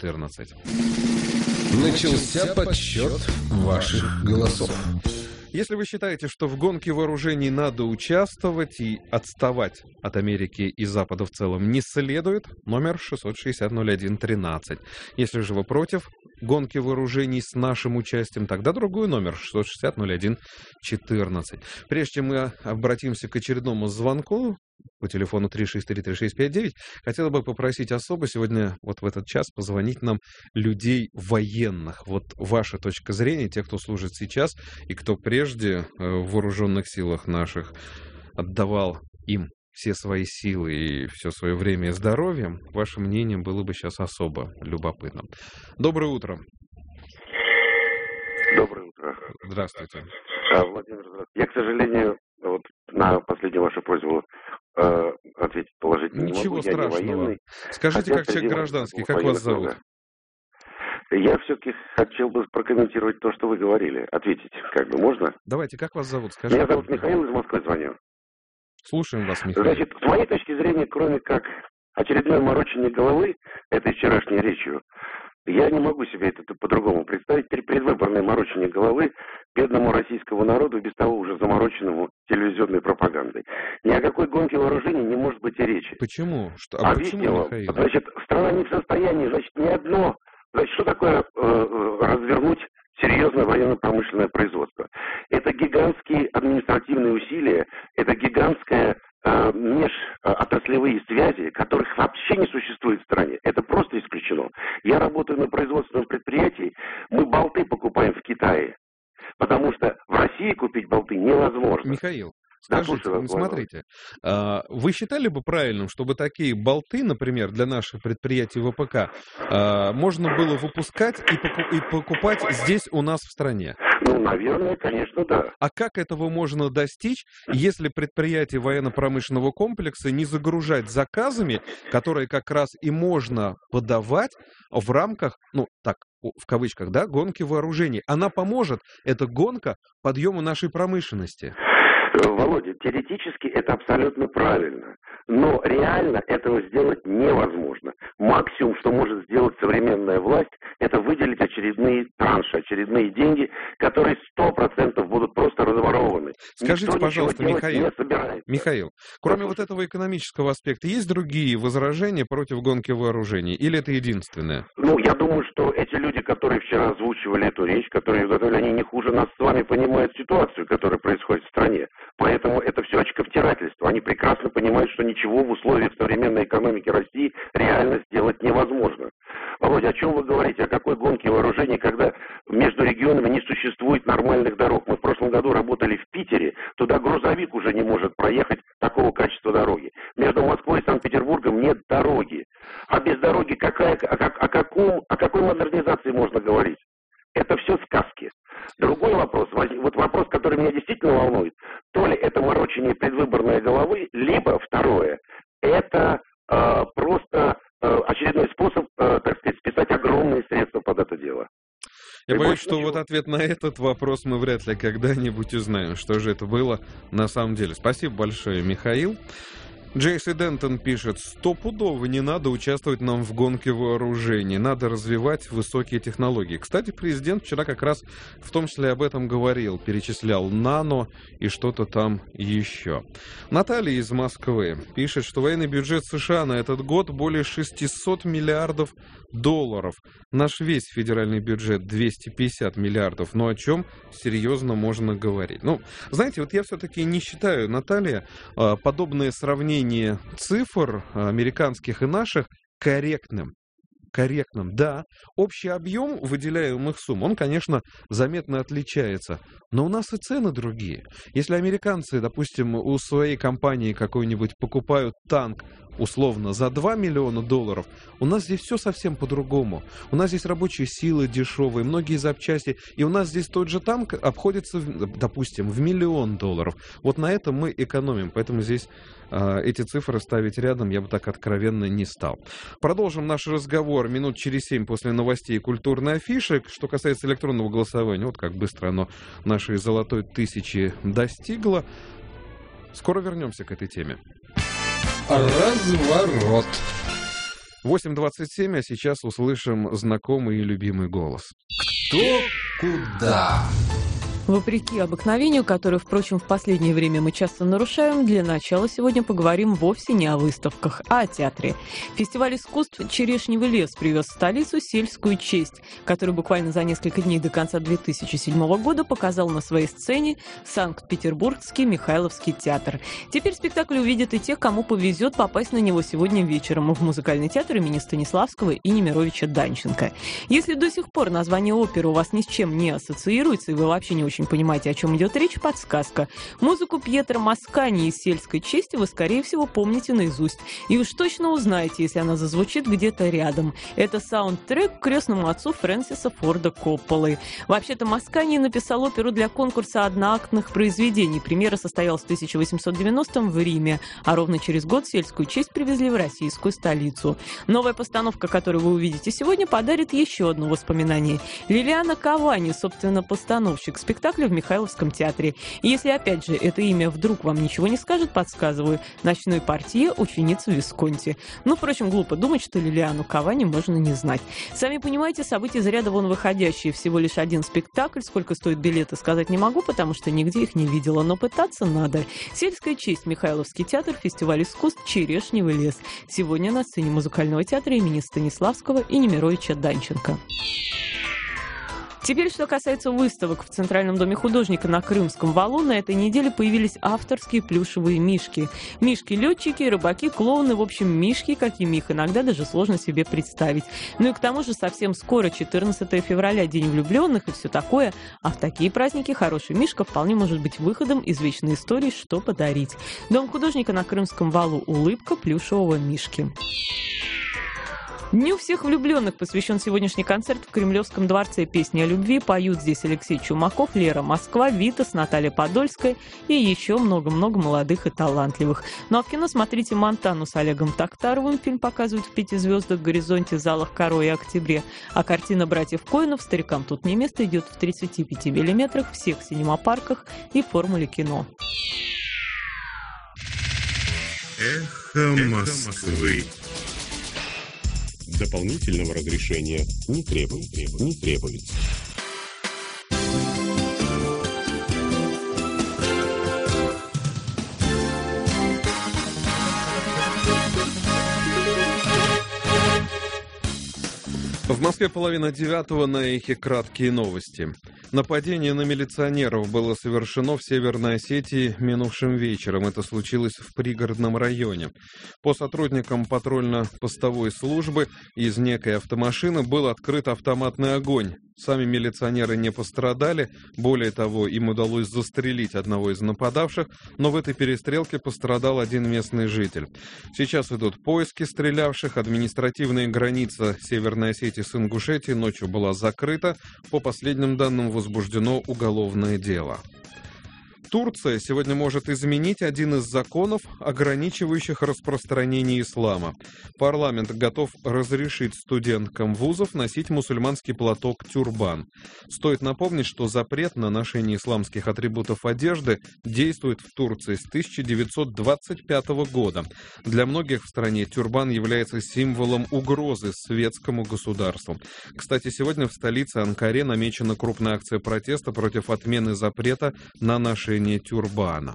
Начался подсчет ваших голосов. Если вы считаете, что в гонке вооружений надо участвовать и отставать от Америки и Запада в целом не следует, номер 660-01-13. Если же вы против гонки вооружений с нашим участием, тогда другой номер 660-01-14. Прежде чем мы обратимся к очередному звонку по телефону 363-3659, хотела бы попросить особо сегодня вот в этот час позвонить нам людей военных. Вот ваша точка зрения, тех, кто служит сейчас и кто прежде в вооруженных силах наших отдавал им все свои силы и все свое время и здоровье, ваше мнение было бы сейчас особо любопытным. Доброе утро. Доброе утро. Здравствуйте. Владимир, здравствуйте. Я, к сожалению, вот на последнюю вашу просьбу ответить положительно не могу. Ничего Я страшного. не военный. Скажите, как человек гражданский, как вас зовут? Я все-таки хотел бы прокомментировать то, что вы говорили. Ответить, как бы, можно? Давайте, как вас зовут? Скажите. Меня зовут Михаил, из Москвы звоню. Слушаем вас, Михаил. Значит, с моей точки зрения, кроме как очередное морочение головы этой вчерашней речью, я не могу себе это по-другому представить. Предвыборное морочение головы бедному российскому народу, без того уже замороченному телевизионной пропагандой. Ни о какой гонке вооружений не может быть и речи. Почему? Почему, Михаил? Значит, страна не в состоянии, значит, ни одно... Значит, что такое развернуть серьезное военно-промышленное производство? Это гигантские административные усилия, это гигантское межотраслевые связи, которых вообще не существует в стране. Это просто исключено. Я работаю на производственном предприятии, мы болты покупаем в Китае, потому что в России купить болты невозможно. Михаил, скажите, смотрите, вы считали бы правильным, чтобы такие болты, например, для наших предприятий ВПК, можно было выпускать и покупать здесь у нас в стране? Ну, наверное, конечно, да. А как этого можно достичь, если предприятия военно-промышленного комплекса не загружать заказами, которые как раз и можно подавать в рамках, ну, так, в кавычках, да, гонки вооружений? Она поможет, эта гонка, подъему нашей промышленности. Володя, теоретически это абсолютно правильно, но реально этого сделать невозможно. Максимум, что может сделать современная власть, это выделить очередные транши, очередные деньги, которые 100% будут просто разворованы. Скажите, Никто пожалуйста, ничего делать не собирается. Михаил, кроме вот этого экономического аспекта, есть другие возражения против гонки вооружений? Или это единственное? Ну, я думаю, что эти люди, которые вчера озвучивали эту речь, которые ее готовили, они не хуже нас с вами понимают ситуацию, которая происходит в стране. Поэтому это все очковтирательство. Они прекрасно понимают, что ничего в условиях современной экономики России реально сделать невозможно. Володя, о чем вы говорите? О какой гонке вооружений, когда между регионами не существует нормальных дорог? Мы в прошлом году работали в Питере, туда грузовик уже не может проехать такого качества дороги. Между Москвой и Санкт-Петербургом нет дороги. А без дороги о какой модернизации можно говорить? Это все сказки. Другой вопрос, вот вопрос, который меня действительно волнует, то ли это морочение предвыборной головы, либо второе, это просто очередной способ, так сказать, списать огромные средства под это дело. Я боюсь, что вот ответ на этот вопрос мы вряд ли когда-нибудь узнаем, что же это было на самом деле. Спасибо большое, Михаил. Джейси Дентон пишет: стопудово не надо участвовать нам в гонке вооружений, надо развивать высокие технологии. Кстати, президент вчера как раз в том числе об этом говорил, перечислял нано и что-то там еще. Наталья из Москвы пишет, что военный бюджет США на этот год более 600 миллиардов долларов. Наш весь федеральный бюджет 250 миллиардов. Но о чем серьезно можно говорить? Ну, знаете, вот я все-таки не считаю, Наталья, подобное сравнение цифр американских и наших корректным. Да, общий объем выделяемых сумм, он, конечно, заметно отличается, но у нас и цены другие. Если американцы, допустим, у своей компании какой-нибудь покупают танк условно за 2 миллиона долларов, у нас здесь все совсем по-другому. У нас здесь рабочие силы дешевые, многие запчасти, и у нас здесь тот же танк обходится, допустим, в $1 миллион. Вот на этом мы экономим, поэтому здесь эти цифры ставить рядом я бы так откровенно не стал. Продолжим наш разговор минут через 7 после новостей и культурной афиши. Что касается электронного голосования, вот как быстро оно нашей золотой тысячи достигло. Скоро вернемся к этой теме. Разворот. 8:27, а сейчас услышим знакомый и любимый голос. Кто куда? Вопреки обыкновению, которое, впрочем, в последнее время мы часто нарушаем, для начала сегодня поговорим вовсе не о выставках, а о театре. Фестиваль искусств «Черешневый лес» привез в столицу сельскую честь, которую буквально за несколько дней до конца 2007 года показал на своей сцене Санкт-Петербургский Михайловский театр. Теперь спектакль увидят и тех, кому повезет попасть на него сегодня вечером в музыкальный театр имени Станиславского и Немировича Данченко. Если до сих пор название оперы у вас ни с чем не ассоциируется, и вы вообще не очень понимаете, о чем идет речь, подсказка. Музыку Пьетро Маскани из «Сельской чести» вы, скорее всего, помните наизусть. И уж точно узнаете, если она зазвучит где-то рядом. Это саундтрек к «Крестному отцу» Фрэнсиса Форда Копполы. Вообще-то Маскани написал оперу для конкурса одноактных произведений. Премьера состоялась в 1890-м в Риме, а ровно через год «Сельскую честь» привезли в российскую столицу. Новая постановка, которую вы увидите сегодня, подарит еще одно воспоминание. Лилиана Кавани, собственно, постановщик спектакля в Михайловском театре. И если, опять же, это имя вдруг вам ничего не скажет, подсказываю, ночной портье, ученица Висконти. Ну, впрочем, глупо думать, что Лилиану Кавани можно не знать. Сами понимаете, события из ряда вон выходящие. Всего лишь один спектакль. Сколько стоит билеты, сказать не могу, потому что нигде их не видела. Но пытаться надо. «Сельская честь», Михайловский театр, фестиваль искусств «Черешневый лес». Сегодня на сцене музыкального театра имени Станиславского и Немировича Данченко. Теперь, что касается выставок. В Центральном доме художника на Крымском валу на этой неделе появились авторские плюшевые мишки. Мишки-летчики, рыбаки, клоуны, в общем, мишки, какими их иногда даже сложно себе представить. Ну и к тому же совсем скоро, 14 февраля, День влюбленных и все такое. А в такие праздники хороший мишка вполне может быть выходом из вечной истории «Что подарить?». Дом художника на Крымском валу. Улыбка плюшевого мишки. Дню всех влюбленных посвящен сегодняшний концерт в Кремлевском дворце. Песни о любви поют здесь Алексей Чумаков, Лера Москва, Витас, Наталья Подольская и еще много-много молодых и талантливых. Ну а в кино смотрите «Монтану» с Олегом Токтаровым. Фильм показывают в 5 звездах, «Горизонте», залах «Каро» и «Октябре». А картина братьев Коэнов «Старикам тут не место» идет в 35 миллиметрах, всех синемапарках и формуле кино. Эхо Москвы. Дополнительного разрешения не требуется. В Москве 8:30 на Эхе краткие новости. Нападение на милиционеров было совершено в Северной Осетии минувшим вечером. Это случилось в пригородном районе. По сотрудникам патрульно-постовой службы из некой автомашины был открыт автоматный огонь. Сами милиционеры не пострадали, более того, им удалось застрелить одного из нападавших, но в этой перестрелке пострадал один местный житель. Сейчас идут поиски стрелявших. Административная граница Северной Осетии с Ингушетией ночью была закрыта. По последним данным, возбуждено уголовное дело. Турция сегодня может изменить один из законов, ограничивающих распространение ислама. Парламент готов разрешить студенткам вузов носить мусульманский платок тюрбан. Стоит напомнить, что запрет на ношение исламских атрибутов одежды действует в Турции с 1925 года. Для многих в стране тюрбан является символом угрозы светскому государству. Кстати, сегодня в столице Анкаре намечена крупная акция протеста против отмены запрета на ношение тюрбана.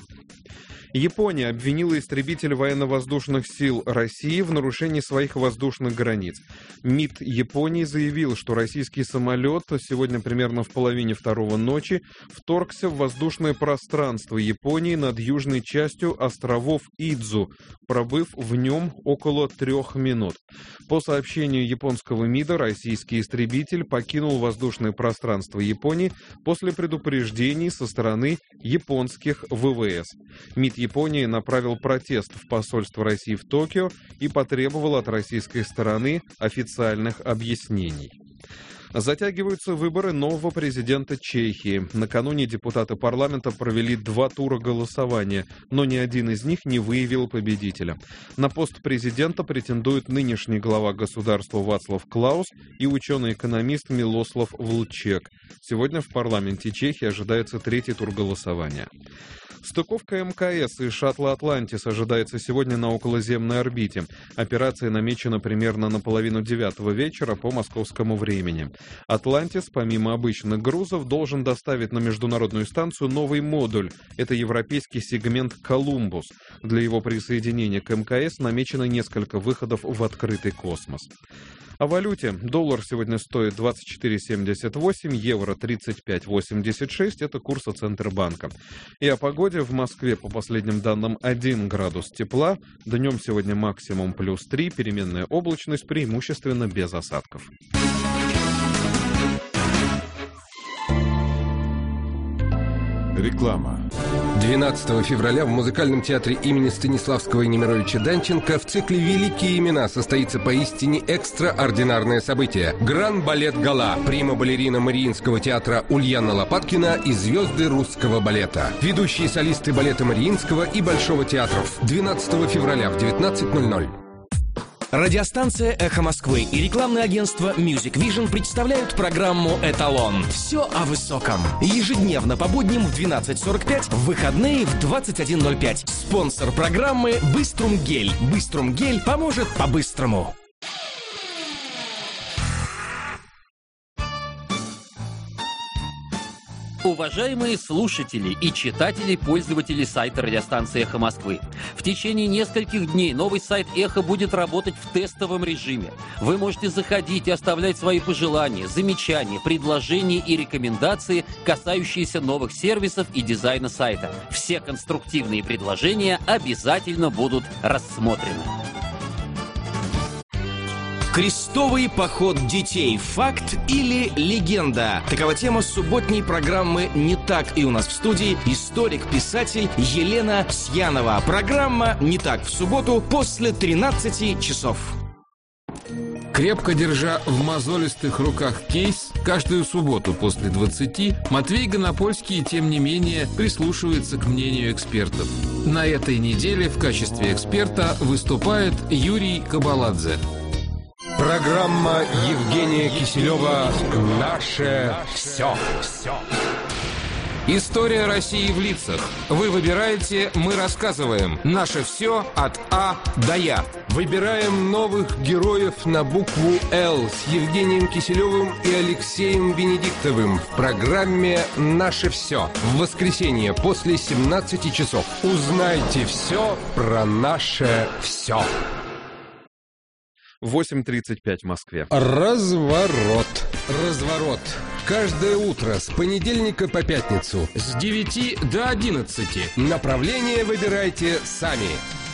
Япония обвинила истребитель военно-воздушных сил России в нарушении своих воздушных границ. МИД Японии заявил, что российский самолет сегодня примерно в 1:30 ночи вторгся в воздушное пространство Японии над южной частью островов Идзу, пробыв в нем около 3 минут. По сообщению японского МИДа, российский истребитель покинул воздушное пространство Японии после предупреждений со стороны японских ВВС. МИД Японии направил протест в посольство России в Токио и потребовал от российской стороны официальных объяснений. Затягиваются выборы нового президента Чехии. Накануне депутаты парламента провели 2 тура голосования, но ни один из них не выявил победителя. На пост президента претендуют нынешний глава государства Вацлав Клаус и ученый-экономист Милослав Влчек. Сегодня в парламенте Чехии ожидается 3-й тур голосования. Стыковка МКС и шаттла «Атлантис» ожидается сегодня на околоземной орбите. Операция намечена примерно на 8:30 вечера по московскому времени. «Атлантис», помимо обычных грузов, должен доставить на международную станцию новый модуль. Это европейский сегмент «Колумбус». Для его присоединения к МКС намечено несколько выходов в открытый космос. О валюте. Доллар сегодня стоит 24,78, евро 35,86. Это курсы Центробанка. И о погоде. В Москве, по последним данным, 1 градус тепла. Днем сегодня максимум +3, переменная облачность, преимущественно без осадков. Реклама. 12 февраля в музыкальном театре имени Станиславского и Немировича Данченко в цикле «Великие имена» состоится поистине экстраординарное событие. Гран-балет-гала. Прима-балерина Мариинского театра Ульяна Лопаткина и звезды русского балета. Ведущие солисты балета Мариинского и Большого театров. 12 февраля в 19:00. Радиостанция «Эхо Москвы» и рекламное агентство Music Vision представляют программу «Эталон». Все о высоком. Ежедневно по будням в 12:45, в выходные в 21:05. Спонсор программы «Быструм Гель». «Быструм Гель» поможет по-быстрому. Уважаемые слушатели и читатели, пользователи сайта радиостанции «Эхо Москвы», в течение нескольких дней новый сайт «Эхо» будет работать в тестовом режиме. Вы можете заходить и оставлять свои пожелания, замечания, предложения и рекомендации, касающиеся новых сервисов и дизайна сайта. Все конструктивные предложения обязательно будут рассмотрены. Крестовый поход детей. Факт или легенда? Такова тема субботней программы «Не так» и у нас в студии историк-писатель Елена Сьянова. Программа «Не так» в субботу после 13 часов. Крепко держа в мозолистых руках кейс, каждую субботу после 20 Матвей Гонопольский, тем не менее, прислушивается к мнению экспертов. На этой неделе в качестве эксперта выступает Юрий Кабаладзе. Программа Евгения Киселева «Наше все». История России в лицах. Вы выбираете, мы рассказываем. Наше все от А до Я. Выбираем новых героев на букву «Л» с Евгением Киселевым и Алексеем Венедиктовым в программе «Наше все». В воскресенье после 17 часов. Узнайте все про наше все. 8:35 в Москве. Разворот. Разворот. Каждое утро с понедельника по пятницу С 9 до 11. направление выбирайте сами.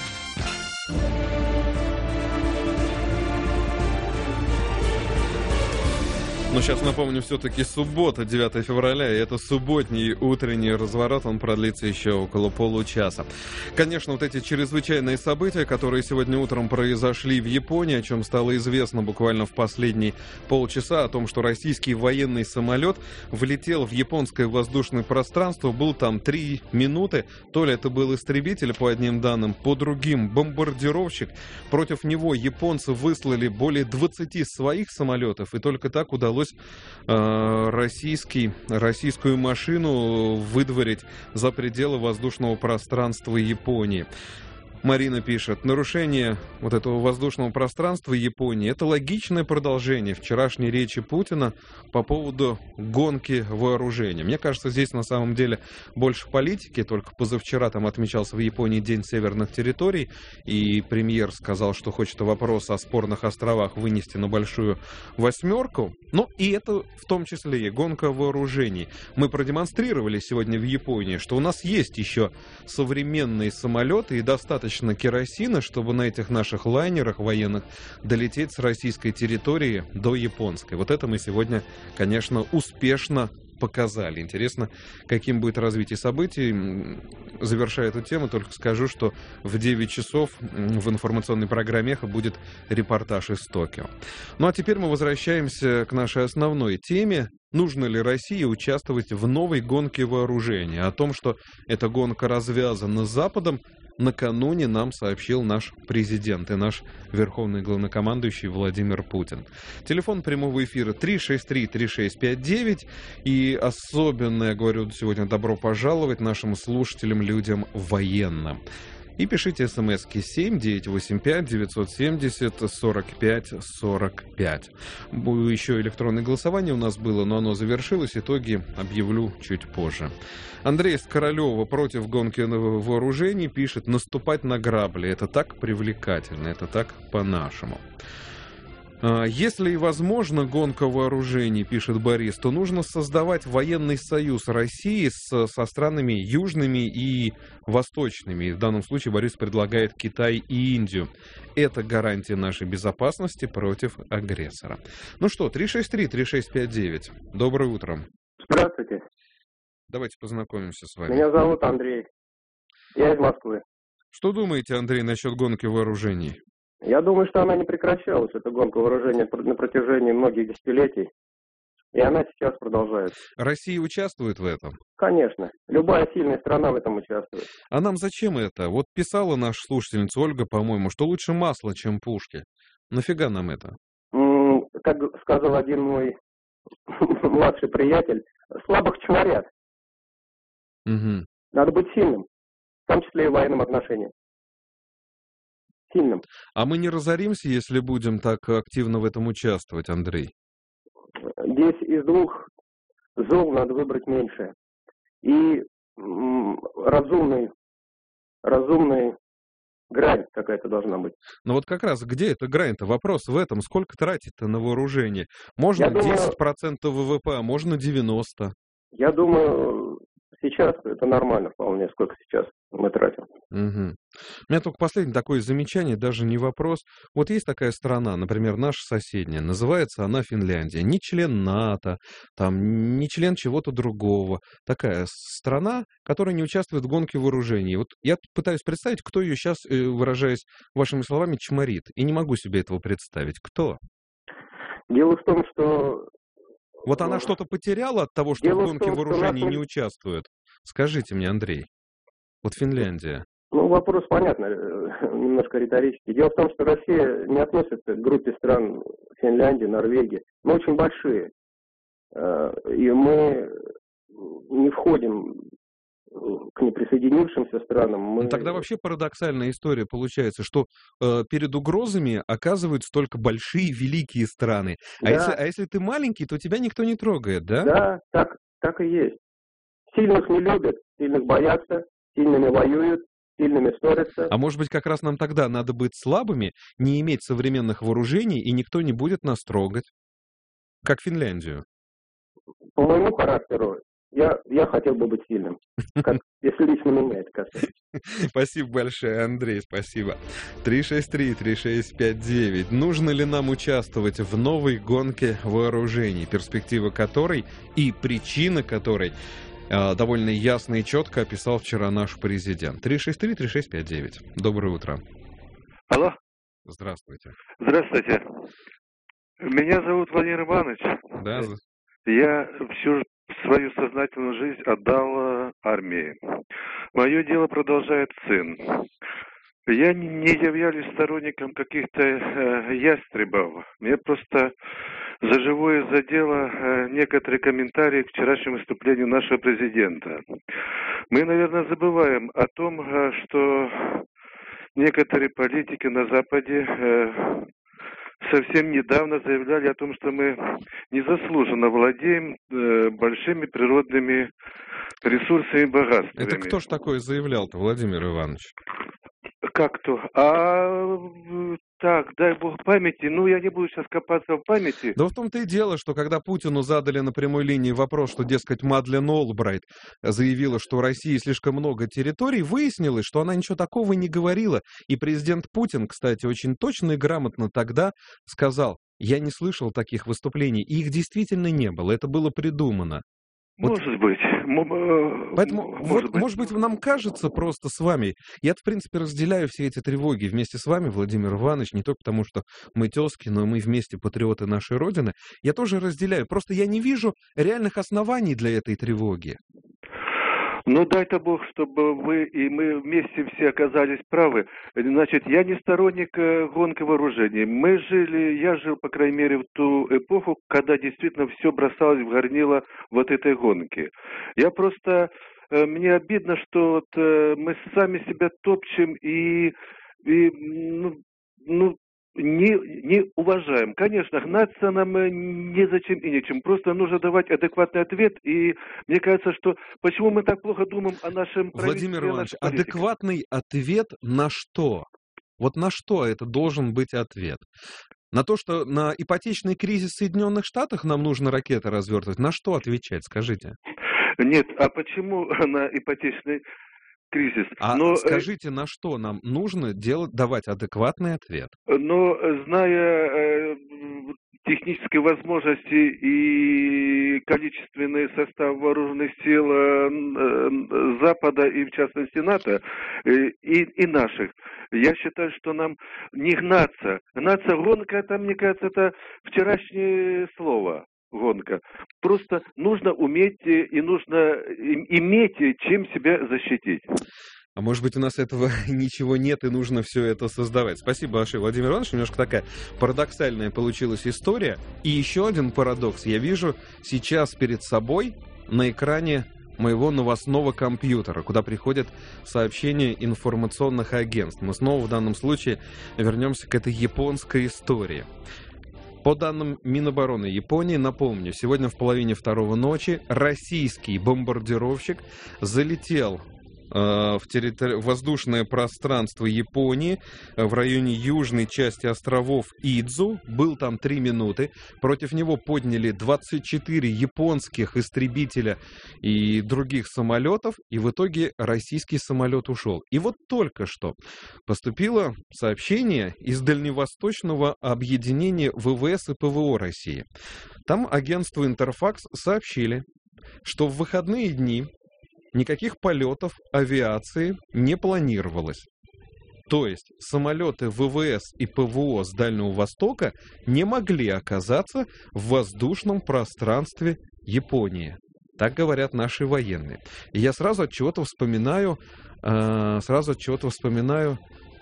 Но сейчас напомню, все-таки суббота, 9 февраля, и это субботний утренний разворот, он продлится еще около получаса. Конечно, вот эти чрезвычайные события, которые сегодня утром произошли в Японии, о чем стало известно буквально в последние полчаса, о том, что российский военный самолет влетел в японское воздушное пространство, был там 3 минуты, то ли это был истребитель, по одним данным, по другим бомбардировщик. Против него японцы выслали более 20 своих самолетов, и только так удалось российскую машину выдворить за пределы воздушного пространства Японии. Марина пишет: нарушение вот этого воздушного пространства Японии — это логичное продолжение вчерашней речи Путина по поводу гонки вооружений. Мне кажется, здесь на самом деле больше политики. Только позавчера там отмечался в Японии День северных территорий, и премьер сказал, что хочет вопрос о спорных островах вынести на большую восьмерку. Но и это в том числе и гонка вооружений. Мы продемонстрировали сегодня в Японии, что у нас есть еще современные самолеты и достаточно керосина, чтобы на этих наших лайнерах военных долететь с российской территории до японской. Вот это мы сегодня, конечно, успешно показали. Интересно, каким будет развитие событий. Завершая эту тему, только скажу, что в 9 часов в информационной программе «Эхо» будет репортаж из Токио. Ну а теперь мы возвращаемся к нашей основной теме. Нужно ли России участвовать в новой гонке вооружения? О том, что эта гонка развязана с Западом, накануне нам сообщил наш президент и наш верховный главнокомандующий Владимир Путин. Телефон прямого эфира 363-3659. И особенно, я говорю сегодня, добро пожаловать нашим слушателям, людям военным. И пишите смски 7-985-970-45-45. Еще электронное голосование у нас было, но оно завершилось. Итоги объявлю чуть позже. Андрей из Королева против гонки вооружений пишет: наступать на грабли. Это так привлекательно, это так по-нашему. Если и возможно гонка вооружений, пишет Борис, то нужно создавать военный союз России со странами южными и восточными. И в данном случае Борис предлагает Китай и Индию. Это гарантия нашей безопасности против агрессора. Ну что, 363-3659. Доброе утро. Здравствуйте. Давайте познакомимся с вами. Меня зовут Андрей. Я из Москвы. Что думаете, Андрей, насчет гонки вооружений? Я думаю, что она не прекращалась, эта гонка вооружения, на протяжении многих десятилетий. И она сейчас продолжается. Россия участвует в этом? Конечно. Любая сильная страна в этом участвует. А нам зачем это? Вот писала наша слушательница Ольга, по-моему, что лучше масло, чем пушки. Нафига нам это? Как сказал один мой младший приятель, слабых чморят. Угу. Надо быть сильным, в том числе и в военном отношении. Сильным. А мы не разоримся, если будем так активно в этом участвовать, Андрей? Здесь из двух зол надо выбрать меньшее. И разумная грань какая-то должна быть. Но вот как раз где эта грань-то? Вопрос в этом. Сколько тратить-то на вооружение? Можно 10% ВВП, а можно 90%. Я думаю, сейчас это нормально вполне, сколько сейчас мы тратим. Угу. У меня только последнее такое замечание, даже не вопрос. Вот есть такая страна, например, наша соседняя, называется она Финляндия. Не член НАТО, там, не член чего-то другого. Такая страна, которая не участвует в гонке вооружений. Вот я пытаюсь представить, кто ее сейчас, выражаясь вашими словами, чморит. И не могу себе этого представить. Кто? Дело в том, что... Вот она что-то потеряла от того, что в гонке вооружений не участвует? Скажите мне, Андрей. Вот Финляндия. Ну, вопрос понятно, немножко риторический. Дело в том, что Россия не относится к группе стран Финляндии, Норвегии. Мы очень большие. И мы не входим подходим к неприсоединившимся странам. Ну, тогда вообще парадоксальная история получается, что перед угрозами оказываются только большие, великие страны. Да. А если ты маленький, то тебя никто не трогает, да? Да, так и есть. Сильных не любят, сильных боятся, сильными воюют, сильными ссорятся. А может быть, как раз нам тогда надо быть слабыми, не иметь современных вооружений, и никто не будет нас трогать? Как Финляндию. По моему характеру, я хотел бы быть сильным, если лично меня это касается. Спасибо большое, Андрей, спасибо. 363-3659. Нужно ли нам участвовать в новой гонке вооружений, перспектива которой и причина которой довольно ясно и четко описал вчера наш президент. 363-3659. Доброе утро. Алло. Здравствуйте. Здравствуйте. Меня зовут Владимир Иванович. Да. Я всю свою сознательную жизнь отдал армии. Мое дело продолжает сын. Я не являюсь сторонником каких-то ястребов. Мне просто за живое задело некоторые комментарии к вчерашнему выступлению нашего президента. Мы, наверное, забываем о том, что некоторые политики на Западе совсем недавно заявляли о том, что мы незаслуженно владеем большими природными ресурсами и богатствами. Это кто ж такое заявлял-то, Владимир Иванович? Как то? Так, дай бог памяти. Я не буду сейчас копаться в памяти. Да в том-то и дело, что когда Путину задали на прямой линии вопрос, что, дескать, Мадлен Олбрайт заявила, что у России слишком много территорий, выяснилось, что она ничего такого не говорила. И президент Путин, кстати, очень точно и грамотно тогда сказал: я не слышал таких выступлений, и их действительно не было, это было придумано. Может быть. Поэтому, может быть, нам кажется просто с вами, я, в принципе, разделяю все эти тревоги вместе с вами, Владимир Иванович, не только потому, что мы тезки, но и мы вместе патриоты нашей Родины, я тоже разделяю, просто я не вижу реальных оснований для этой тревоги. Дай-то Бог, чтобы вы и мы вместе все оказались правы. Значит, я не сторонник гонки вооружений. Я жил, по крайней мере, в ту эпоху, когда действительно все бросалось в горнило вот этой гонки. Мне обидно, что мы сами себя топчем и не уважаем. Конечно, гнаться нам незачем и нечем. Просто нужно давать адекватный ответ. И мне кажется, что почему мы так плохо думаем о нашем правительстве. Владимир Иванович, адекватный ответ на что? Вот на что это должен быть ответ? На то, что на ипотечный кризис в Соединенных Штатах нам нужно ракеты развертывать? На что отвечать, скажите? Нет, а почему на ипотечный кризис? Скажите, на что нам нужно давать адекватный ответ? Зная технические возможности и количественный состав вооруженных сил Запада и, в частности, НАТО, и наших, я считаю, что нам не гнаться. Гнаться, гонка, это, мне кажется, это вчерашнее слово. Гонка. Просто нужно уметь и нужно иметь чем себя защитить. А может быть, у нас этого ничего нет, и нужно все это создавать. Спасибо большое, Владимир Иванович. Немножко такая парадоксальная получилась история. И еще один парадокс. Я вижу сейчас перед собой на экране моего новостного компьютера, куда приходят сообщения информационных агентств. Мы снова в данном случае вернемся к этой японской истории. По данным Минобороны Японии, напомню, сегодня в половине второго ночи российский бомбардировщик залетел в воздушное пространство Японии в районе южной части островов Идзу. Был там 3 минуты. Против него подняли 24 японских истребителя и других самолетов. И в итоге российский самолет ушел. И вот только что поступило сообщение из Дальневосточного объединения ВВС и ПВО России. Там агентству Интерфакс сообщили, что в выходные дни никаких полетов авиации не планировалось. То есть самолеты ВВС и ПВО с Дальнего Востока не могли оказаться в воздушном пространстве Японии. Так говорят наши военные. И я сразу от чего-то вспоминаю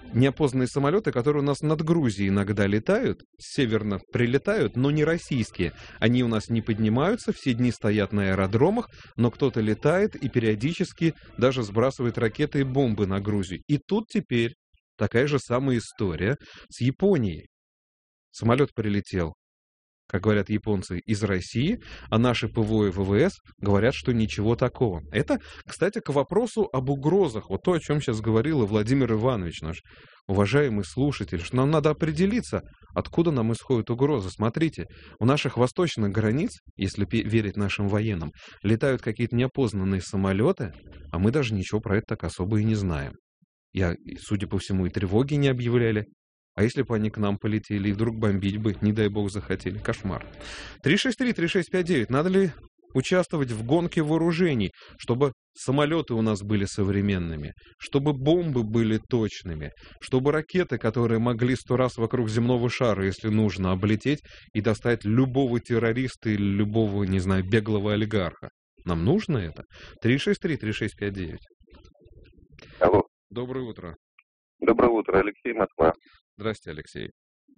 неопознанные самолеты, которые у нас над Грузией иногда летают, северно прилетают, но не российские. Они у нас не поднимаются, все дни стоят на аэродромах, но кто-то летает и периодически даже сбрасывает ракеты и бомбы на Грузию. И тут теперь такая же самая история с Японией. Самолет прилетел, как говорят японцы, из России, а наши ПВО и ВВС говорят, что ничего такого. Это, кстати, к вопросу об угрозах. Вот то, о чем сейчас говорил и Владимир Иванович, наш уважаемый слушатель, что нам надо определиться, откуда нам исходят угрозы. Смотрите, у наших восточных границ, если верить нашим военным, летают какие-то неопознанные самолеты, а мы даже ничего про это так особо и не знаем. Судя по всему, и тревоги не объявляли. А если бы они к нам полетели и вдруг бомбить бы, не дай бог, захотели? Кошмар. 363-3659. Надо ли участвовать в гонке вооружений, чтобы самолеты у нас были современными, чтобы бомбы были точными, чтобы ракеты, которые могли 100 раз вокруг земного шара, если нужно, облететь и достать любого террориста или любого, не знаю, беглого олигарха? Нам нужно это? 363-3659. Алло. Доброе утро. Доброе утро, Алексей, Москва. Здравствуйте, Алексей.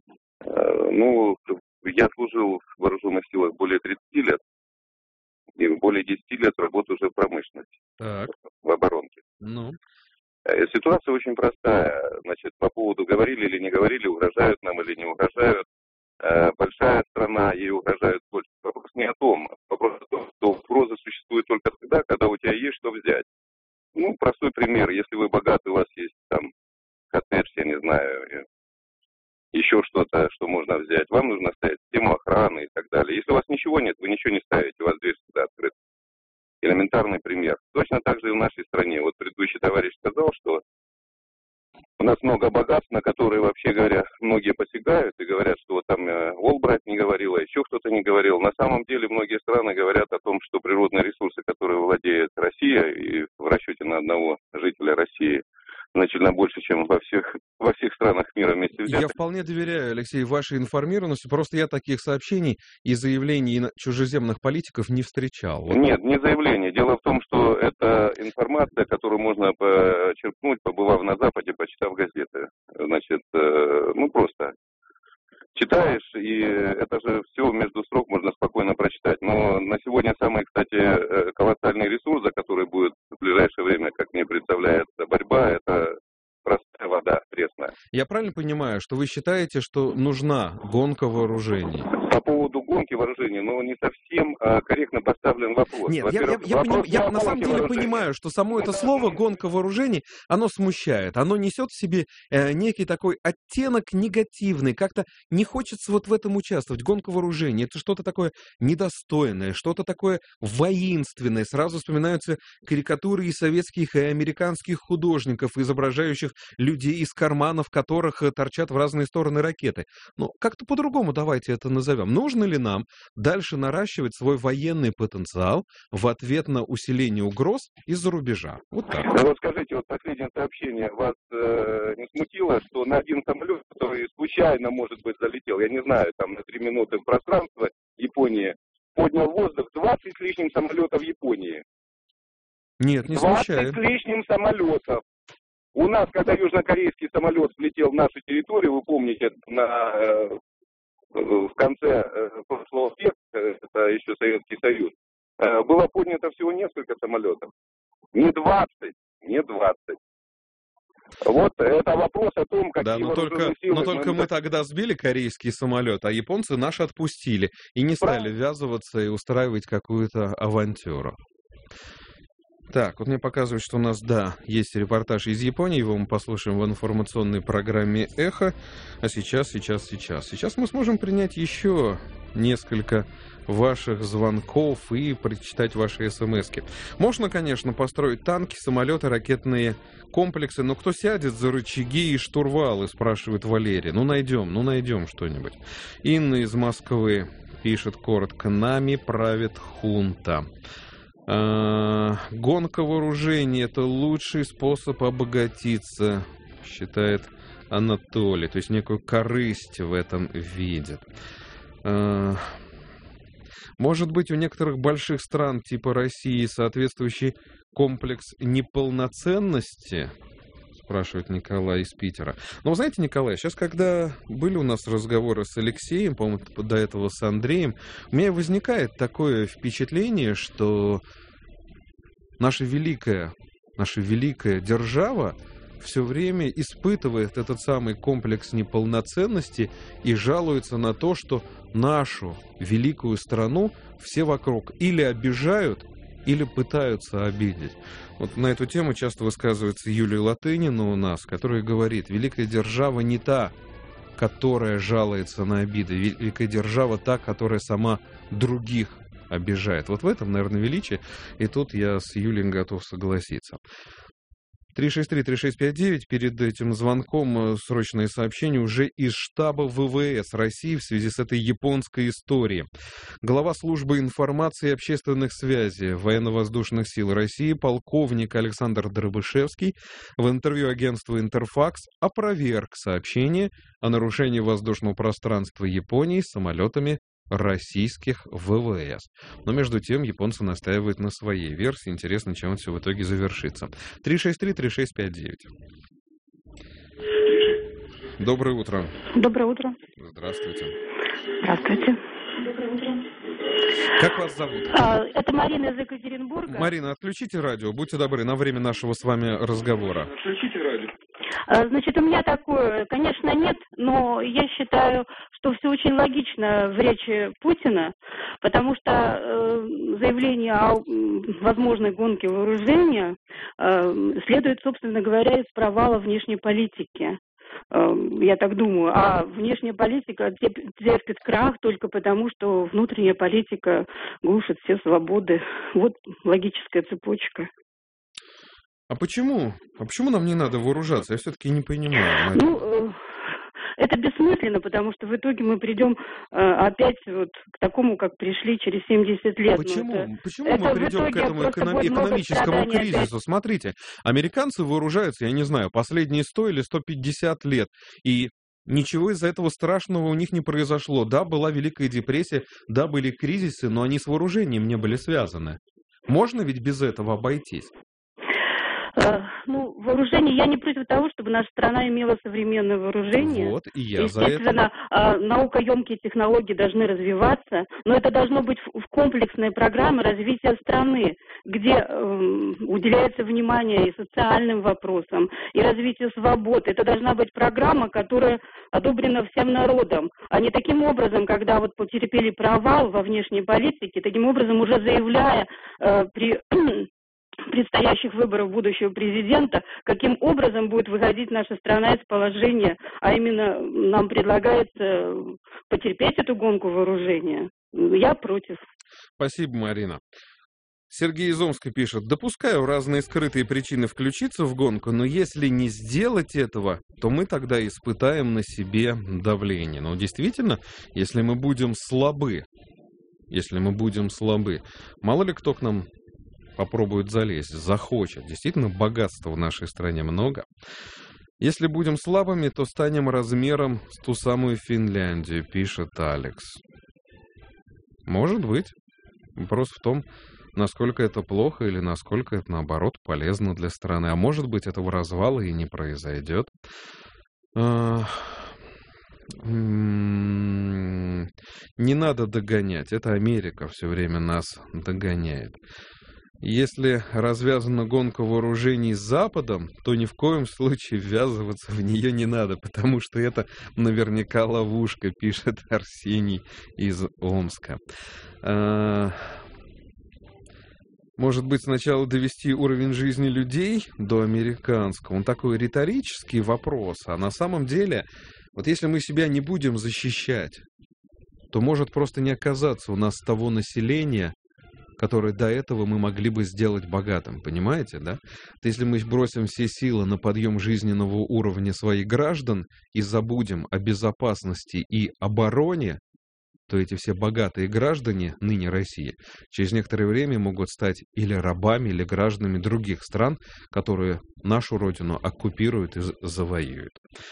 Я служил в вооруженных силах более 30 лет, и более 10 лет работаю уже в промышленности, в оборонке. Ситуация очень простая. Значит, по поводу говорили или не говорили, угрожают нам или не угрожают. Большая страна, ей угрожают больше. Вопрос не о том. Вопрос о том, что угроза существует только тогда, когда у тебя есть что взять. Простой пример. Если вы богаты, у вас есть там коттедж, я не знаю, еще что-то, что можно взять. Вам нужно ставить систему охраны и так далее. Если у вас ничего нет, вы ничего не ставите, у вас дверь всегда открыта. Элементарный пример. Точно так же и в нашей стране. Вот предыдущий товарищ сказал, что у нас много богатств, на которые, вообще говоря, многие посягают и говорят, что вот там Олбрайт не говорил, а еще кто-то не говорил. На самом деле многие страны говорят о том, что природные ресурсы, которые владеет Россия, и в расчете на одного жителя России, значительно больше, чем во всех странах мира вместе взятых. Я вполне доверяю, Алексей, вашей информированности. Просто я таких сообщений и заявлений чужеземных политиков не встречал. Нет, не заявление. Дело в том, что это информация, которую можно почерпнуть, побывав на Западе, почитав газеты. Значит, просто читаешь, и это же все между строк можно спокойно прочитать. Но на сегодня самый, кстати, колоссальный ресурс, за который будет в ближайшее время, как мне представляется, борьба, это простая вода пресная. Я правильно понимаю, что вы считаете, что нужна гонка вооружений? По поводу гонки вооружений, не совсем корректно поставлен вопрос. Нет, я на самом деле понимаю, что само это слово «гонка вооружений», оно смущает, оно несет в себе некий такой оттенок негативный, как-то не хочется вот в этом участвовать. Гонка вооружений — это что-то такое недостойное, что-то такое воинственное. Сразу вспоминаются карикатуры и советских, и американских художников, изображающих людей, из карманов которых торчат в разные стороны ракеты. Но как-то по-другому давайте это назовем. Нужно ли нам дальше наращивать свой военный потенциал в ответ на усиление угроз из-за рубежа? Вот так. Скажите, последнее сообщение вас не смутило, что на один самолет, который случайно, может быть, залетел, я не знаю, там на 3 минуты в пространство Японии, поднял в воздух 20 с лишним самолетов Японии? Нет, не смущает. 20 с лишним самолетов. У нас, когда южнокорейский самолет влетел в нашу территорию, вы помните, в конце прошлого века, это еще Советский Союз, было поднято всего несколько самолетов. Не 20. Вот это вопрос о том, какие вооруженные силы... Но только мы тогда сбили корейский самолет, а японцы наши отпустили и не стали ввязываться и устраивать какую-то авантюру. Так, вот мне показывают, что у нас, есть репортаж из Японии, его мы послушаем в информационной программе «Эхо». А сейчас мы сможем принять еще несколько ваших звонков и прочитать ваши смски. Можно, конечно, построить танки, самолеты, ракетные комплексы, но кто сядет за рычаги и штурвалы, спрашивает Валерий. Найдем что-нибудь. Инна из Москвы пишет коротко: «Нами правит хунта». Гонка вооружений — это лучший способ обогатиться, считает Анатолий. То есть некую корысть в этом видит. Может быть, у некоторых больших стран типа России соответствующий комплекс неполноценности? спрашивает Николай из Питера. Но вы знаете, Николай, сейчас, когда были у нас разговоры с Алексеем, по-моему, до этого с Андреем, у меня возникает такое впечатление, что наша великая держава все время испытывает этот самый комплекс неполноценности и жалуется на то, что нашу великую страну все вокруг или обижают, или пытаются обидеть. Вот на эту тему часто высказывается Юлия Латынина у нас, которая говорит: великая держава не та, которая жалуется на обиды, великая держава та, которая сама других обижает. Вот в этом, наверное, величие, и тут я с Юлией готов согласиться. 363-3659, перед этим звонком срочное сообщение уже из штаба ВВС России в связи с этой японской историей. Глава службы информации и общественных связей Военно-воздушных сил России полковник Александр Дробышевский в интервью агентству «Интерфакс» опроверг сообщение о нарушении воздушного пространства Японии самолетами российских ВВС. Но между тем японцы настаивают на своей версии. Интересно, чем это все в итоге завершится. 363-3659. Доброе утро. Доброе утро. Здравствуйте. Здравствуйте. Доброе утро. Как вас зовут? Это Марина из Екатеринбурга. Марина, отключите радио, будьте добры, на время нашего с вами разговора. Отключите радио. Значит, у меня такое, конечно, нет, но я считаю, что все очень логично в речи Путина, потому что заявление о возможной гонке вооружения следует, собственно говоря, из провала внешней политики. Я так думаю. А внешняя политика терпит крах только потому, что внутренняя политика глушит все свободы. Вот логическая цепочка. А почему? А почему нам не надо вооружаться? Я все-таки не понимаю. Ну, это бессмысленно, потому что в итоге мы придем опять вот к такому, как пришли через 70 лет. Почему? Почему мы придем к этому экономическому кризису? Смотрите, американцы вооружаются, я не знаю, последние 100 или 150 лет, и ничего из-за этого страшного у них не произошло. Да, была Великая депрессия, да, были кризисы, но они с вооружением не были связаны. Можно ведь без этого обойтись? Ну, вооружение, я не против того, чтобы наша страна имела современное вооружение. Вот, и я за это. Естественно, наукоемкие технологии должны развиваться, но это должно быть в комплексной программе развития страны, где уделяется внимание и социальным вопросам, и развитию свобод. Это должна быть программа, которая одобрена всем народом, а не таким образом, когда вот потерпели провал во внешней политике, таким образом уже заявляя при предстоящих выборов будущего президента, каким образом будет выходить наша страна из положения, а именно нам предлагается потерпеть эту гонку вооружения. Я против. Спасибо, Марина. Сергей из Омска пишет: допускаю разные скрытые причины включиться в гонку, но если не сделать этого, то мы тогда испытаем на себе давление. Но действительно, если мы будем слабы, мало ли кто к нам попробует залезть, захочет. Действительно, богатства в нашей стране много. Если будем слабыми, то станем размером с ту самую Финляндию, пишет Алекс. Может быть. Вопрос в том, насколько это плохо или насколько это, наоборот, полезно для страны. А может быть, этого развала и не произойдет. Не надо догонять. Это Америка все время нас догоняет. Если развязана гонка вооружений с Западом, то ни в коем случае ввязываться в нее не надо, потому что это наверняка ловушка, пишет Арсений из Омска. Может быть, сначала довести уровень жизни людей до американского? Он такой риторический вопрос. А на самом деле, вот если мы себя не будем защищать, то может просто не оказаться у нас того населения, которое до этого мы могли бы сделать богатым, понимаете, да? То если мы бросим все силы на подъем жизненного уровня своих граждан и забудем о безопасности и обороне, то эти все богатые граждане ныне России через некоторое время могут стать или рабами, или гражданами других стран, которые нашу родину оккупируют и завоюют.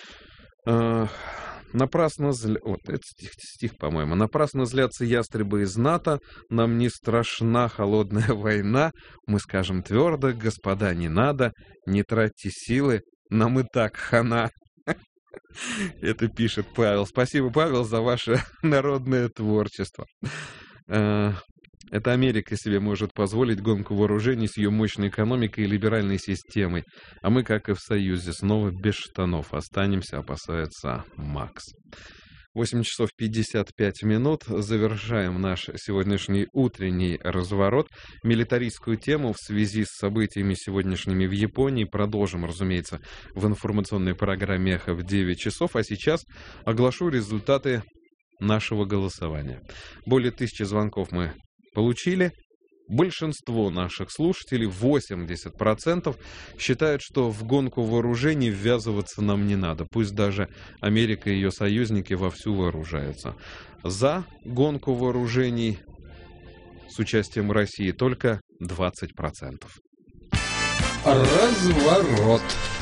Напрасно вот это стих, по-моему. Напрасно злятся ястребы из НАТО, нам не страшна холодная война. Мы скажем твердо: господа, не надо, не тратьте силы, Нам и так хана. Это пишет Павел. Спасибо, Павел, за ваше народное творчество. Это Америка себе может позволить гонку вооружений с ее мощной экономикой и либеральной системой. А мы, как и в Союзе, снова без штанов останемся, опасается Макс. 8 часов 55 минут. Завершаем наш сегодняшний утренний разворот. Милитаристскую тему в связи с событиями сегодняшними в Японии продолжим, разумеется, в информационной программе «Эхо» в 9 часов. А сейчас оглашу результаты нашего голосования. Более 1000 звонков мы получили. Большинство наших слушателей, 80%, считают, что в гонку вооружений ввязываться нам не надо. Пусть даже Америка и ее союзники вовсю вооружаются. За гонку вооружений с участием России только 20%. Разворот.